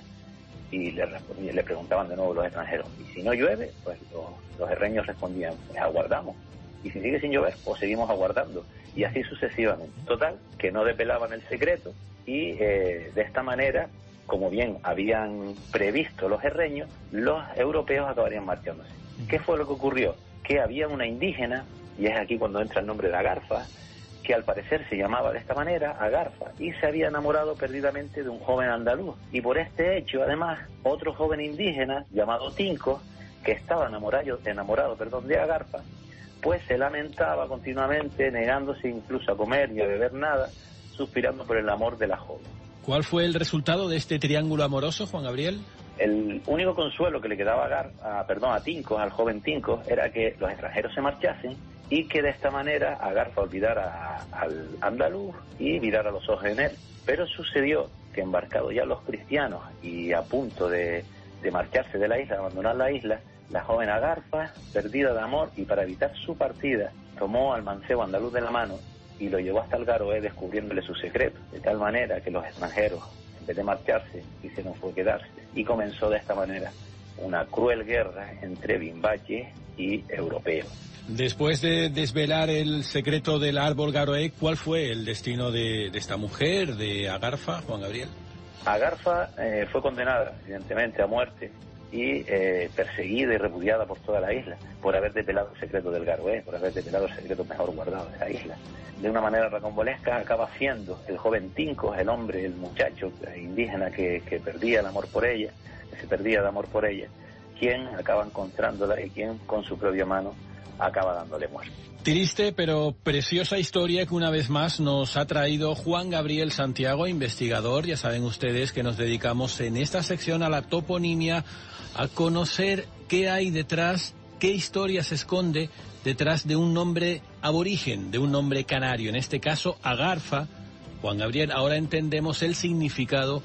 Y le, le preguntaban de nuevo los extranjeros, ¿y si no llueve? Pues los, los herreños respondían, pues aguardamos. Y si sigue sin llover, pues seguimos aguardando. Y así sucesivamente. Total, que no desvelaban el secreto y eh, de esta manera, como bien habían previsto los herreños, los europeos acabarían marchándose. ¿Qué fue lo que ocurrió? Que había una indígena, y es aquí cuando entra el nombre de Agarfa, que al parecer se llamaba de esta manera, Agarfa, y se había enamorado perdidamente de un joven andaluz. Y por este hecho, además, otro joven indígena llamado Tinco, que estaba enamorado, enamorado perdón, de Agarfa, pues se lamentaba continuamente, negándose incluso a comer ni a beber nada, suspirando por el amor de la joven. ¿Cuál fue el resultado de este triángulo amoroso, Juan Gabriel? El único consuelo que le quedaba a, Gar, a, perdón, a Tinco, al joven Tinco, era que los extranjeros se marchasen y que de esta manera Agarfa olvidara a, al andaluz y mirara los ojos en él. Pero sucedió que embarcados ya los cristianos y a punto de, de marcharse de la isla, de abandonar la isla, la joven Agarfa, perdida de amor y para evitar su partida, tomó al mancebo andaluz de la mano y lo llevó hasta el Garoé descubriéndole su secreto, de tal manera que los extranjeros, en vez de marcharse, hicieron fue quedarse. Y comenzó de esta manera una cruel guerra entre bimbaches y europeos. Después de desvelar el secreto del árbol Garoé, ¿cuál fue el destino de, de esta mujer, de Agarfa, Juan Gabriel? Agarfa eh, fue condenada, evidentemente, a muerte y eh, perseguida y repudiada por toda la isla por haber desvelado el secreto del Garoé, por haber desvelado el secreto mejor guardado de la isla. De una manera rocambolesca acaba siendo el joven Tinco, el hombre, el muchacho indígena que, que perdía el amor por ella, que se perdía de amor por ella, quien acaba encontrándola y quien con su propia mano acaba dándole muerte. Triste pero preciosa historia que una vez más nos ha traído Juan Gabriel Santiago, investigador. Ya saben ustedes que nos dedicamos en esta sección a la toponimia, a conocer qué hay detrás, qué historia se esconde detrás de un nombre aborigen, de un nombre canario, en este caso Agarfa. Juan Gabriel, ahora entendemos el significado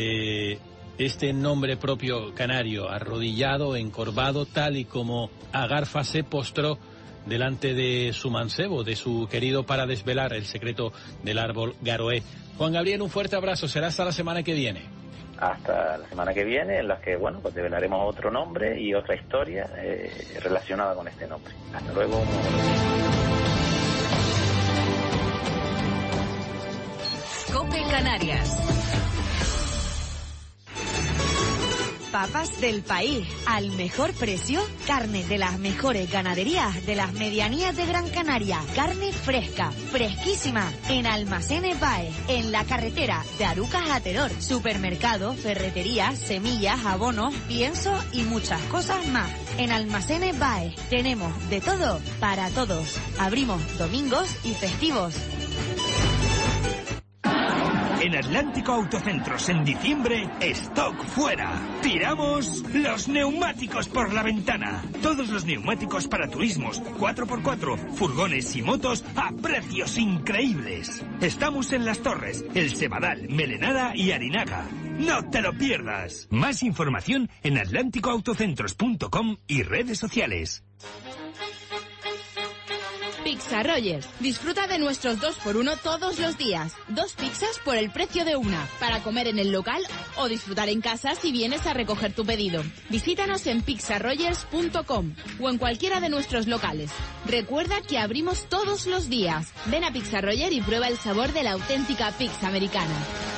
de este nombre propio canario, arrodillado, encorvado, tal y como Agarfa se postró delante de su mancebo, de su querido, para desvelar el secreto del árbol Garoé. Juan Gabriel, un fuerte abrazo, será hasta la semana que viene. Hasta la semana que viene, en la que, bueno, pues develaremos otro nombre y otra historia eh, relacionada con este nombre. Hasta luego. COPE Canarias. Papas del país, al mejor precio, carne de las mejores ganaderías de las medianías de Gran Canaria, carne fresca, fresquísima, en Almacenes Baez, en la carretera de Arucas a Teror, supermercado, ferretería, semillas, abonos, pienso y muchas cosas más. En Almacenes Baez tenemos de todo para todos. Abrimos domingos y festivos. En Atlántico Autocentros en diciembre, stock fuera. Tiramos los neumáticos por la ventana. Todos los neumáticos para turismos, cuatro por cuatro, furgones y motos a precios increíbles. Estamos en Las Torres, El Sebadal, Melenara y Arinaga. ¡No te lo pierdas! Más información en atlántico autocentros punto com y redes sociales. Pizza Rogers. Disfruta de nuestros dos por uno todos los días. Dos pizzas por el precio de una, para comer en el local o disfrutar en casa si vienes a recoger tu pedido. Visítanos en pizza rogers punto com o en cualquiera de nuestros locales. Recuerda que abrimos todos los días. Ven a Pizza Roger y prueba el sabor de la auténtica pizza americana.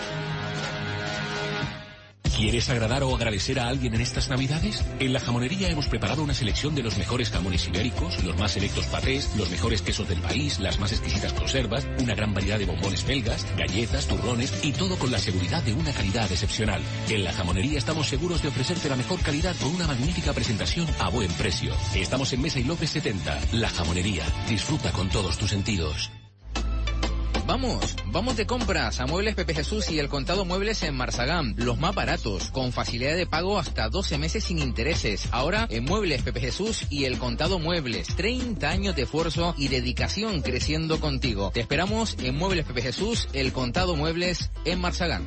¿Quieres agradar o agradecer a alguien en estas Navidades? En La Jamonería hemos preparado una selección de los mejores jamones ibéricos, los más selectos patés, los mejores quesos del país, las más exquisitas conservas, una gran variedad de bombones belgas, galletas, turrones y todo con la seguridad de una calidad excepcional. En La Jamonería estamos seguros de ofrecerte la mejor calidad con una magnífica presentación a buen precio. Estamos en Mesa y López setenta. La Jamonería. Disfruta con todos tus sentidos. Vamos, vamos de compras a Muebles Pepe Jesús y El Contado Muebles en Marsagán. Los más baratos, con facilidad de pago hasta doce meses sin intereses. Ahora en Muebles Pepe Jesús y El Contado Muebles. treinta años de esfuerzo y dedicación creciendo contigo. Te esperamos en Muebles Pepe Jesús, El Contado Muebles en Marsagán.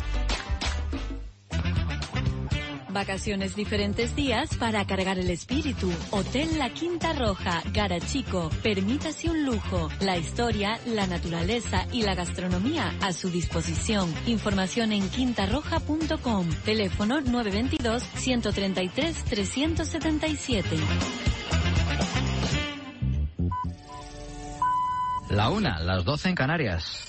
Vacaciones diferentes días para cargar el espíritu. Hotel La Quinta Roja, Garachico. Permítase un lujo. La historia, la naturaleza y la gastronomía a su disposición. Información en quinta roja punto com. Teléfono nueve dos dos, uno tres tres, tres siete siete. La una, las doce en Canarias.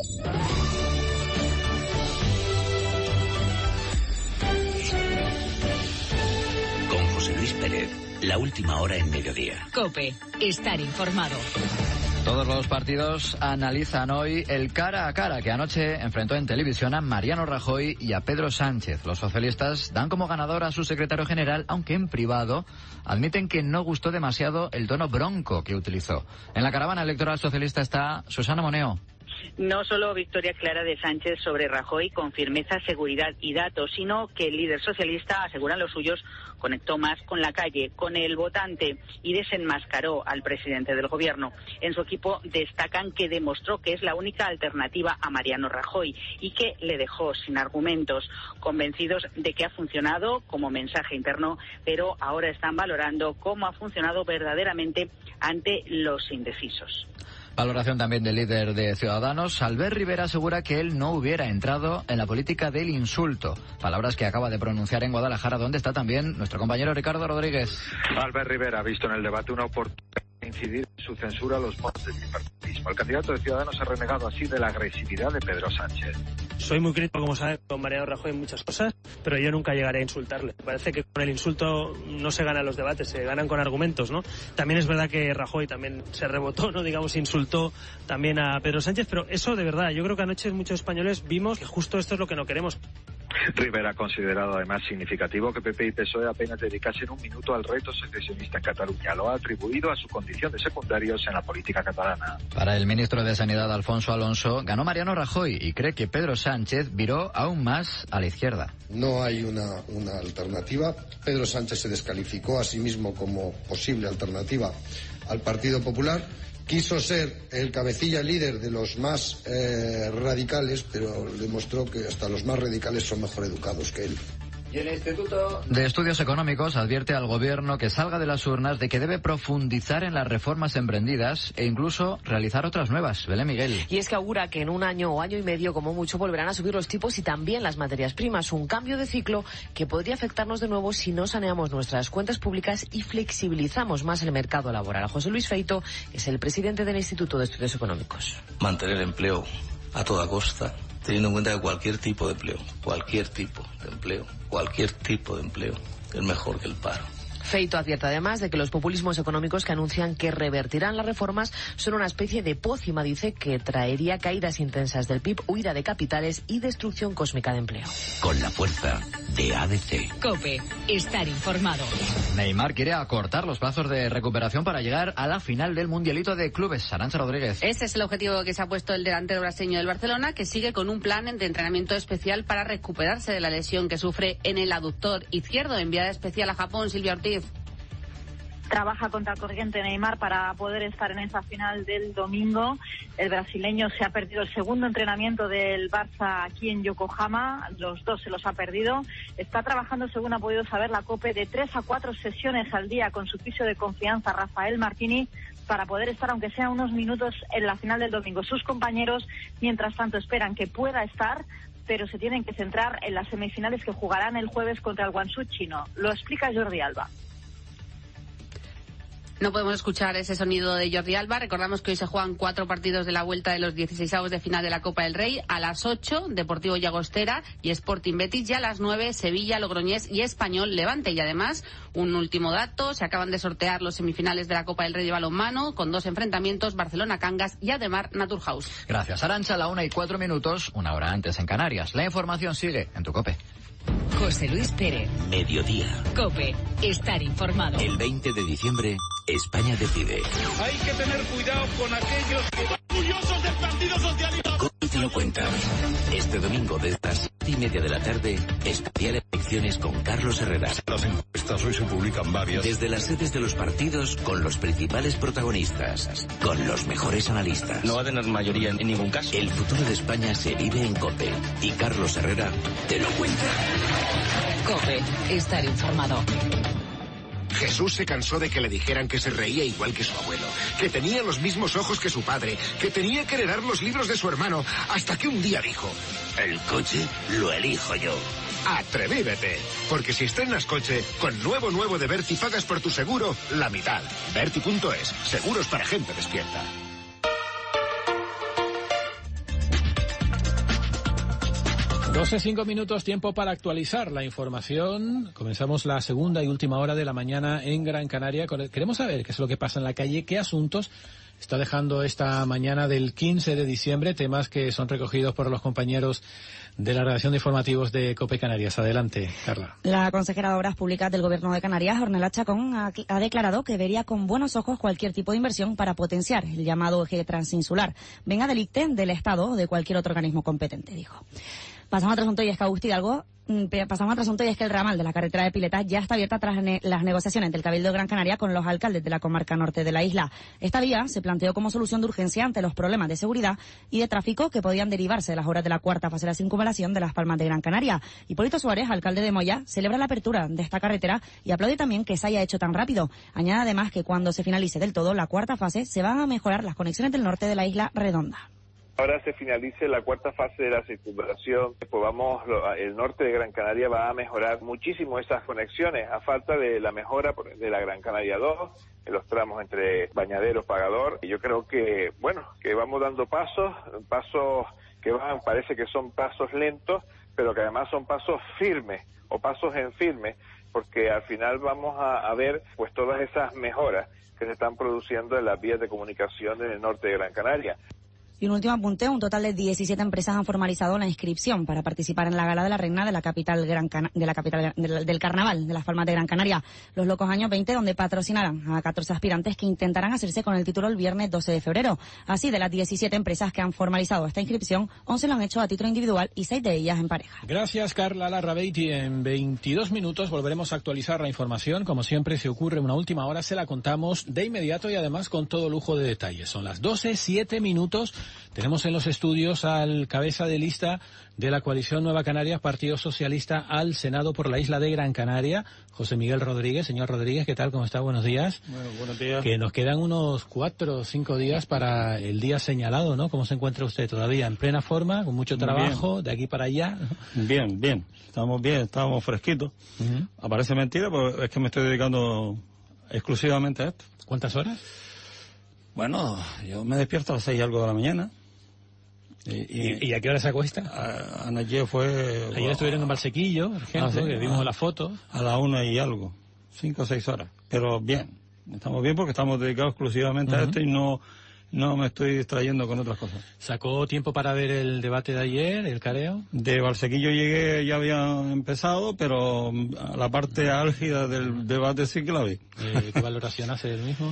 José Luis Pérez, la última hora en mediodía. COPE, estar informado. Todos los partidos analizan hoy el cara a cara que anoche enfrentó en televisión a Mariano Rajoy y a Pedro Sánchez. Los socialistas dan como ganador a su secretario general, aunque en privado admiten que no gustó demasiado el tono bronco que utilizó. En la caravana electoral socialista está Susana Moneo. No solo victoria clara de Sánchez sobre Rajoy con firmeza, seguridad y datos, sino que el líder socialista, aseguran los suyos, conectó más con la calle, con el votante y desenmascaró al presidente del gobierno. En su equipo destacan que demostró que es la única alternativa a Mariano Rajoy y que le dejó sin argumentos, convencidos de que ha funcionado como mensaje interno, pero ahora están valorando cómo ha funcionado verdaderamente ante los indecisos. Valoración también del líder de Ciudadanos. Albert Rivera asegura que él no hubiera entrado en la política del insulto. Palabras que acaba de pronunciar en Guadalajara, donde está también nuestro compañero Ricardo Rodríguez. Albert Rivera ha visto en el debate una oportunidad de incidir en su censura a los modos del bipartidismo. El candidato de Ciudadanos ha renegado así de la agresividad de Pedro Sánchez. Soy muy crítico, como sabe, con Mariano Rajoy en muchas cosas, pero yo nunca llegaré a insultarle. Parece que con el insulto no se ganan los debates, se ganan con argumentos, ¿no? También es verdad que Rajoy también se rebotó, ¿no? Digamos, insultó también a Pedro Sánchez, pero eso de verdad, yo creo que anoche muchos españoles vimos que justo esto es lo que no queremos. Rivera ha considerado además significativo que P P y P S O E apenas dedicasen un minuto al reto secesionista en Cataluña. Lo ha atribuido a su condición de secundarios en la política catalana. Para el ministro de Sanidad, Alfonso Alonso, ganó Mariano Rajoy y cree que Pedro Sánchez viró aún más a la izquierda. No hay una, una alternativa. Pedro Sánchez se descalificó a sí mismo como posible alternativa al Partido Popular. Quiso ser el cabecilla líder de los más eh, radicales, pero demostró que hasta los más radicales son mejor educados que él. Y el Instituto de Estudios Económicos advierte al gobierno que salga de las urnas de que debe profundizar en las reformas emprendidas e incluso realizar otras nuevas. Belén Miguel. Y es que augura que en un año o año y medio, como mucho, volverán a subir los tipos y también las materias primas. Un cambio de ciclo que podría afectarnos de nuevo si no saneamos nuestras cuentas públicas y flexibilizamos más el mercado laboral. José Luis Feito es el presidente del Instituto de Estudios Económicos. Mantener el empleo a toda costa, teniendo en cuenta que cualquier tipo de empleo, cualquier tipo de empleo, cualquier tipo de empleo es mejor que el paro. Feito advierte además de que los populismos económicos que anuncian que revertirán las reformas son una especie de pócima. Dice que traería caídas intensas del P I B, huida de capitales y destrucción cósmica de empleo. Con la fuerza de A D C. COPE, estar informado. Neymar quiere acortar los plazos de recuperación para llegar a la final del Mundialito de Clubes. Arantxa Rodríguez. Ese es el objetivo que se ha puesto el delantero brasileño del Barcelona, que sigue con un plan de entrenamiento especial para recuperarse de la lesión que sufre en el aductor izquierdo. Enviada especial a Japón, Silvia Ortiz. trabaja contra corriente Neymar para poder estar en esa final del domingo. El brasileño se ha perdido el segundo entrenamiento del Barça aquí en Yokohama, los dos se los ha perdido. Está trabajando, según ha podido saber la COPE, de tres a cuatro sesiones al día con su fisio de confianza, Rafael Martini, para poder estar, aunque sea unos minutos, en la final del domingo. Sus compañeros, mientras tanto, esperan que pueda estar, pero se tienen que centrar en las semifinales que jugarán el jueves contra el Guangzhou chino. Lo explica Jordi Alba. No podemos escuchar ese sonido de Jordi Alba. Recordamos que hoy se juegan cuatro partidos de la vuelta de los dieciseisavos de final de la Copa del Rey. A las ocho, Deportivo Llagostera y Sporting Betis. Y a las nueve, Sevilla, Logroñés y Español Levante. Y además, un último dato, se acaban de sortear los semifinales de la Copa del Rey de balonmano con dos enfrentamientos, Barcelona-Cangas y Ademar Naturhaus. Gracias, Arantxa. A la una y cuatro minutos, una hora antes en Canarias. La información sigue en tu COPE. José Luis Pérez. Mediodía. COPE. Estar informado. El veinte de diciembre, España decide. Hay que tener cuidado con aquellos que van orgullosos del Partido Socialista. COPE te lo cuenta. Este domingo desde las siete y media de la tarde, especial elecciones con Carlos Herrera. Las encuestas hoy se publican varias. Desde las sedes de los partidos con los principales protagonistas, con los mejores analistas. No va a tener mayoría en ningún caso. El futuro de España se vive en COPE y Carlos Herrera te lo cuenta. COPE. Estar informado. Jesús se cansó de que le dijeran que se reía igual que su abuelo, que tenía los mismos ojos que su padre, que tenía que heredar los libros de su hermano, hasta que un día dijo: el coche lo elijo yo. Atrevívete, porque si estrenas coche, con nuevo nuevo de Berti pagas por tu seguro la mitad. Berti punto es, seguros para gente despierta. doce cinco minutos, tiempo para actualizar la información. Comenzamos la segunda y última hora de la mañana en Gran Canaria. Queremos saber qué es lo que pasa en la calle, qué asuntos está dejando esta mañana del quince de diciembre, temas que son recogidos por los compañeros de la redacción de informativos de COPE Canarias. Adelante, Carla. La consejera de Obras Públicas del Gobierno de Canarias, Ornella Chacón, ha, ha declarado que vería con buenos ojos cualquier tipo de inversión para potenciar el llamado eje transinsular, venga del I C T E, del Estado o de cualquier otro organismo competente, dijo. Pasamos a otro asunto y es que Agustí Hidalgo, pasamos a otro asunto y es que el ramal de la carretera de Piletas ya está abierta tras ne las negociaciones del Cabildo de Gran Canaria con los alcaldes de la comarca norte de la isla. Esta vía se planteó como solución de urgencia ante los problemas de seguridad y de tráfico que podían derivarse de las horas de la cuarta fase de la circunvalación de Las Palmas de Gran Canaria. Hipólito Suárez, alcalde de Moya, celebra la apertura de esta carretera y aplaude también que se haya hecho tan rápido. Añade además que cuando se finalice del todo la cuarta fase se van a mejorar las conexiones del norte de la isla redonda. Ahora se finalice la cuarta fase de la circunvalación, pues vamos, el norte de Gran Canaria va a mejorar muchísimo esas conexiones, a falta de la mejora de la Gran Canaria dos, en los tramos entre Bañadero, Pagador. Y yo creo que, bueno, que vamos dando pasos, pasos que van, parece que son pasos lentos, pero que además son pasos firmes, o pasos en firme, porque al final vamos a, a ver pues todas esas mejoras que se están produciendo en las vías de comunicación en el norte de Gran Canaria. Y un último apunte, un total de diecisiete empresas han formalizado la inscripción para participar en la Gala de la Reina de la capital Gran Cana de la capital del, del Carnaval de Las Palmas de Gran Canaria. Los Locos Años veinte, donde patrocinarán a catorce aspirantes que intentarán hacerse con el título el viernes doce de febrero. Así, de las diecisiete empresas que han formalizado esta inscripción, once lo han hecho a título individual y seis de ellas en pareja. Gracias, Carla Larrabeiti. En veintidós minutos volveremos a actualizar la información. Como siempre, si ocurre una última hora, se la contamos de inmediato y además con todo lujo de detalles. Son las doce, siete minutos. Tenemos en los estudios al cabeza de lista de la coalición Nueva Canarias, Partido Socialista al Senado por la isla de Gran Canaria, José Miguel Rodríguez. Señor Rodríguez, ¿qué tal? ¿Cómo está? Buenos días. Bueno, buenos días. Que nos quedan unos cuatro o cinco días para el día señalado, ¿no? ¿Cómo se encuentra usted todavía? ¿En plena forma? ¿Con mucho trabajo? Bien. ¿De aquí para allá? Bien, bien. Estamos bien, estamos fresquitos. Uh-huh. Aparece mentira, pero es que me estoy dedicando exclusivamente a esto. ¿Cuántas horas? Bueno, yo me despierto a las seis y algo de la mañana. ¿Y, y, ¿Y a qué hora se acuesta? A, ayer fue... Ayer estuvieron en Valsequillo, por ejemplo, ah, sí, que vimos las fotos. A la una y algo, cinco o seis horas. Pero bien, estamos bien porque estamos dedicados exclusivamente uh-huh. a esto y no, no me estoy distrayendo con otras cosas. ¿Sacó tiempo para ver el debate de ayer, el careo? De Valsequillo llegué, ya había empezado, pero a la parte álgida del debate sí que la vi. Eh, ¿Qué valoración hace del mismo?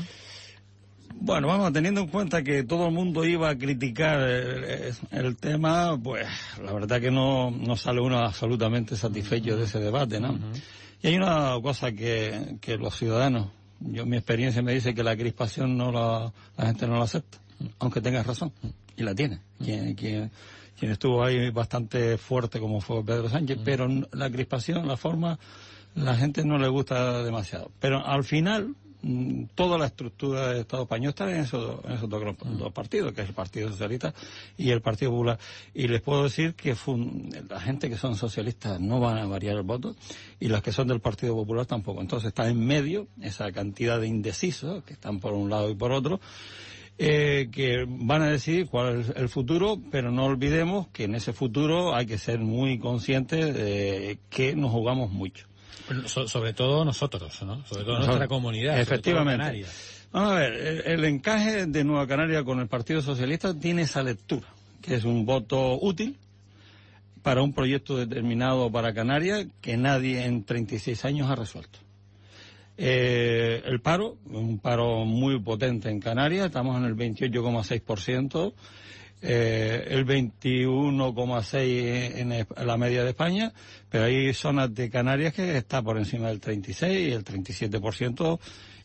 Bueno, vamos, teniendo en cuenta que todo el mundo iba a criticar el, el tema, pues la verdad que no, no sale uno absolutamente satisfecho de ese debate, ¿no? Uh-huh. Y hay una cosa que, que los ciudadanos Yo mi experiencia me dice que la crispación no la, la gente no la acepta, aunque tengas razón, y la tiene. Quien, quien, quien estuvo ahí bastante fuerte como fue Pedro Sánchez, pero la crispación, la forma, la gente no le gusta demasiado. Pero al final, toda la estructura del Estado español está en esos, en esos dos, dos partidos, que es el Partido Socialista y el Partido Popular. Y les puedo decir que fun, la gente que son socialistas no van a variar el voto y las que son del Partido Popular tampoco. Entonces está en medio esa cantidad de indecisos que están por un lado y por otro, eh, que van a decidir cuál es el futuro, pero no olvidemos que en ese futuro hay que ser muy conscientes de que nos jugamos mucho. So, sobre todo nosotros, ¿no? Sobre todo nosotros, nuestra comunidad. Efectivamente. Vamos a ver, el, el encaje de Nueva Canaria con el Partido Socialista tiene esa lectura, que es un voto útil para un proyecto determinado para Canarias que nadie en treinta y seis años ha resuelto. Eh, el paro, un paro muy potente en Canarias, estamos en el veintiocho coma seis por ciento. Eh, el veintiuno coma seis por ciento en, en la media de España, pero hay zonas de Canarias que está por encima del treinta y seis por ciento y el treinta y siete por ciento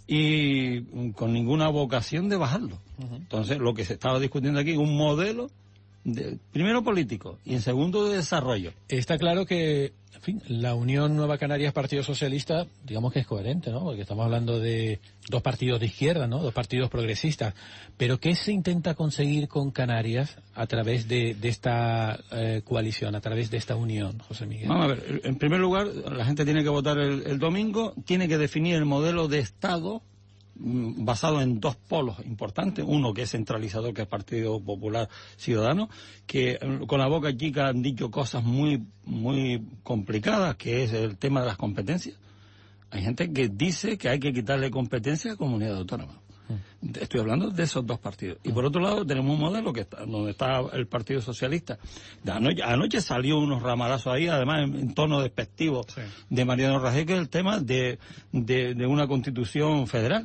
y con ninguna vocación de bajarlo. Uh-huh. Entonces, lo que se estaba discutiendo aquí es un modelo, de, primero político y en segundo de desarrollo. Está claro que, en fin, la Unión Nueva Canarias Partido Socialista, digamos que es coherente, ¿no? Porque estamos hablando de dos partidos de izquierda, ¿no? Dos partidos progresistas. Pero ¿qué se intenta conseguir con Canarias a través de, de esta eh, coalición, a través de esta unión, José Miguel? Vamos a ver, en primer lugar, la gente tiene que votar el, el domingo, tiene que definir el modelo de Estado basado en dos polos importantes, uno que es centralizador, que es el Partido Popular Ciudadano, que con la boca chica han dicho cosas muy muy complicadas, que es el tema de las competencias. Hay gente que dice que hay que quitarle competencias a comunidades autónomas. Estoy hablando de esos dos partidos. Y por otro lado tenemos un modelo que está, donde está el Partido Socialista. De anoche, anoche salió unos ramalazos ahí, además en, en tono despectivo, sí, de Mariano Rajoy, que es el tema de, de, de una constitución federal.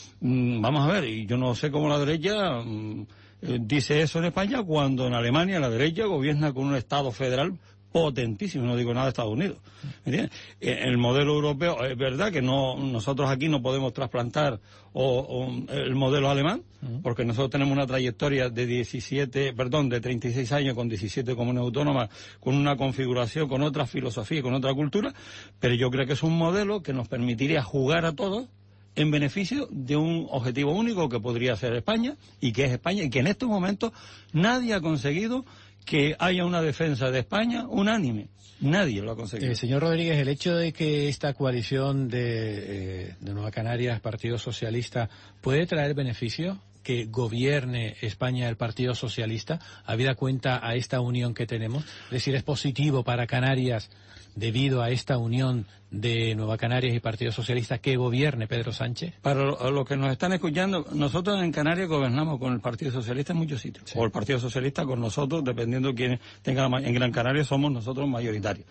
Mm, vamos a ver, y yo no sé cómo la derecha mm, eh, dice eso en España cuando en Alemania la derecha gobierna con un Estado federal potentísimo, no digo nada de Estados Unidos. ¿Me entiendes? El modelo europeo, es verdad que no nosotros aquí no podemos trasplantar o, o el modelo alemán, porque nosotros tenemos una trayectoria de diecisiete, perdón, de treinta y seis años con diecisiete comunidades autónomas, con una configuración, con otra filosofía, con otra cultura, pero yo creo que es un modelo que nos permitiría jugar a todos en beneficio de un objetivo único que podría ser España, y que es España, y que en estos momentos nadie ha conseguido que haya una defensa de España unánime. Nadie lo ha conseguido. Eh, señor Rodríguez, el hecho de que esta coalición de, eh, de Nueva Canarias, Partido Socialista, puede traer beneficio, que gobierne España el Partido Socialista, habida cuenta a esta unión que tenemos. Es decir, ¿es positivo para Canarias, debido a esta unión de Nueva Canarias y Partido Socialista, que gobierne Pedro Sánchez? Para los que nos están escuchando, nosotros en Canarias gobernamos con el Partido Socialista en muchos sitios, sí, o el Partido Socialista con nosotros, dependiendo de quién tenga la, en Gran Canaria somos nosotros mayoritarios.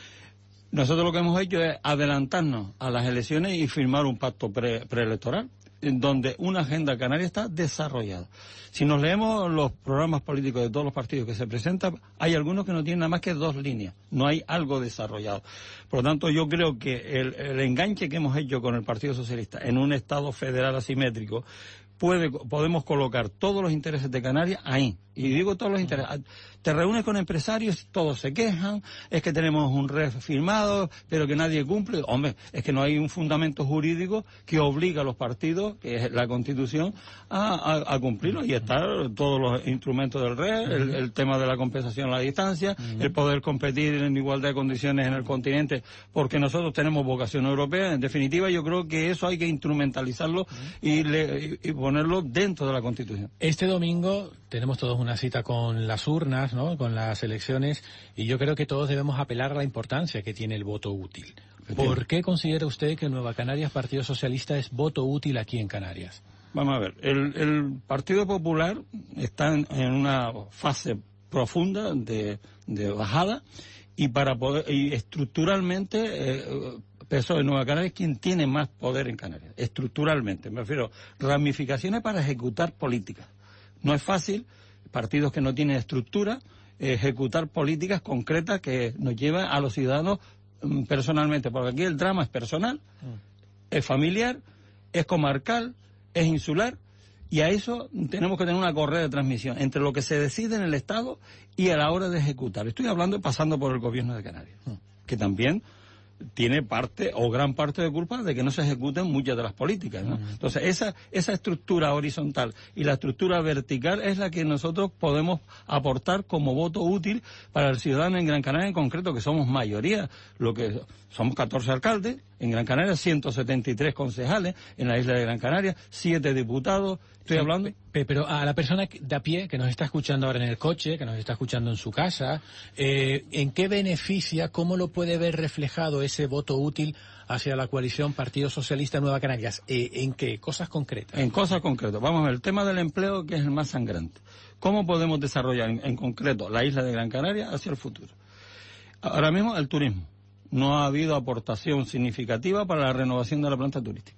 Mm. Nosotros lo que hemos hecho es adelantarnos a las elecciones y firmar un pacto pre, preelectoral, en donde una agenda canaria está desarrollada. Si nos leemos los programas políticos de todos los partidos que se presentan, hay algunos que no tienen nada más que dos líneas, no hay algo desarrollado. Por lo tanto, yo creo que el, el enganche que hemos hecho con el Partido Socialista en un Estado federal asimétrico, puede, podemos colocar todos los intereses de Canarias ahí. Y digo todos los intereses. Te reúnes con empresarios, todos se quejan, es que tenemos un R E F firmado, pero que nadie cumple. Hombre, es que no hay un fundamento jurídico que obliga a los partidos, que es la Constitución, a, a, a cumplirlo. Y están todos los instrumentos del R E F, el, el tema de la compensación a la distancia, uh-huh, el poder competir en igualdad de condiciones en el continente, porque nosotros tenemos vocación europea. En definitiva, yo creo que eso hay que instrumentalizarlo, uh-huh, y, le, y ponerlo dentro de la Constitución. Este domingo tenemos todos una cita con las urnas, ¿no?, con las elecciones, y yo creo que todos debemos apelar a la importancia que tiene el voto útil. ¿Por qué considera usted que Nueva Canarias Partido Socialista es voto útil aquí en Canarias? Vamos a ver, el, el Partido Popular está en, en una fase profunda de, de bajada, y para poder, y estructuralmente, eh, P S O E de Nueva Canarias es quien tiene más poder en Canarias, estructuralmente. Me refiero a ramificaciones para ejecutar políticas. No es fácil, partidos que no tienen estructura, ejecutar políticas concretas que nos llevan a los ciudadanos personalmente, porque aquí el drama es personal, mm. es familiar, es comarcal, es insular, y a eso tenemos que tener una correa de transmisión entre lo que se decide en el Estado y a la hora de ejecutar. Estoy hablando pasando por el gobierno de Canarias, que también tiene parte o gran parte de culpa de que no se ejecuten muchas de las políticas, ¿no? Entonces, esa esa estructura horizontal y la estructura vertical es la que nosotros podemos aportar como voto útil para el ciudadano en Gran Canaria en concreto, que somos mayoría, lo que somos catorce alcaldes, en Gran Canaria ciento setenta y tres concejales, en la isla de Gran Canaria siete diputados. Estoy sí, hablando... Pero a la persona de a pie que nos está escuchando ahora en el coche, que nos está escuchando en su casa, eh, ¿en qué beneficia, cómo lo puede ver reflejado ese voto útil hacia la coalición Partido Socialista Nueva Canarias? Eh, ¿En qué? Cosas concretas. En cosas concretas. Vamos a ver, el tema del empleo, que es el más sangrante. ¿Cómo podemos desarrollar en, en concreto la isla de Gran Canaria hacia el futuro? Ahora mismo el turismo. No ha habido aportación significativa para la renovación de la planta turística.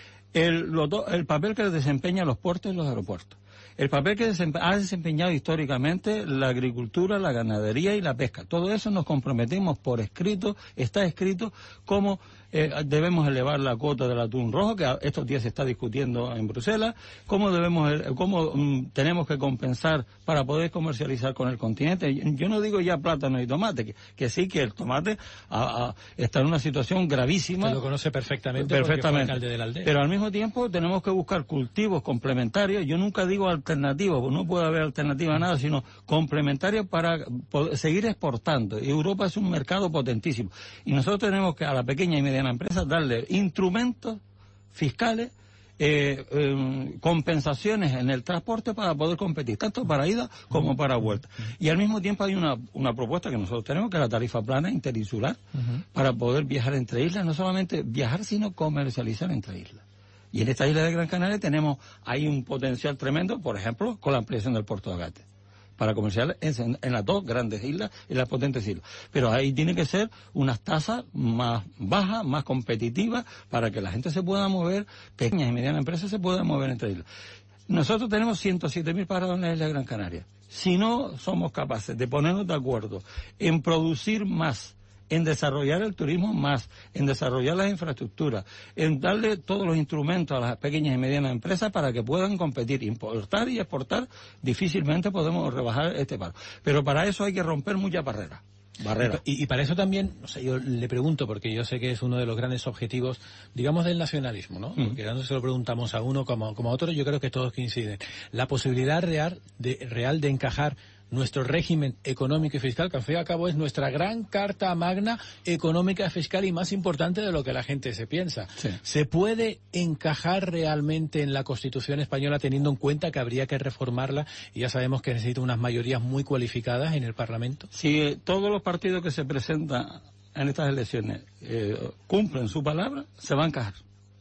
El, lo, el papel que desempeñan los puertos y los aeropuertos. El papel que desempe ha desempeñado históricamente la agricultura, la ganadería y la pesca. Todo eso nos comprometimos por escrito, está escrito cómo eh, debemos elevar la cuota del atún rojo, que estos días se está discutiendo en Bruselas, cómo debemos, cómo um, tenemos que compensar para poder comercializar con el continente. Yo no digo ya plátano y tomate, que, que sí que el tomate a, a, está en una situación gravísima. Usted lo conoce perfectamente, perfectamente, porque fue alcalde de la aldea. Pero al mismo tiempo tenemos que buscar cultivos complementarios. Yo nunca digo alternativos, no puede haber alternativa a nada, sino complementarios para poder seguir exportando. Y Europa es un mercado potentísimo. Y nosotros tenemos que a la pequeña y mediana empresa darle instrumentos fiscales, eh, eh, compensaciones en el transporte para poder competir, tanto para ida como para vuelta. Y al mismo tiempo hay una, una propuesta que nosotros tenemos, que es la tarifa plana interinsular, uh-huh. para poder viajar entre islas, no solamente viajar, sino comercializar entre islas. Y en esta isla de Gran Canaria tenemos ahí un potencial tremendo, por ejemplo, con la ampliación del puerto de Agate, para comerciar en, en las dos grandes islas y las potentes islas. Pero ahí tiene que ser unas tasas más bajas, más competitivas, para que la gente se pueda mover, pequeñas y medianas empresas se puedan mover entre islas. Nosotros tenemos ciento siete mil parados en la isla de Gran Canaria. Si no somos capaces de ponernos de acuerdo en producir más, en desarrollar el turismo más, en desarrollar las infraestructuras, en darle todos los instrumentos a las pequeñas y medianas empresas para que puedan competir, importar y exportar, difícilmente podemos rebajar este paro. Pero para eso hay que romper muchas barreras. Barrera. Y, y para eso también, o sea, yo le pregunto, porque yo sé que es uno de los grandes objetivos, digamos, del nacionalismo, ¿no? Porque no se lo preguntamos a uno como, como a otro, yo creo que todos coinciden. La posibilidad real de, real de encajar nuestro régimen económico y fiscal, que al fin y al cabo es nuestra gran carta magna económica, fiscal y más importante de lo que la gente se piensa. Sí. ¿Se puede encajar realmente en la Constitución española, teniendo en cuenta que habría que reformarla y ya sabemos que necesita unas mayorías muy cualificadas en el Parlamento? Si todos los partidos que se presentan en estas elecciones eh, cumplen su palabra, se va a encajar.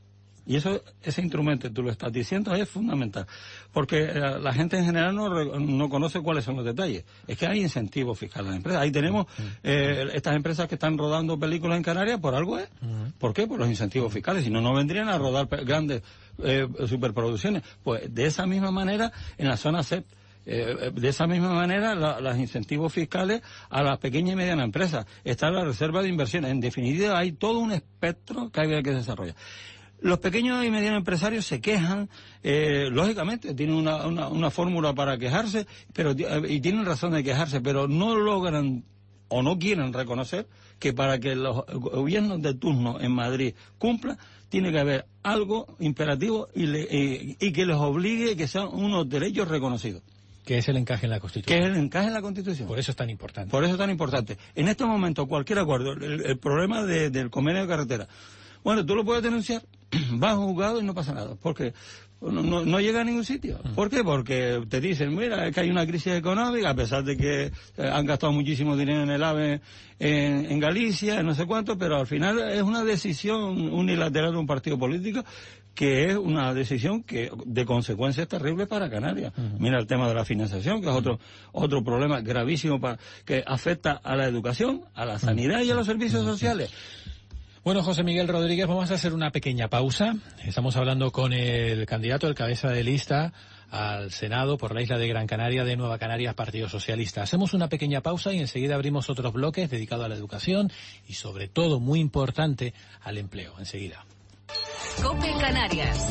Y eso, ese instrumento, tú lo estás diciendo, es fundamental. Porque eh, la gente en general no, no conoce cuáles son los detalles. Es que hay incentivos fiscales a las empresas. Ahí tenemos eh, estas empresas que están rodando películas en Canarias, por algo es. ¿Por qué? Por los incentivos fiscales. Si no, no vendrían a rodar grandes eh, superproducciones. Pues de esa misma manera, en la zona C E P, Eh, de esa misma manera, la, los incentivos fiscales a las pequeñas y medianas empresas. Está la reserva de inversiones. En definitiva, hay todo un espectro que hay que desarrollar. Los pequeños y medianos empresarios se quejan, eh, lógicamente, tienen una, una, una fórmula para quejarse, pero y tienen razón de quejarse, pero no logran o no quieren reconocer que para que los gobiernos de turno en Madrid cumplan, tiene que haber algo imperativo y, le, y, y que les obligue que sean unos derechos reconocidos. Que es el encaje en la Constitución. Que es el encaje en la Constitución. Por eso es tan importante. Por eso es tan importante. En este momento, cualquier acuerdo, el, el problema de, del convenio de carretera, bueno, tú lo puedes denunciar, vas a un juzgado y no pasa nada, porque no, no, no llega a ningún sitio. ¿Por qué? Porque te dicen, mira, es que hay una crisis económica, a pesar de que eh, han gastado muchísimo dinero en el AVE en, en Galicia, no sé cuánto, pero al final es una decisión unilateral de un partido político, que es una decisión que de consecuencias terribles para Canarias. Uh-huh. Mira el tema de la financiación, que es otro otro problema gravísimo para, que afecta a la educación, a la sanidad y a los servicios uh-huh. sociales. Bueno, José Miguel Rodríguez, vamos a hacer una pequeña pausa. Estamos hablando con el candidato, el cabeza de lista al Senado por la isla de Gran Canaria de Nueva Canarias, Partido Socialista. Hacemos una pequeña pausa y enseguida abrimos otros bloques dedicados a la educación y sobre todo, muy importante, al empleo. Enseguida. COPE Canarias.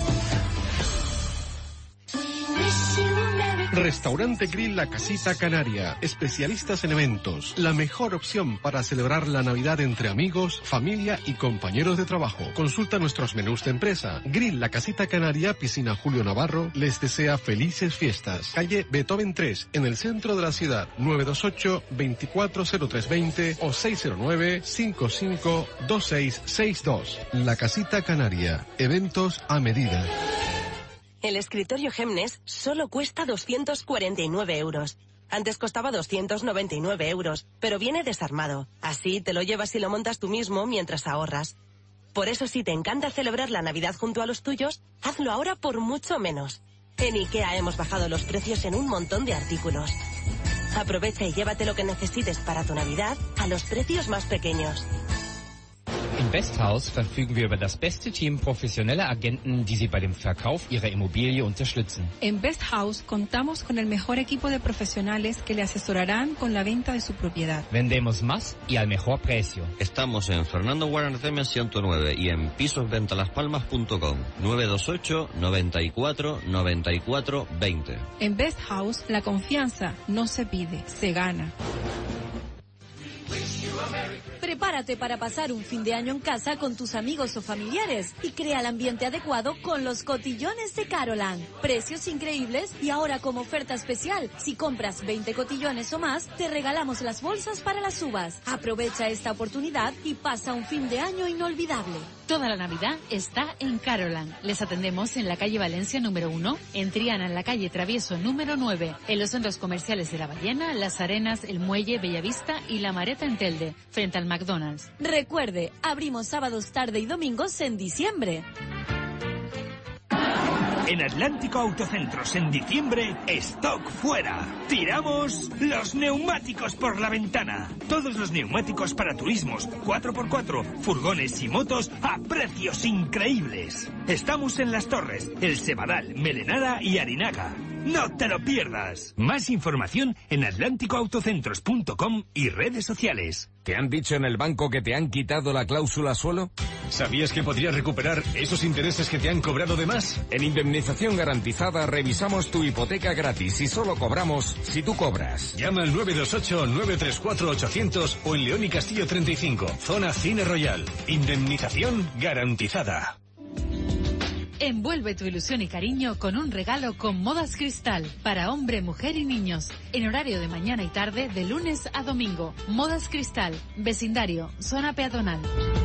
Restaurante Grill La Casita Canaria, especialistas en eventos, la mejor opción para celebrar la Navidad entre amigos, familia y compañeros de trabajo. Consulta nuestros menús de empresa. Grill La Casita Canaria, Piscina Julio Navarro, les desea felices fiestas. Calle Beethoven tres, en el centro de la ciudad, nueve dos ocho, veinticuatro cero tres veinte o seis cero nueve, cinco cinco dos seis seis dos. La Casita Canaria, eventos a medida. El escritorio Gemnes solo cuesta doscientos cuarenta y nueve euros. Antes costaba doscientos noventa y nueve euros, pero viene desarmado. Así te lo llevas y lo montas tú mismo mientras ahorras. Por eso, si te encanta celebrar la Navidad junto a los tuyos, hazlo ahora por mucho menos. En IKEA hemos bajado los precios en un montón de artículos. Aprovecha y llévate lo que necesites para tu Navidad a los precios más pequeños. In Besthaus verfügen wir über das beste Team professioneller Agenten, die Sie bei dem Verkauf Ihrer Immobilie unterstützen. En Besthaus contamos con el mejor equipo de profesionales que le asesorarán con la venta de su propiedad. Vendemos más y al mejor precio. Estamos en Fernando Guararceme ciento nueve y en pisos venta las palmas punto com. nueve dos ocho, noventa y cuatro, noventa y cuatro, veinte. En Besthaus la confianza no se pide, se gana. Prepárate para pasar un fin de año en casa con tus amigos o familiares y crea el ambiente adecuado con los cotillones de Carolan. Precios increíbles y ahora como oferta especial, si compras veinte cotillones o más, te regalamos las bolsas para las uvas. Aprovecha esta oportunidad y pasa un fin de año inolvidable. Toda la Navidad está en Carolan. Les atendemos en la calle Valencia número uno, en Triana en la calle Travieso número nueve, en los centros comerciales de La Ballena, Las Arenas, El Muelle, Bellavista y La Mareta en Telde, frente al McDonald's. Recuerde, abrimos sábados, tarde y domingos en diciembre. En Atlántico Autocentros en diciembre, stock fuera. Tiramos los neumáticos por la ventana. Todos los neumáticos para turismos, cuatro por cuatro, furgones y motos a precios increíbles. Estamos en Las Torres, El Sebadal, Melenara y Arinaga. ¡No te lo pierdas! Más información en atlántico autocentros punto com y redes sociales. ¿Te han dicho en el banco que te han quitado la cláusula suelo? ¿Sabías que podrías recuperar esos intereses que te han cobrado de más? En Indemnización Garantizada revisamos tu hipoteca gratis y solo cobramos si tú cobras. Llama al nueve dos ocho, nueve tres cuatro, ochocientos o en León y Castillo treinta y cinco, zona Cine Royal. Indemnización garantizada. Envuelve tu ilusión y cariño con un regalo con Modas Cristal para hombre, mujer y niños. En horario de mañana y tarde, de lunes a domingo. Modas Cristal, vecindario, zona peatonal.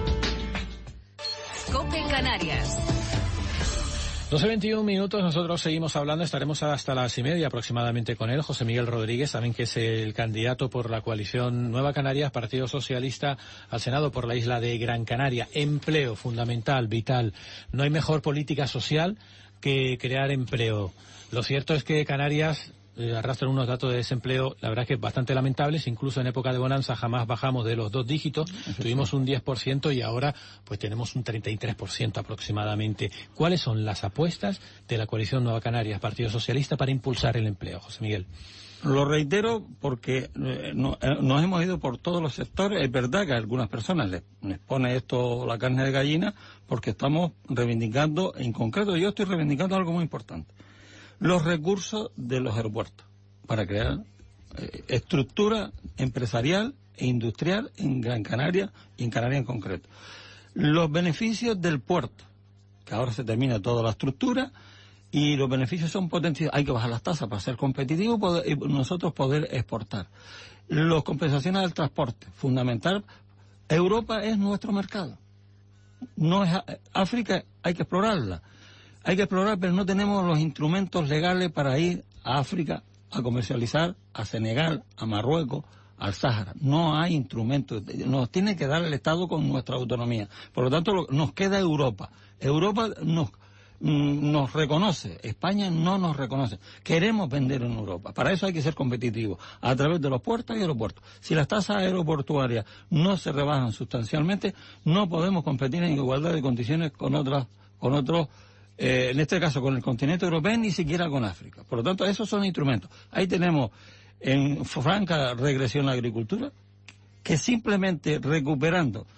COPE Canarias. doce veintiún minutos, nosotros seguimos hablando, estaremos hasta las y media aproximadamente con él. José Miguel Rodríguez, saben que es el candidato por la coalición Nueva Canarias, Partido Socialista, al Senado por la isla de Gran Canaria. Empleo, fundamental, vital. No hay mejor política social que crear empleo. Lo cierto es que Canarias eh, arrastran unos datos de desempleo, la verdad es que bastante lamentables, incluso en época de bonanza jamás bajamos de los dos dígitos, tuvimos un diez por ciento y ahora pues tenemos un treinta y tres por ciento aproximadamente. ¿Cuáles son las apuestas de la coalición Nueva Canarias, Partido Socialista, para impulsar el empleo, José Miguel? Lo reitero porque eh, no, eh, nos hemos ido por todos los sectores. Es verdad que a algunas personas les, les pone esto la carne de gallina porque estamos reivindicando, en concreto yo estoy reivindicando algo muy importante, los recursos de los aeropuertos para crear eh, estructura empresarial e industrial en Gran Canaria y en Canarias en concreto. Los beneficios del puerto, que ahora se termina toda la estructura y los beneficios son potenciados. Hay que bajar las tasas para ser competitivo y nosotros poder exportar. Las compensaciones del transporte, fundamental. Europa es nuestro mercado. No es África, hay que explorarla. Hay que explorar, pero no tenemos los instrumentos legales para ir a África a comercializar, a Senegal, a Marruecos, al Sáhara. No hay instrumentos. Nos tiene que dar el Estado con nuestra autonomía. Por lo tanto, nos queda Europa. Europa nos, nos reconoce. España no nos reconoce. Queremos vender en Europa. Para eso hay que ser competitivos a través de los puertos y aeropuertos. Si las tasas aeroportuarias no se rebajan sustancialmente, no podemos competir en igualdad de condiciones con otras, con otros. Eh, en este caso con el continente europeo, ni siquiera con África. Por lo tanto, esos son instrumentos. Ahí tenemos en franca regresión la agricultura, que simplemente recuperando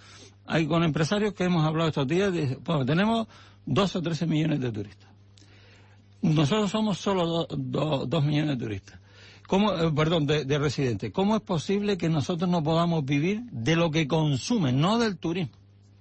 hay con empresarios que hemos hablado estos días, de, bueno, tenemos doce o trece millones de turistas. Nosotros somos solo do, do, dos millones de turistas. ¿Cómo, eh, perdón, de, de residentes. ¿Cómo es posible que nosotros no podamos vivir de lo que consumen, no del turismo?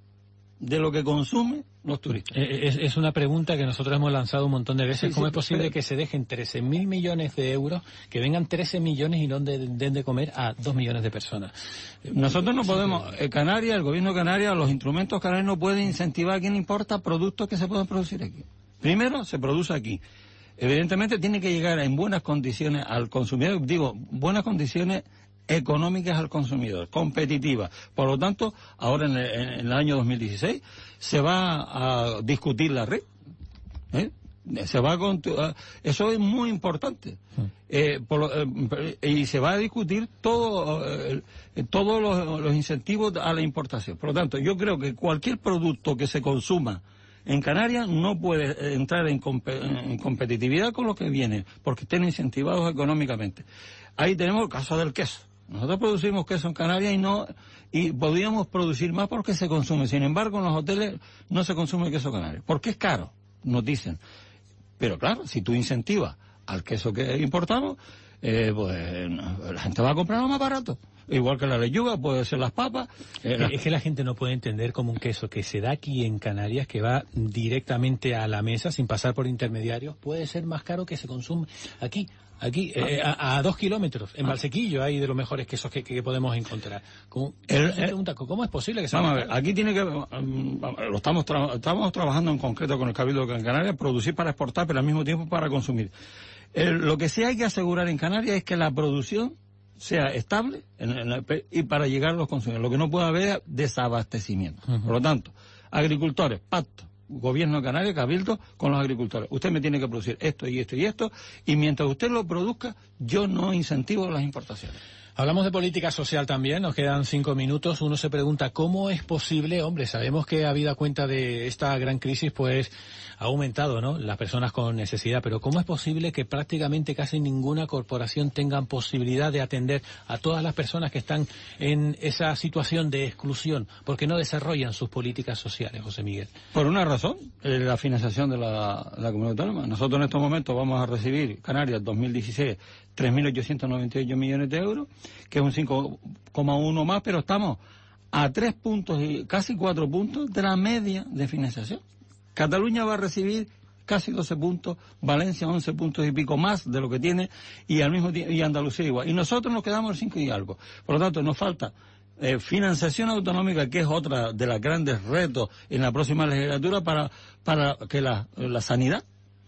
De lo que consumen los turistas. Es, es una pregunta que nosotros hemos lanzado un montón de veces. Sí, ¿Cómo sí, es posible pero... que se dejen trece mil millones de euros, que vengan trece millones y no den de, de comer a dos millones de personas? Nosotros no podemos, eh, Canarias, el gobierno de Canarias, los instrumentos canarios no pueden incentivar a quien importa productos que se puedan producir aquí. Primero, se produce aquí. Evidentemente tiene que llegar en buenas condiciones al consumidor, digo, buenas condiciones económicas al consumidor, competitivas. Por lo tanto, ahora en el, en el año dos mil dieciséis se va a discutir la red. ¿eh? Se va a, eso es muy importante. Eh, por lo, eh, y se va a discutir todo, eh, todos los, los incentivos a la importación. Por lo tanto, yo creo que cualquier producto que se consuma en Canarias no puede entrar en, comp en competitividad con lo que viene, porque estén incentivados económicamente. Ahí tenemos el caso del queso. Nosotros producimos queso en Canarias y no y podríamos producir más porque se consume. Sin embargo, en los hoteles no se consume queso canario. Porque es caro, nos dicen. Pero claro, si tú incentivas al queso que importamos, eh, pues la gente va a comprarlo más barato. Igual que la lechuga, puede ser las papas. Eh, la... Es que la gente no puede entender como un queso que se da aquí en Canarias, que va directamente a la mesa sin pasar por intermediarios, puede ser más caro que se consume aquí. Aquí, eh, a, a dos kilómetros, en Valsequillo, hay de los mejores quesos que, que podemos encontrar. ¿Cómo, el, el, pregunta, ¿cómo es posible que sea? Vamos a ver, aquí tiene que, um, lo estamos, tra estamos trabajando en concreto con el Cabildo de Canarias, producir para exportar, pero al mismo tiempo para consumir. El, lo que sí hay que asegurar en Canarias es que la producción sea estable en, en la, y para llegar a los consumidores. Lo que no puede haber es desabastecimiento. Uh-huh. Por lo tanto, agricultores, pacto. Gobierno de Canarias, Cabildo, con los agricultores. Usted me tiene que producir esto y esto y esto, y mientras usted lo produzca, yo no incentivo las importaciones. Hablamos de política social también, nos quedan cinco minutos. Uno se pregunta, ¿cómo es posible? Hombre, sabemos que habida cuenta de esta gran crisis, pues ha aumentado, ¿no?, las personas con necesidad, pero ¿cómo es posible que prácticamente casi ninguna corporación tenga posibilidad de atender a todas las personas que están en esa situación de exclusión, porque no desarrollan sus políticas sociales, José Miguel? Por una razón, eh, la financiación de la, la comunidad autónoma. Nosotros en estos momentos vamos a recibir, Canarias dos mil dieciséis, tres mil ochocientos noventa y ocho millones de euros, que es un cinco coma uno más, pero estamos a tres puntos y casi cuatro puntos de la media de financiación. Cataluña va a recibir casi doce puntos, Valencia once puntos y pico más de lo que tiene, y al mismo tiempo, y Andalucía igual. Y nosotros nos quedamos en cinco y algo. Por lo tanto, nos falta eh, financiación autonómica, que es otra de los grandes retos en la próxima legislatura, para, para que la, la sanidad,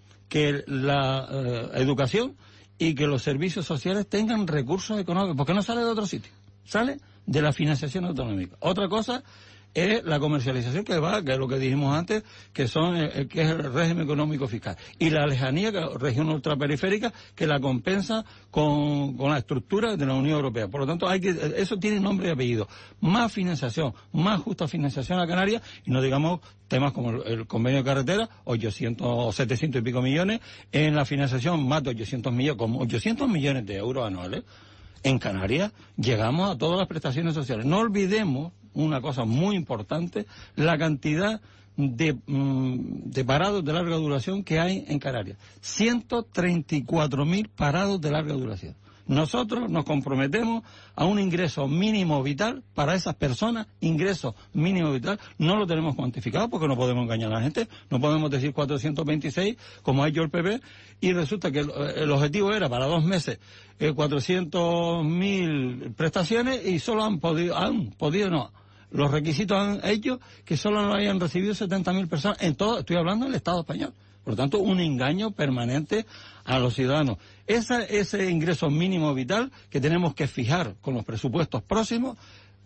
que la eh, educación y que los servicios sociales tengan recursos económicos, porque no sale de otro sitio, sale de la financiación autonómica. Otra cosa es la comercialización, que va, que es lo que dijimos antes, que son eh, que es el régimen económico fiscal, y la lejanía, que es la región ultraperiférica, que la compensa con, con la estructura de la Unión Europea. Por lo tanto, hay que, eso tiene nombre y apellido. Más financiación, más justa financiación a Canarias, y no digamos temas como el, el convenio de carretera, ochocientos, setecientos y pico millones, en la financiación más de ochocientos millones, como ochocientos millones de euros anuales. En Canarias llegamos a todas las prestaciones sociales. No olvidemos una cosa muy importante, la cantidad de, mm, de parados de larga duración que hay en Canarias. ciento treinta y cuatro mil parados de larga duración. Nosotros nos comprometemos a un ingreso mínimo vital para esas personas, ingreso mínimo vital, no lo tenemos cuantificado porque no podemos engañar a la gente, no podemos decir cuatrocientos veintiséis como ha hecho el P P, y resulta que el, el objetivo era para dos meses eh, cuatrocientos mil prestaciones, y solo han podido, han podido no, los requisitos han hecho que solo lo hayan recibido setenta mil personas en todo, estoy hablando del Estado español. Por lo tanto, un engaño permanente a los ciudadanos. Esa, ese ingreso mínimo vital que tenemos que fijar con los presupuestos próximos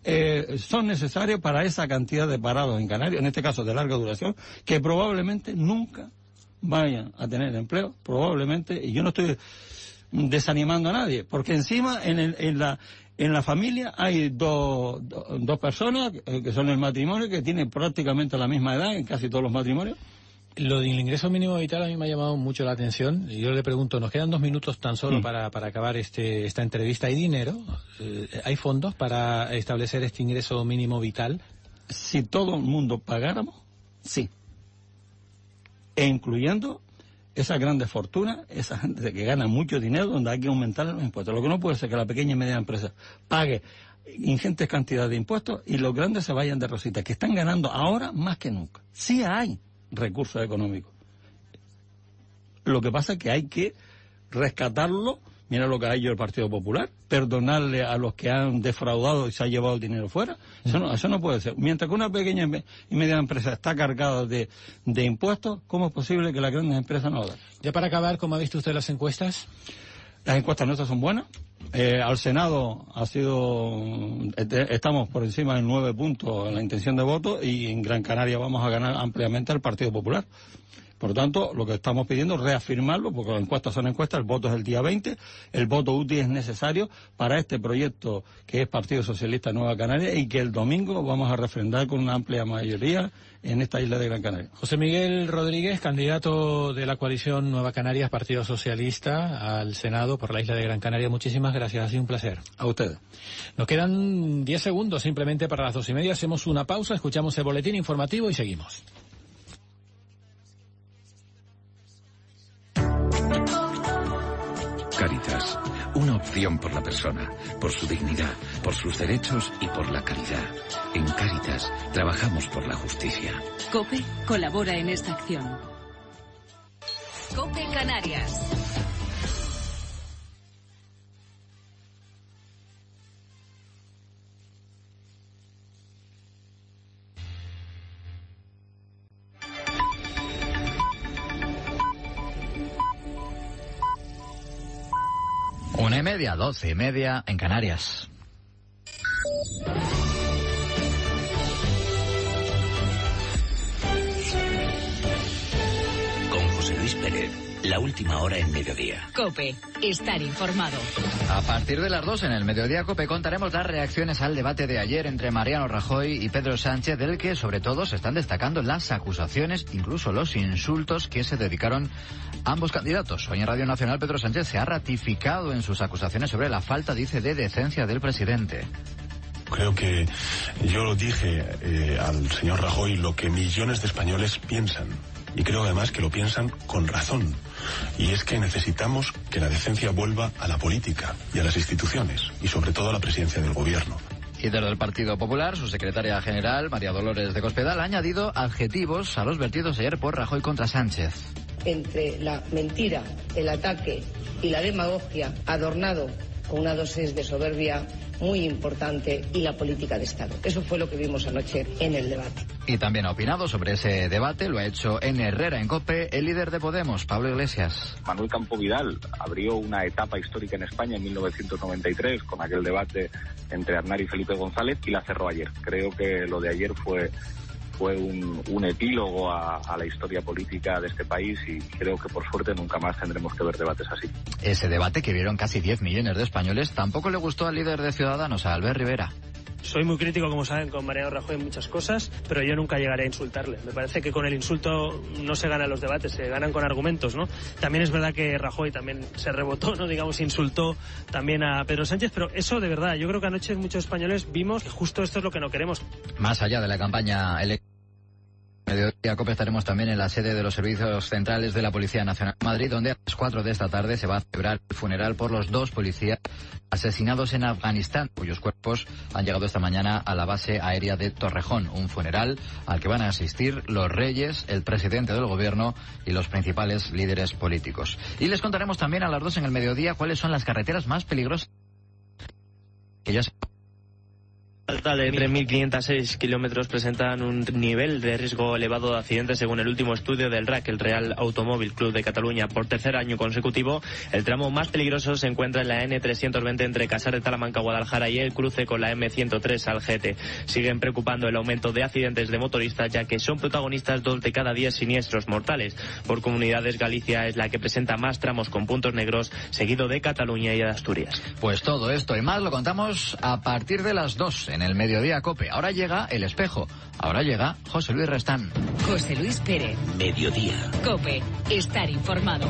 eh, son necesarios para esa cantidad de parados en Canarias, en este caso de larga duración, que probablemente nunca vayan a tener empleo, probablemente, y yo no estoy desanimando a nadie, porque encima en, el, en la en la familia hay dos, do, dos personas eh, que son el matrimonio, que tienen prácticamente la misma edad en casi todos los matrimonios. Lo del ingreso mínimo vital a mí me ha llamado mucho la atención. Yo le pregunto, nos quedan dos minutos tan solo mm. para, para acabar este, esta entrevista. ¿Hay dinero? Eh, ¿Hay fondos para establecer este ingreso mínimo vital? Si todo el mundo pagáramos, sí. E incluyendo esas grandes fortunas, esa gente que gana mucho dinero, donde hay que aumentar los impuestos. Lo que no puede ser que la pequeña y media empresa pague ingentes cantidades de impuestos y los grandes se vayan de rosita, que están ganando ahora más que nunca. Sí hay recursos económicos. Lo que pasa es que hay que rescatarlo. Mira lo que ha hecho el Partido Popular, perdonarle a los que han defraudado y se ha llevado el dinero fuera. Eso no, eso no puede ser. Mientras que una pequeña y media empresa está cargada de, de impuestos, ¿cómo es posible que las grandes empresas no lo hagan? Ya para acabar, ¿cómo ha visto usted las encuestas? Las encuestas nuestras son buenas. Eh, al Senado ha sido, estamos por encima de nueve puntos en la intención de voto y en Gran Canaria vamos a ganar ampliamente al Partido Popular. Por lo tanto, lo que estamos pidiendo es reafirmarlo, porque las encuestas son encuestas, el voto es el día veinte, el voto útil es necesario para este proyecto que es Partido Socialista Nueva Canaria y que el domingo vamos a refrendar con una amplia mayoría en esta isla de Gran Canaria. José Miguel Rodríguez, candidato de la coalición Nueva Canarias, Partido Socialista, al Senado por la isla de Gran Canaria. Muchísimas gracias, ha sido un placer. A ustedes. Nos quedan diez segundos simplemente para las dos y media. Hacemos una pausa, escuchamos el boletín informativo y seguimos. Cáritas, una opción por la persona, por su dignidad, por sus derechos y por la caridad. En Cáritas trabajamos por la justicia. COPE colabora en esta acción. COPE Canarias. Una y media, doce y media en Canarias. Con José Luis Pérez, la última hora en mediodía. COPE, estar informado. A partir de las dos en el Mediodía COPE contaremos las reacciones al debate de ayer entre Mariano Rajoy y Pedro Sánchez, del que sobre todo se están destacando las acusaciones, incluso los insultos que se dedicaron ambos candidatos. Hoy en Radio Nacional Pedro Sánchez se ha ratificado en sus acusaciones sobre la falta, dice, de decencia del presidente. Creo que yo lo dije eh, al señor Rajoy lo que millones de españoles piensan. Y creo además que lo piensan con razón. Y es que necesitamos que la decencia vuelva a la política y a las instituciones. Y sobre todo a la presidencia del gobierno. Y desde el Partido Popular, su secretaria general, María Dolores de Cospedal, ha añadido adjetivos a los vertidos ayer por Rajoy contra Sánchez. Entre la mentira, el ataque y la demagogia, adornado con una dosis de soberbia muy importante, y la política de Estado. Eso fue lo que vimos anoche en el debate. Y también ha opinado sobre ese debate, lo ha hecho en Herrera, en COPE, el líder de Podemos, Pablo Iglesias. Manuel Campo Vidal abrió una etapa histórica en España en mil novecientos noventa y tres con aquel debate entre Aznar y Felipe González, y la cerró ayer. Creo que lo de ayer fue fue un, un epílogo a, a la historia política de este país, y creo que por suerte nunca más tendremos que ver debates así. Ese debate, que vieron casi diez millones de españoles, tampoco le gustó al líder de Ciudadanos, a Albert Rivera. Soy muy crítico, como saben, con Mariano Rajoy en muchas cosas, pero yo nunca llegaré a insultarle. Me parece que con el insulto no se ganan los debates, se ganan con argumentos, ¿no? También es verdad que Rajoy también se rebotó, ¿no? Digamos, insultó también a Pedro Sánchez, pero eso de verdad, yo creo que anoche muchos españoles vimos que justo esto es lo que no queremos. Más allá de la campaña electoral, Mediodía COPE estaremos también en la sede de los servicios centrales de la Policía Nacional de Madrid, donde a las cuatro de esta tarde se va a celebrar el funeral por los dos policías asesinados en Afganistán, cuyos cuerpos han llegado esta mañana a la base aérea de Torrejón. Un funeral al que van a asistir los reyes, el presidente del gobierno y los principales líderes políticos. Y les contaremos también a las dos en el mediodía cuáles son las carreteras más peligrosas que ya se... Alta de tres mil quinientos seis kilómetros presentan un nivel de riesgo elevado de accidentes según el último estudio del R A C, el Real Automóvil Club de Cataluña. Por tercer año consecutivo, el tramo más peligroso se encuentra en la N trescientos veinte entre Casar de Talamanca, Guadalajara y el cruce con la M ciento tres Algete. Siguen preocupando el aumento de accidentes de motoristas, ya que son protagonistas dos de cada diez siniestros mortales. Por comunidades, Galicia es la que presenta más tramos con puntos negros, seguido de Cataluña y de Asturias. Pues todo esto y más lo contamos a partir de las dos en el Mediodía COPE. Ahora llega El Espejo. Ahora llega José Luis Restán. José Luis Pérez. Mediodía. COPE. Estar informado.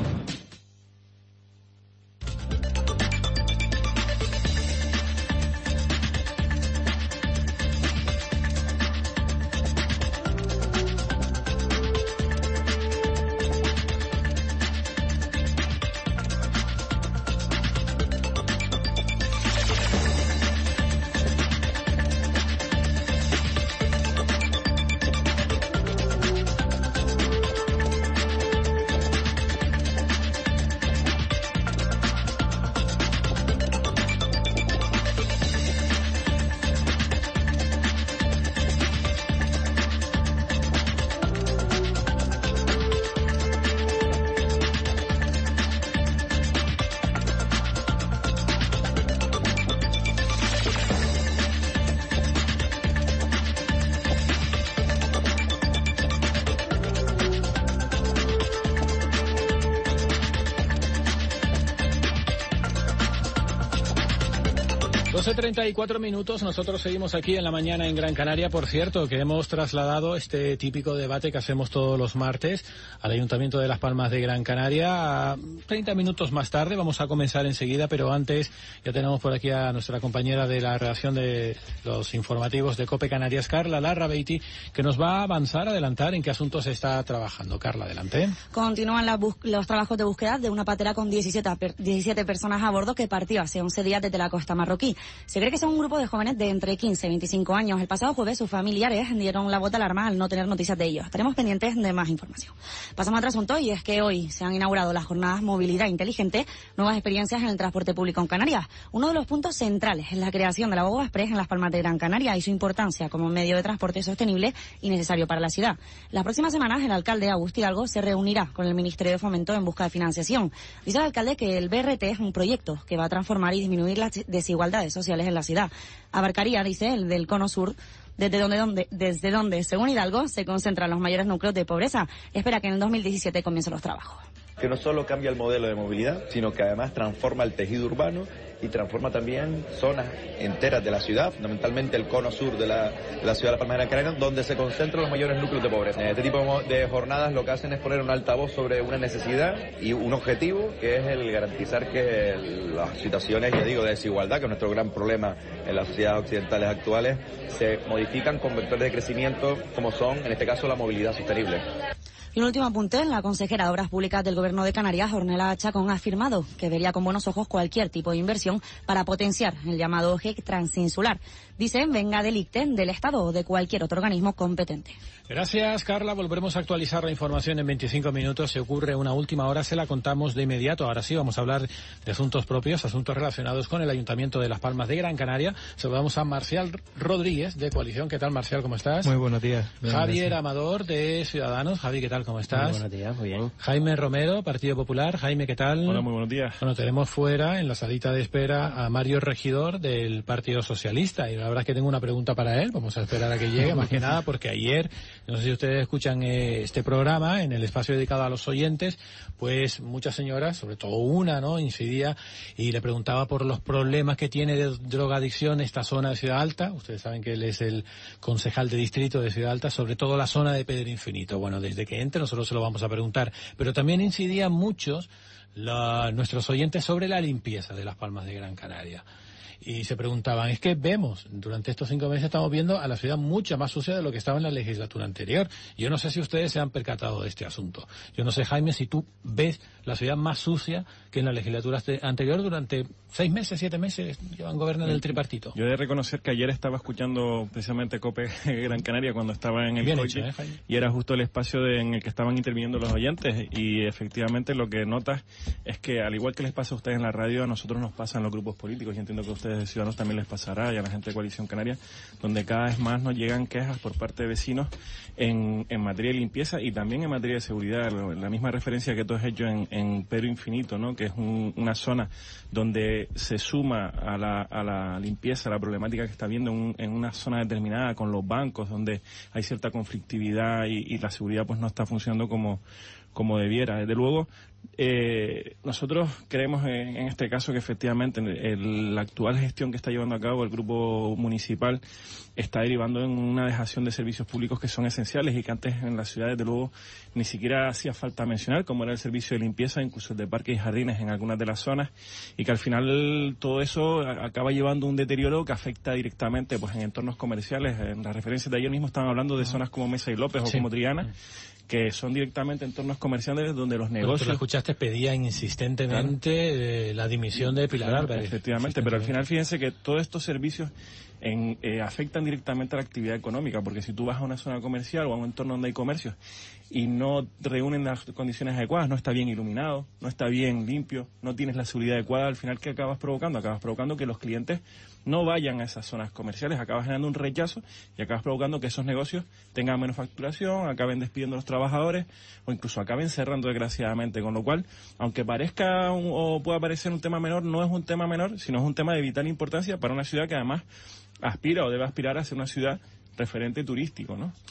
doce treinta y cuatro minutos, nosotros seguimos aquí en la mañana en Gran Canaria. Por cierto, que hemos trasladado este típico debate que hacemos todos los martes al Ayuntamiento de Las Palmas de Gran Canaria. treinta minutos más tarde, vamos a comenzar enseguida, pero antes ya tenemos por aquí a nuestra compañera de la redacción de los informativos de COPE Canarias, Carla Larrabeiti, que nos va a avanzar, adelantar en qué asuntos se está trabajando. Carla, adelante. Continúan la los trabajos de búsqueda de una patera con diecisiete, diecisiete personas a bordo que partió hace once días desde la costa marroquí. Se cree que son un grupo de jóvenes de entre quince y veinticinco años. El pasado jueves sus familiares dieron la voz de alarma al no tener noticias de ellos. Estaremos pendientes de más información. Pasamos a otro asunto, y es que hoy se han inaugurado las jornadas Movilidad Inteligente, nuevas experiencias en el transporte público en Canarias. Uno de los puntos centrales es la creación de la Bogo Express en Las Palmas de Gran Canaria y su importancia como medio de transporte sostenible y necesario para la ciudad. Las próximas semanas el alcalde Agustí Hidalgo se reunirá con el Ministerio de Fomento en busca de financiación. Dice el alcalde que el B R T es un proyecto que va a transformar y disminuir las desigualdades sociales en la ciudad. Abarcaría, dice, el del cono sur, desde donde, donde, desde donde, según Hidalgo, se concentran los mayores núcleos de pobreza. Espera que en el dos mil diecisiete comiencen los trabajos. Que no solo cambia el modelo de movilidad, sino que además transforma el tejido urbano y transforma también zonas enteras de la ciudad, fundamentalmente el cono sur de la, de la ciudad de La Palma de Gran Canaria, donde se concentran los mayores núcleos de pobreza. Este tipo de jornadas lo que hacen es poner un altavoz sobre una necesidad y un objetivo, que es el garantizar que las situaciones, ya digo, de desigualdad, que es nuestro gran problema en las sociedades occidentales actuales, se modifican con vectores de crecimiento como son, en este caso, la movilidad sostenible. Y un último apunte, la consejera de Obras Públicas del Gobierno de Canarias, Ornella Chacón, ha afirmado que vería con buenos ojos cualquier tipo de inversión para potenciar el llamado eje transinsular. Dice, venga del I C T E, del Estado o de cualquier otro organismo competente. Gracias, Carla. Volveremos a actualizar la información en veinticinco minutos. Se ocurre una última hora, se la contamos de inmediato. Ahora sí, vamos a hablar de asuntos propios, asuntos relacionados con el Ayuntamiento de Las Palmas de Gran Canaria. Saludamos a Marcial Rodríguez, de Coalición. ¿Qué tal, Marcial? ¿Cómo estás? Muy buenos días. Bien, Javier gracias. Amador, de Ciudadanos. Javi, ¿qué tal? ¿Cómo estás? Muy buenos días, muy bien. Jaime Romero, Partido Popular. Jaime, ¿qué tal? Hola, muy buenos días. Bueno, tenemos fuera, en la salita de espera, a Mario Regidor, del Partido Socialista. Y la verdad es que tengo una pregunta para él. Vamos a esperar a que llegue, más que nada, porque ayer, no sé si ustedes escuchan eh, este programa, en el espacio dedicado a los oyentes, pues muchas señoras, sobre todo una, ¿no?, incidía y le preguntaba por los problemas que tiene de drogadicción esta zona de Ciudad Alta. Ustedes saben que él es el concejal de distrito de Ciudad Alta, sobre todo la zona de Pedro Infinito. Bueno, desde que entre nosotros se lo vamos a preguntar. Pero también incidían muchos la, nuestros oyentes sobre la limpieza de Las Palmas de Gran Canaria. Y se preguntaban, es que vemos, durante estos cinco meses estamos viendo a la ciudad mucha más sucia de lo que estaba en la legislatura anterior. Yo no sé si ustedes se han percatado de este asunto. Yo no sé, Jaime, si tú ves la ciudad más sucia que en la legislatura anterior durante seis meses, siete meses, llevan gobernando el tripartito. Yo he de reconocer que ayer estaba escuchando precisamente COPE Gran Canaria cuando estaba en el Bien coche, hecho, ¿eh, Jaime? Y era justo el espacio de, en el que estaban interviniendo los oyentes, y efectivamente lo que notas es que, al igual que les pasa a ustedes en la radio, a nosotros nos pasa en los grupos políticos, y entiendo que a ustedes de Ciudadanos también les pasará, y a la gente de Coalición Canaria, donde cada vez más nos llegan quejas por parte de vecinos en, en materia de limpieza y también en materia de seguridad. La misma referencia que tú has hecho en, en Pedro Infinito, ¿no?, que es un, una zona donde se suma a la, a la limpieza la problemática que está habiendo en, en una zona determinada con los bancos, donde hay cierta conflictividad y, y la seguridad pues no está funcionando como, como debiera. Desde luego, eh, nosotros creemos en, en este caso que efectivamente el, la actual gestión que está llevando a cabo el grupo municipal está derivando en una dejación de servicios públicos que son esenciales y que antes en la ciudad, desde luego, ni siquiera hacía falta mencionar, como era el servicio de limpieza, incluso el de parques y jardines en algunas de las zonas, y que al final todo eso acaba llevando un deterioro que afecta directamente pues en entornos comerciales. En las referencias de ayer mismo estaban hablando de zonas como Mesa y López o Sí. como Triana, que son directamente entornos comerciales donde los Bueno, negocios... tú lo escuchaste, pedían insistentemente eh, la dimisión de Pilar Claro, Álvarez. efectivamente, pero al final fíjense que todos estos servicios en, eh, afectan directamente a la actividad económica, porque si tú vas a una zona comercial o a un entorno donde hay comercios y no reúnen las condiciones adecuadas, no está bien iluminado, no está bien limpio, no tienes la seguridad adecuada, al final ¿qué acabas provocando? Acabas provocando que los clientes no vayan a esas zonas comerciales, acabas generando un rechazo y acabas provocando que esos negocios tengan menos facturación, acaben despidiendo a los trabajadores o incluso acaben cerrando desgraciadamente, con lo cual, aunque parezca un, o pueda parecer un tema menor, no es un tema menor, sino es un tema de vital importancia para una ciudad que además aspira o debe aspirar a ser una ciudad referente turístico, ¿no?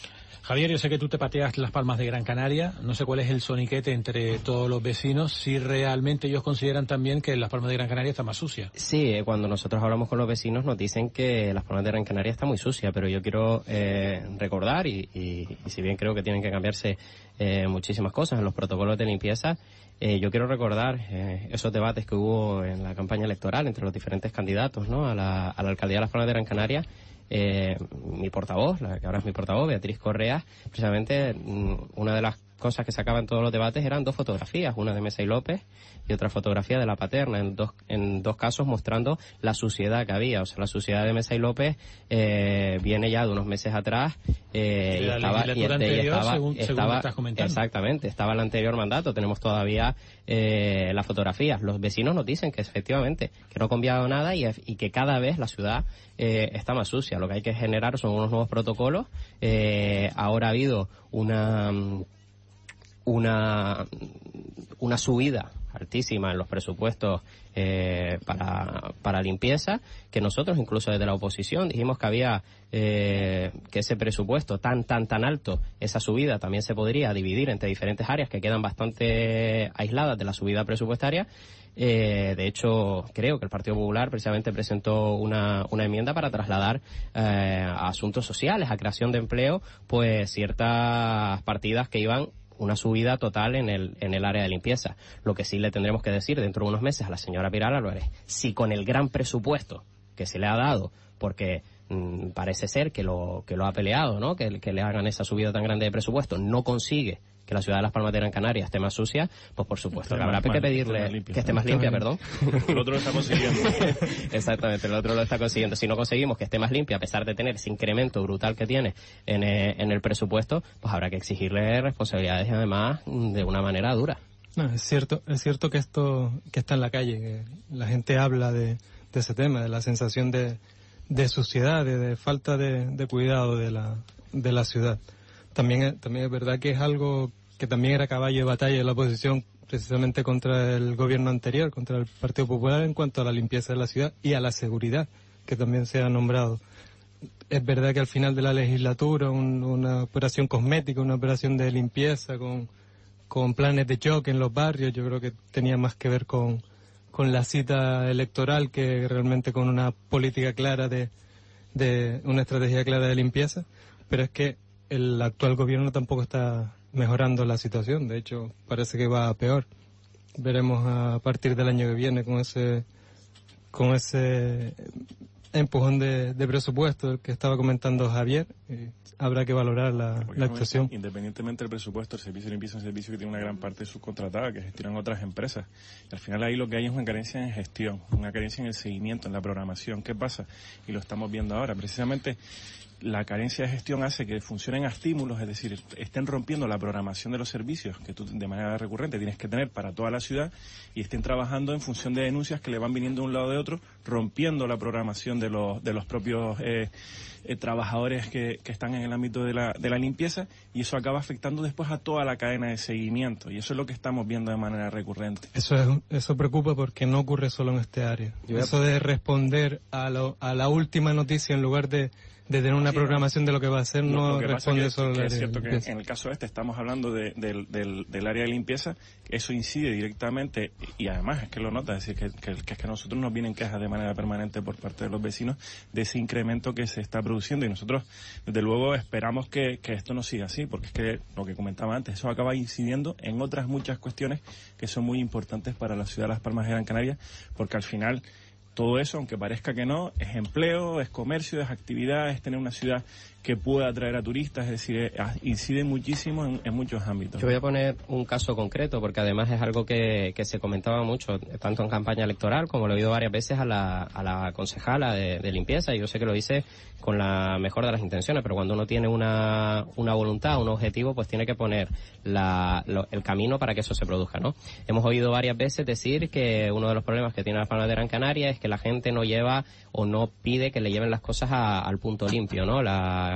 Javier, yo sé que tú te pateas Las Palmas de Gran Canaria, no sé cuál es el soniquete entre todos los vecinos, si realmente ellos consideran también que Las Palmas de Gran Canaria está más sucia. Sí, cuando nosotros hablamos con los vecinos nos dicen que Las Palmas de Gran Canaria está muy sucia, pero yo quiero eh, recordar, y, y, y si bien creo que tienen que cambiarse eh, muchísimas cosas en los protocolos de limpieza, eh, yo quiero recordar eh, esos debates que hubo en la campaña electoral entre los diferentes candidatos, ¿no?, a la, a la alcaldía de Las Palmas de Gran Canaria. Eh, mi portavoz, la que ahora es mi portavoz, Beatriz Correa, precisamente una de las cosas que sacaban en todos los debates eran dos fotografías, una de Mesa y López y otra fotografía de La Paterna, en dos, en dos casos mostrando la suciedad que había. O sea, la suciedad de Mesa y López eh, viene ya de unos meses atrás eh, y, estaba, y, este, anterior, y estaba, según, estaba según exactamente, estaba el anterior mandato. Tenemos todavía eh, las fotografías. Los vecinos nos dicen que efectivamente que no ha cambiado nada y, y que cada vez la ciudad eh, está más sucia. Lo que hay que generar son unos nuevos protocolos. Eh, ahora ha habido una una una subida altísima en los presupuestos eh, para para limpieza, que nosotros incluso desde la oposición dijimos que había eh, que ese presupuesto tan tan tan alto, esa subida también se podría dividir entre diferentes áreas que quedan bastante aisladas de la subida presupuestaria. Eh, de hecho, creo que el Partido Popular precisamente presentó una, una enmienda para trasladar eh, a asuntos sociales, a creación de empleo, pues ciertas partidas que iban una subida total en el en el área de limpieza. Lo que sí le tendremos que decir dentro de unos meses a la señora Pilar Álvarez, si con el gran presupuesto que se le ha dado, porque mmm, parece ser que lo que lo ha peleado, ¿no?, que, que le hagan esa subida tan grande de presupuesto, no consigue que la ciudad de Las Palmas de Gran Canaria esté más sucia, pues por supuesto que habrá que pedirle que esté más limpia, perdón. El otro lo está consiguiendo. Exactamente, el otro lo está consiguiendo. Si no conseguimos que esté más limpia, a pesar de tener ese incremento brutal que tiene en, eh, en el presupuesto, pues habrá que exigirle responsabilidades y además de una manera dura. No, es cierto, es cierto que esto que está en la calle, que la gente habla de, de ese tema, de la sensación de, de suciedad, de, de falta de, de cuidado de la, de la ciudad. También, también es verdad que es algo que también era caballo de batalla de la oposición precisamente contra el gobierno anterior, contra el Partido Popular, en cuanto a la limpieza de la ciudad y a la seguridad, que también se ha nombrado. Es verdad que al final de la legislatura un, una operación cosmética, una operación de limpieza con, con planes de choque en los barrios, yo creo que tenía más que ver con, con la cita electoral que realmente con una política clara de, de una estrategia clara de limpieza, pero es que el actual gobierno tampoco está mejorando la situación, de hecho parece que va a peor. Veremos a partir del año que viene con ese con ese empujón de, de presupuesto el que estaba comentando Javier, y habrá que valorar la, la actuación. Independientemente del presupuesto, el servicio de limpieza es un servicio que tiene una gran parte subcontratada, que gestionan otras empresas. Y al final ahí lo que hay es una carencia en gestión, una carencia en el seguimiento, en la programación. ¿Qué pasa? Y lo estamos viendo ahora. Precisamente la carencia de gestión hace que funcionen a estímulos, es decir, estén rompiendo la programación de los servicios que tú de manera recurrente tienes que tener para toda la ciudad y estén trabajando en función de denuncias que le van viniendo de un lado de otro, rompiendo la programación de los de los propios eh, eh, trabajadores que, que están en el ámbito de la, de la limpieza, y eso acaba afectando después a toda la cadena de seguimiento, y eso es lo que estamos viendo de manera recurrente. Eso es, eso preocupa porque no ocurre solo en este área. Yo eso de responder a, lo, a la última noticia en lugar de de tener una sí, programación de lo que va a hacer, no, no responde que, solo que al área es cierto de que en el caso este estamos hablando de, de, del, del área de limpieza, eso incide directamente, y además es que lo nota, es decir, que, que, que es que a nosotros nos vienen quejas de manera permanente por parte de los vecinos de ese incremento que se está produciendo, y nosotros desde luego esperamos que, que esto no siga así, porque es que lo que comentaba antes, eso acaba incidiendo en otras muchas cuestiones que son muy importantes para la ciudad de Las Palmas de Gran Canaria, porque al final todo eso, aunque parezca que no, es empleo, es comercio, es actividad, es tener una ciudad que pueda atraer a turistas, es decir, incide muchísimo en, en muchos ámbitos. Yo voy a poner un caso concreto, porque además es algo que, que se comentaba mucho, tanto en campaña electoral como lo he oído varias veces a la, a la concejala de, de limpieza, y yo sé que lo hice con la mejor de las intenciones, pero cuando uno tiene una, una voluntad, un objetivo, pues tiene que poner la, lo, el camino para que eso se produzca, ¿no? Hemos oído varias veces decir que uno de los problemas que tiene Las Palmas de Gran Canaria es que la gente no lleva o no pide que le lleven las cosas a, al punto limpio, ¿no? La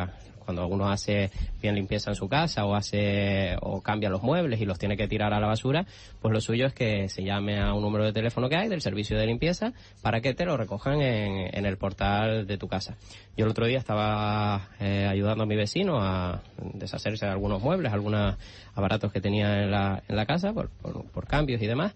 cuando uno hace bien limpieza en su casa o hace o cambia los muebles y los tiene que tirar a la basura, pues lo suyo es que se llame a un número de teléfono que hay del servicio de limpieza para que te lo recojan en, en el portal de tu casa. Yo el otro día estaba eh, ayudando a mi vecino a deshacerse de algunos muebles, algunos aparatos que tenía en la, en la casa por, por, por cambios y demás,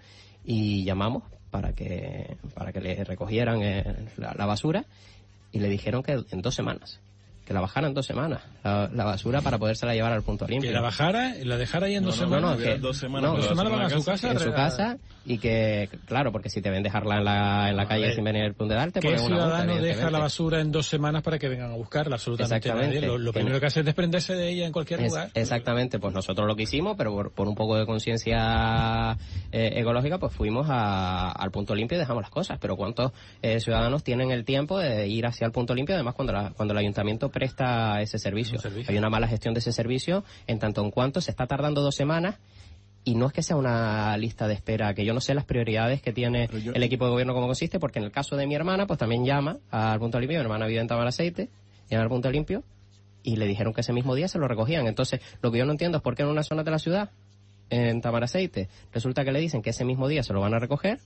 y llamamos para que para que le recogieran eh, la, la basura, y le dijeron que en dos semanas, que la bajara en dos semanas, la, la basura, para podérsela llevar al punto limpio. Que la bajara, la dejara ahí en no, dos no, semanas. No, no, que, dos semanas, no, dos semanas van a su casa. En su casa, y que, claro, porque si te ven dejarla en la, en la calle sin venir al punto de darte, ¿qué ponen una multa, ciudadano deja la basura en dos semanas para que vengan a buscarla? Absolutamente nadie. Lo, lo primero que hace es desprenderse de ella en cualquier es, lugar. Exactamente, pues nosotros lo que hicimos, pero por, por un poco de conciencia eh, ecológica, pues fuimos a, al punto limpio y dejamos las cosas. Pero ¿cuántos eh, ciudadanos tienen el tiempo de ir hacia el punto limpio? Además, cuando, la, cuando el ayuntamiento presta ese servicio. servicio. Hay una mala gestión de ese servicio, en tanto en cuanto se está tardando dos semanas. Y no es que sea una lista de espera, que yo no sé las prioridades que tiene yo... el equipo de gobierno cómo consiste, porque en el caso de mi hermana, pues también llama al punto limpio. Mi hermana vive en Tamaraceite, llama al punto limpio y le dijeron que ese mismo día se lo recogían. Entonces, lo que yo no entiendo es por qué en una zona de la ciudad, en Tamaraceite, resulta que le dicen que ese mismo día se lo van a recoger,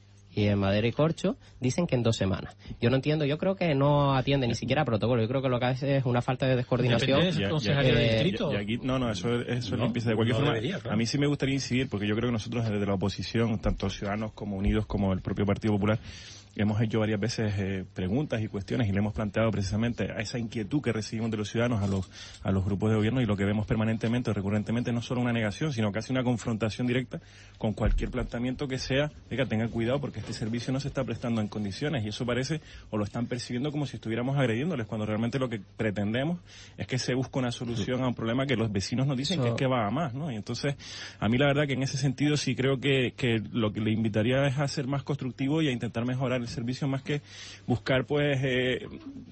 y en Madera y Corcho dicen que en dos semanas. Yo no entiendo, yo creo que no atiende ni siquiera a protocolo. Yo creo que lo que hace es una falta de descoordinación. ¿De ya, ya, ya, de distrito? Y aquí, no, no, eso, eso no, es limpieza. De cualquier no forma, debería, claro. A mí sí me gustaría incidir, porque yo creo que nosotros desde la oposición, tanto Ciudadanos como Unidos, como el propio Partido Popular, hemos hecho varias veces eh, preguntas y cuestiones y le hemos planteado precisamente a esa inquietud que recibimos de los ciudadanos a los a los grupos de gobierno, y lo que vemos permanentemente, recurrentemente, no solo una negación, sino casi una confrontación directa con cualquier planteamiento que sea, de que tengan cuidado porque este servicio no se está prestando en condiciones, y eso parece, o lo están percibiendo como si estuviéramos agrediéndoles, cuando realmente lo que pretendemos es que se busque una solución a un problema que los vecinos nos dicen so, que es que va a más, ¿no? Y entonces, a mí la verdad que en ese sentido sí creo que, que lo que le invitaría es a ser más constructivo y a intentar mejorar el servicio, más que buscar pues eh,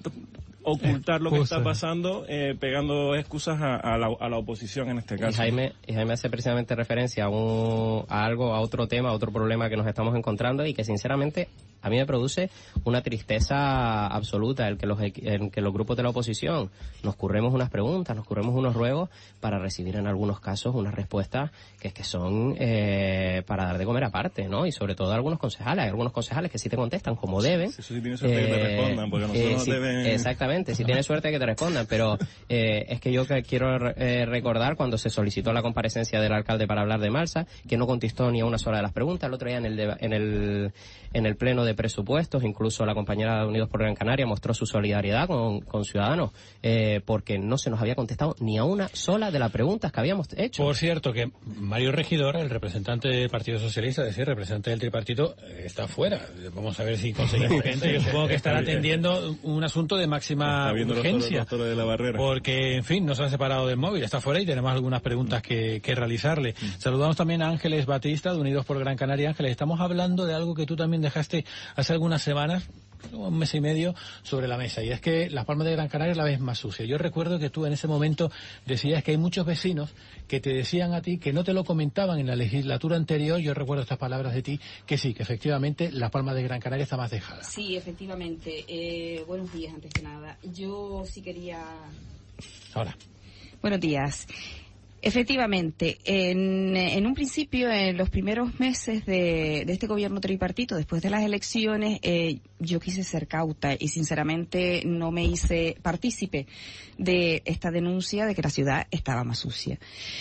ocultar lo que está pasando eh, pegando excusas a, a, la, a la oposición en este caso. Y Jaime, y Jaime hace precisamente referencia a, un, a algo, a otro tema, a otro problema que nos estamos encontrando, y que sinceramente a mí me produce una tristeza absoluta el que los el que los grupos de la oposición nos curremos unas preguntas, nos curremos unos ruegos para recibir en algunos casos unas respuestas que es que son eh, para dar de comer aparte, ¿no? Y sobre todo algunos concejales, hay algunos concejales que sí te contestan como deben. Eso sí tiene suerte eh, que te respondan, porque nosotros eh, sí, no deben... Exactamente, si tienes suerte que te respondan, pero eh, es que yo quiero eh, recordar cuando se solicitó la comparecencia del alcalde para hablar de Malsa, que no contestó ni a una sola de las preguntas. El otro día en el de, en el en el pleno de presupuestos, incluso la compañera de Unidos por Gran Canaria mostró su solidaridad con, con Ciudadanos, eh, porque no se nos había contestado ni a una sola de las preguntas que habíamos hecho. Por cierto, que Mario Regidor, el representante del Partido Socialista, es decir, representante del tripartito, está fuera. Vamos a ver si conseguimos gente. Yo supongo que estará atendiendo un asunto de máxima urgencia. Los toros de la barrera. Porque, en fin, no se han separado del móvil, está fuera y tenemos algunas preguntas que, que realizarle. Mm. Saludamos también a Ángeles Batista, de Unidos por Gran Canaria. Ángeles, estamos hablando de algo que tú también dejaste hace algunas semanas, un mes y medio, sobre la mesa, y es que Las Palmas de Gran Canaria es la vez más sucia. Yo recuerdo que tú en ese momento decías que hay muchos vecinos que te decían a ti que no te lo comentaban en la legislatura anterior. Yo recuerdo estas palabras de ti, que sí, que efectivamente Las Palmas de Gran Canaria está más dejada. Sí, efectivamente. Eh, buenos días, antes que nada. Yo sí quería... Ahora. Buenos días. Efectivamente, en, en un principio, en los primeros meses de, de este gobierno tripartito, después de las elecciones, eh, yo quise ser cauta y sinceramente no me hice partícipe de esta denuncia de que la ciudad estaba más sucia.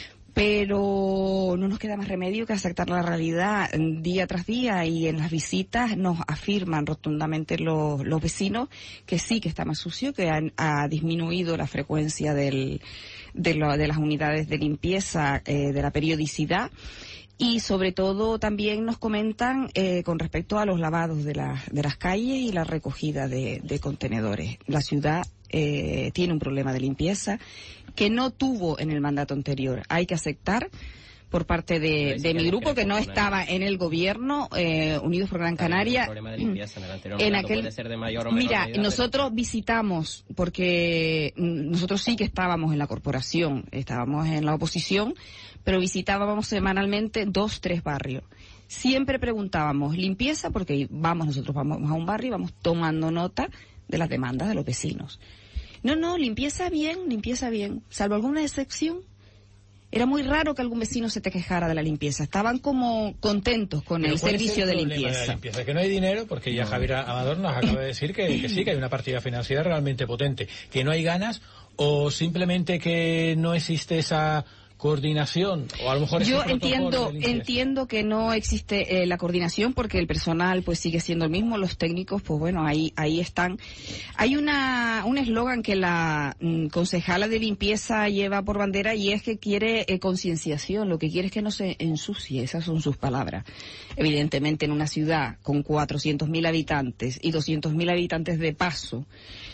Pero no nos queda más remedio que aceptar la realidad día tras día, y en las visitas nos afirman rotundamente los, los vecinos que sí, que está más sucio, que han, ha disminuido la frecuencia del, de, lo, de las unidades de limpieza, eh, de la periodicidad. Y sobre todo también nos comentan eh, con respecto a los lavados de, la, de las calles y la recogida de, de contenedores. La ciudad eh, tiene un problema de limpieza que no tuvo en el mandato anterior. Hay que aceptar por parte de, de mi grupo, que no estaba en el gobierno, eh, Unidos por Gran Canaria. En aquel, mira, nosotros visitamos, porque nosotros sí que estábamos en la corporación, estábamos en la oposición, pero visitábamos semanalmente dos, tres barrios. Siempre preguntábamos limpieza, porque vamos, nosotros vamos a un barrio y vamos tomando nota de las demandas de los vecinos. No, no, limpieza bien, limpieza bien, salvo alguna excepción. Era muy raro que algún vecino se te quejara de la limpieza. Estaban como contentos con Pero el servicio de limpieza. de la limpieza. Que no hay dinero, porque ya Javier Amador nos acaba de decir que, que sí, que hay una partida financiera realmente potente. Que no hay ganas, o simplemente que no existe esa coordinación, o a lo mejor yo ese entiendo entiendo que no existe eh, la coordinación, porque el personal pues sigue siendo el mismo, los técnicos pues bueno, ahí ahí están. Hay una un eslogan que la mm, concejala de limpieza lleva por bandera, y es que quiere eh, concienciación, lo que quiere es que no se ensucie, esas son sus palabras. Evidentemente en una ciudad con cuatrocientos mil habitantes y doscientos mil habitantes de paso,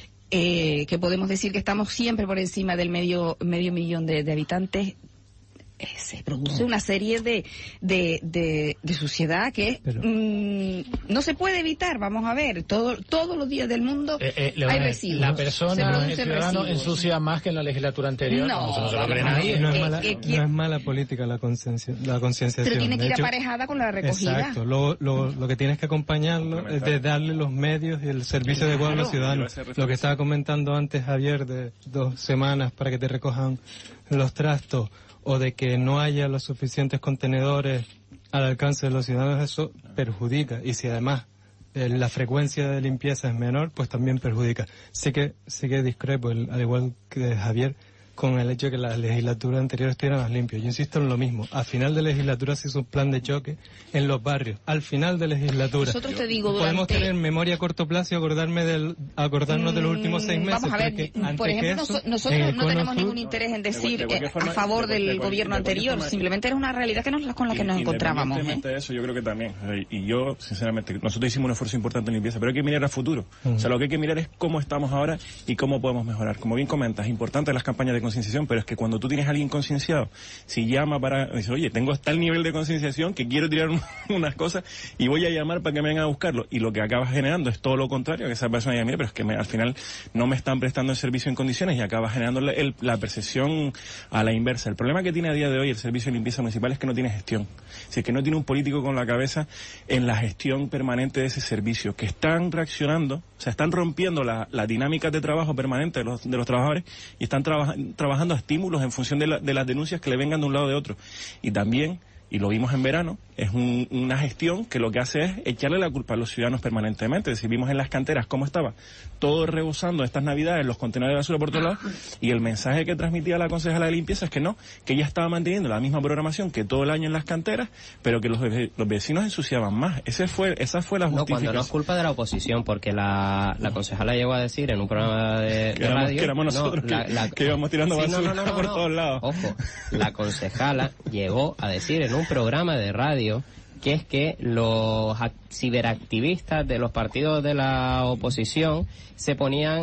eh, que podemos decir que estamos siempre por encima del medio medio millón de, de habitantes, eh, se produce una serie de de, de, de suciedad que mm, no se puede evitar. Vamos a ver, todo, todos los días del mundo eh, eh, hay residuos. La persona, el ciudadano, ensucia más que en la legislatura anterior. No, no, no se lo cree nadie. No, es mala, que, que, no es mala política la conciencia, la concienciación. Pero tiene que de ir hecho, aparejada con la recogida. Exacto. Lo, lo, lo que tienes que acompañarlo es de darle los medios y el servicio claro. adecuado a los ciudadanos. Lo que estaba comentando antes Javier, de dos semanas para que te recojan los trastos, o de que no haya los suficientes contenedores al alcance de los ciudadanos, eso perjudica. Y si además eh, la frecuencia de limpieza es menor, pues también perjudica. Sí que sí que discrepo, el, al igual que Javier, con el hecho de que la legislatura anterior estuviera más limpio. Yo insisto en lo mismo. A final de legislatura se hizo un plan de choque en los barrios. Al final de legislatura. Nosotros te digo, podemos durante... tener memoria a corto plazo y acordarme del, acordarnos mm, de los últimos seis meses. Vamos a ver, por ejemplo, eso, nosotros no tenemos ningún interés en decir de, de forma, a favor de, del de, gobierno de, anterior. Forma, simplemente era una realidad que nos, con la que nos encontrábamos. Independientemente ¿eh? de eso, yo creo que también. Y yo, sinceramente, nosotros hicimos un esfuerzo importante en limpieza, pero hay que mirar al futuro. Mm. O sea, lo que hay que mirar es cómo estamos ahora y cómo podemos mejorar. Como bien comentas, es importante las campañas de concienciación, pero es que cuando tú tienes a alguien concienciado, si llama para, dice, oye, tengo tal nivel de concienciación que quiero tirar un, unas cosas y voy a llamar para que me vengan a buscarlo, y lo que acabas generando es todo lo contrario, que esa persona diga, mira, pero es que me, al final no me están prestando el servicio en condiciones, y acaba generando la, el, la percepción a la inversa. El problema que tiene a día de hoy el servicio de limpieza municipal es que no tiene gestión, es decir, que no tiene un político con la cabeza en la gestión permanente de ese servicio, que están reaccionando, o sea, están rompiendo la, la dinámica de trabajo permanente de los, de los trabajadores, y están traba, trabajando a estímulos en función de, la, de las denuncias que le vengan de un lado o de otro. Y también, y lo vimos en verano, es un, una gestión que lo que hace es echarle la culpa a los ciudadanos permanentemente. Es decir, vimos en las canteras cómo estaba todo rebosando estas navidades, los contenedores de basura por todos lados, y el mensaje que transmitía la concejala de limpieza es que no, que ella estaba manteniendo la misma programación que todo el año en las canteras, pero que los, los vecinos ensuciaban más. Ese fue, esa fue la justificación. No, cuando no es culpa de la oposición, porque la, la concejala llegó a decir en un programa de, que de éramos, radio... Que éramos nosotros, no, la, la, que, que íbamos tirando sí, basura no, no, no, por no, todos lados. Ojo, la concejala llegó a decir en un programa de radio que es que los ciberactivistas de los partidos de la oposición se ponían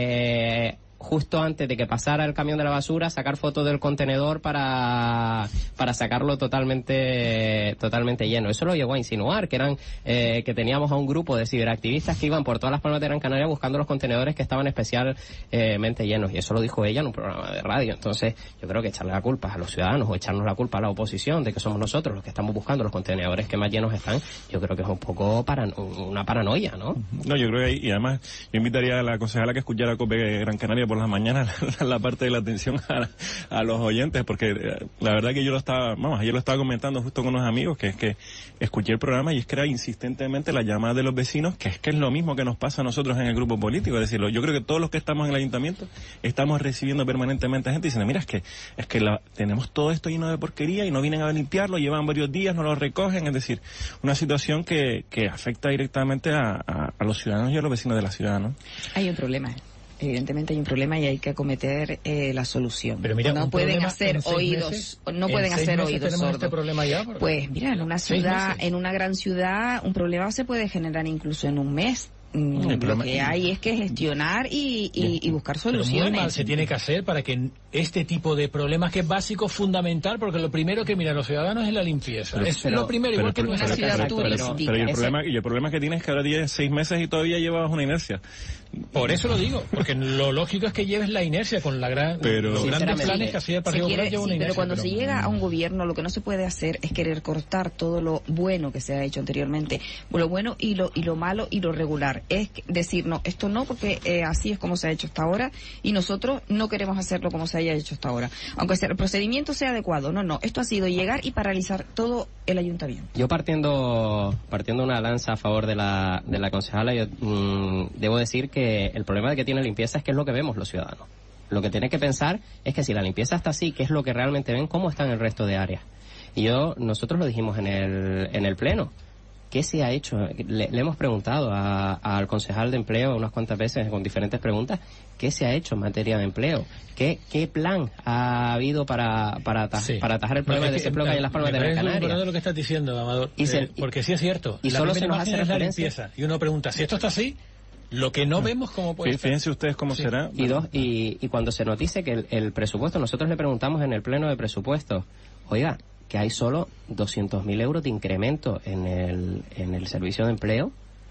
eh, justo antes de que pasara el camión de la basura, sacar fotos del contenedor para para sacarlo totalmente totalmente lleno. Eso lo llegó a insinuar, que eran eh, que teníamos a un grupo de ciberactivistas que iban por todas las palmas de Gran Canaria buscando los contenedores que estaban especialmente llenos, y eso lo dijo ella en un programa de radio. Entonces yo creo que echarle la culpa a los ciudadanos o echarnos la culpa a la oposición de que somos nosotros los que estamos buscando los contenedores que más llenos están, yo creo que es un poco para, una paranoia, ¿no? No, yo creo que, y además yo invitaría a la concejala que escuchara COPE Gran Canaria por las mañanas la, la parte de la atención a, a los oyentes, porque la verdad que yo lo estaba, vamos, ayer lo estaba comentando justo con unos amigos, que es que escuché el programa y es que era insistentemente la llamada de los vecinos, que es que es lo mismo que nos pasa a nosotros en el grupo político. Es decir, yo creo que todos los que estamos en el ayuntamiento estamos recibiendo permanentemente gente diciendo, mira, es que es que la, tenemos todo esto lleno de porquería y no vienen a limpiarlo, llevan varios días, no lo recogen. Es decir, una situación que, que afecta directamente a, a, a los ciudadanos y a los vecinos de la ciudad, ¿no? Hay un problema. Evidentemente hay un problema y hay que acometer eh, la solución. Pero mira, no pueden hacer oídos, meses, no pueden hacer oídos sordos. Este problema ya, pues mira, en una ciudad, en una gran ciudad, un problema se puede generar incluso en un mes. Mm, lo que hay es que gestionar y, y, y buscar soluciones. Pero muy mal se tiene que hacer para que este tipo de problemas que es básico, fundamental, porque lo primero que miran los ciudadanos es la limpieza. Pero, es pero, lo primero, pero, igual que en pero, una pero, ciudad pero, turística. pero, pero y, el problema, y el problema que tienes es que ahora tienes seis meses y todavía llevas una inercia. Por eso lo digo, porque lo lógico es que lleves la inercia con la gran, pero, los grandes planes que hacía el Partido Popular lleva una sí, inercia. Pero cuando pero, se llega a un gobierno, lo que no se puede hacer es querer cortar todo lo bueno que se ha hecho anteriormente, lo bueno y lo y lo malo y lo regular. Es decir, no, esto no, porque eh, así es como se ha hecho hasta ahora y nosotros no queremos hacerlo como se haya hecho hasta ahora. Aunque sea, el procedimiento sea adecuado, no, no, esto ha sido llegar y paralizar todo el ayuntamiento. Yo partiendo partiendo una lanza a favor de la de la concejala, yo mmm, debo decir que el problema de que tiene limpieza es que es lo que vemos los ciudadanos. Lo que tiene que pensar es que si la limpieza está así, ¿qué es lo que realmente ven? ¿Cómo están el resto de áreas? Y yo, nosotros lo dijimos en el en el pleno. ¿Qué se ha hecho? Le, le hemos preguntado a, al concejal de empleo unas cuantas veces con diferentes preguntas, ¿qué se ha hecho en materia de empleo? ¿Qué, qué plan ha habido para para, ata sí. para atajar el problema no, de desempleo que hay en las Palmas de Gran Canaria? Es lo que estás diciendo, Amador, y se, eh, porque sí es cierto. Y la solo se nos hace es la limpieza. Y uno pregunta, si esto está así, lo que no vemos, ¿cómo puede ser? Fíjense ustedes cómo sí. será. Y, dos, y, y cuando se notice que el, el presupuesto, nosotros le preguntamos en el pleno de presupuesto, oiga, que hay solo doscientos mil euros de incremento en el, en el servicio de empleo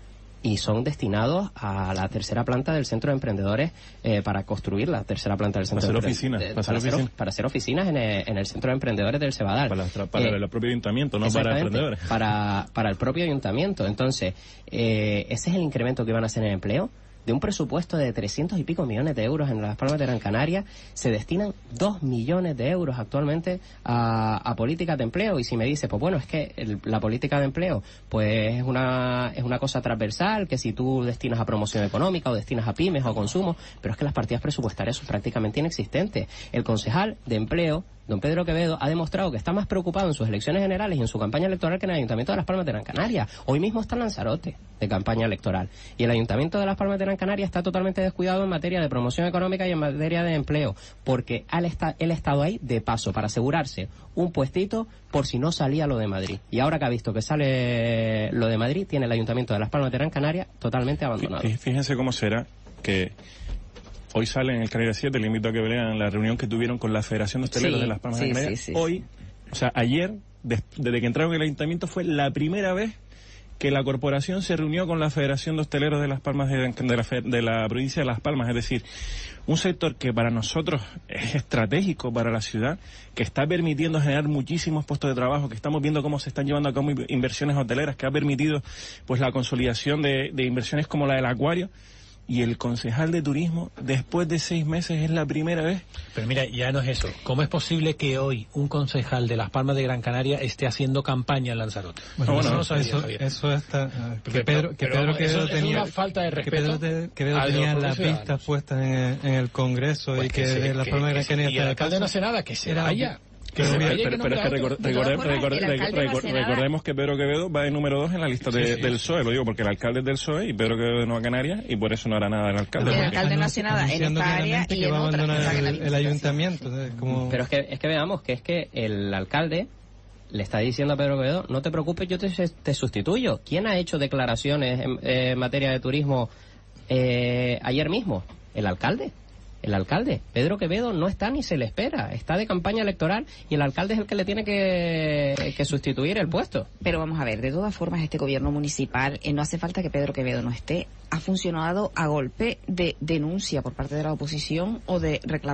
y son destinados a la tercera planta del Centro de Emprendedores eh, para construir la tercera planta del Centro para de Emprendedores. Para, para, hacer hacer, para hacer oficinas en el, en el Centro de Emprendedores del Cebadal. Para, la, para eh, el propio ayuntamiento, no para emprendedores. Para, para el propio ayuntamiento. Entonces, eh, ese es el incremento que van a hacer en empleo. De un presupuesto de trescientos y pico millones de euros en las Palmas de Gran Canaria, se destinan dos millones de euros actualmente a, a políticas de empleo. Y si me dice, pues bueno, es que el, la política de empleo pues es una es una cosa transversal, que si tú destinas a promoción económica o destinas a pymes o a consumo, pero es que las partidas presupuestarias son prácticamente inexistentes. El concejal de empleo, don Pedro Quevedo, ha demostrado que está más preocupado en sus elecciones generales y en su campaña electoral que en el Ayuntamiento de Las Palmas de Gran Canaria. Hoy mismo está en Lanzarote de campaña electoral. Y el Ayuntamiento de Las Palmas de Gran Canaria está totalmente descuidado en materia de promoción económica y en materia de empleo, porque él está, él ha estado ahí de paso para asegurarse un puestito por si no salía lo de Madrid. Y ahora que ha visto que sale lo de Madrid, tiene el Ayuntamiento de Las Palmas de Gran Canaria totalmente abandonado. Fíjense cómo será que hoy sale en el Canal siete, le invito a que vean la reunión que tuvieron con la Federación de Hosteleros sí, de Las Palmas sí, de Gran Canaria. Sí, sí, hoy, o sea, ayer, de, desde que entraron en el Ayuntamiento, fue la primera vez que la corporación se reunió con la Federación de Hosteleros de Las Palmas de, de, la, de la provincia de Las Palmas, es decir, un sector que para nosotros es estratégico para la ciudad, que está permitiendo generar muchísimos puestos de trabajo, que estamos viendo cómo se están llevando a cabo inversiones hoteleras, que ha permitido pues la consolidación de, de inversiones como la del acuario. Y el concejal de turismo, después de seis meses, es la primera vez. Pero mira, ya no es eso. ¿Cómo es posible que hoy un concejal de Las Palmas de Gran Canaria esté haciendo campaña en Lanzarote? Bueno, no, eso, no lo sabía, eso, Javier. eso está... Que pero, Pedro, que pero, Pedro pero, Quevedo eso, tenía... Es una falta de respeto. Que Pedro, Quevedo tenía las pistas puestas en el, en el Congreso pues y que, que se, Las Palmas de Gran Canaria... Y el alcalde no hace nada, que se vaya... Pero, pero, pero es que recor, recordemos, recordemos, recordemos, recordemos que Pedro Quevedo va de número dos en la lista de, sí, sí. del P S O E, lo digo porque el alcalde es del P S O E y Pedro Quevedo no a Canarias y por eso no hará nada el alcalde. El alcalde no hace nada en esta área y en otra. El, el ayuntamiento. Como... Pero es que, es que veamos que es que el alcalde le está diciendo a Pedro Quevedo, no te preocupes, yo te, te sustituyo. ¿Quién ha hecho declaraciones en, eh, en materia de turismo eh, ayer mismo? El alcalde. El alcalde, Pedro Quevedo, no está ni se le espera, está de campaña electoral y el alcalde es el que le tiene que, que sustituir el puesto. Pero vamos a ver, de todas formas este gobierno municipal, eh, no hace falta que Pedro Quevedo no esté, ha funcionado a golpe de denuncia por parte de la oposición o de reclamación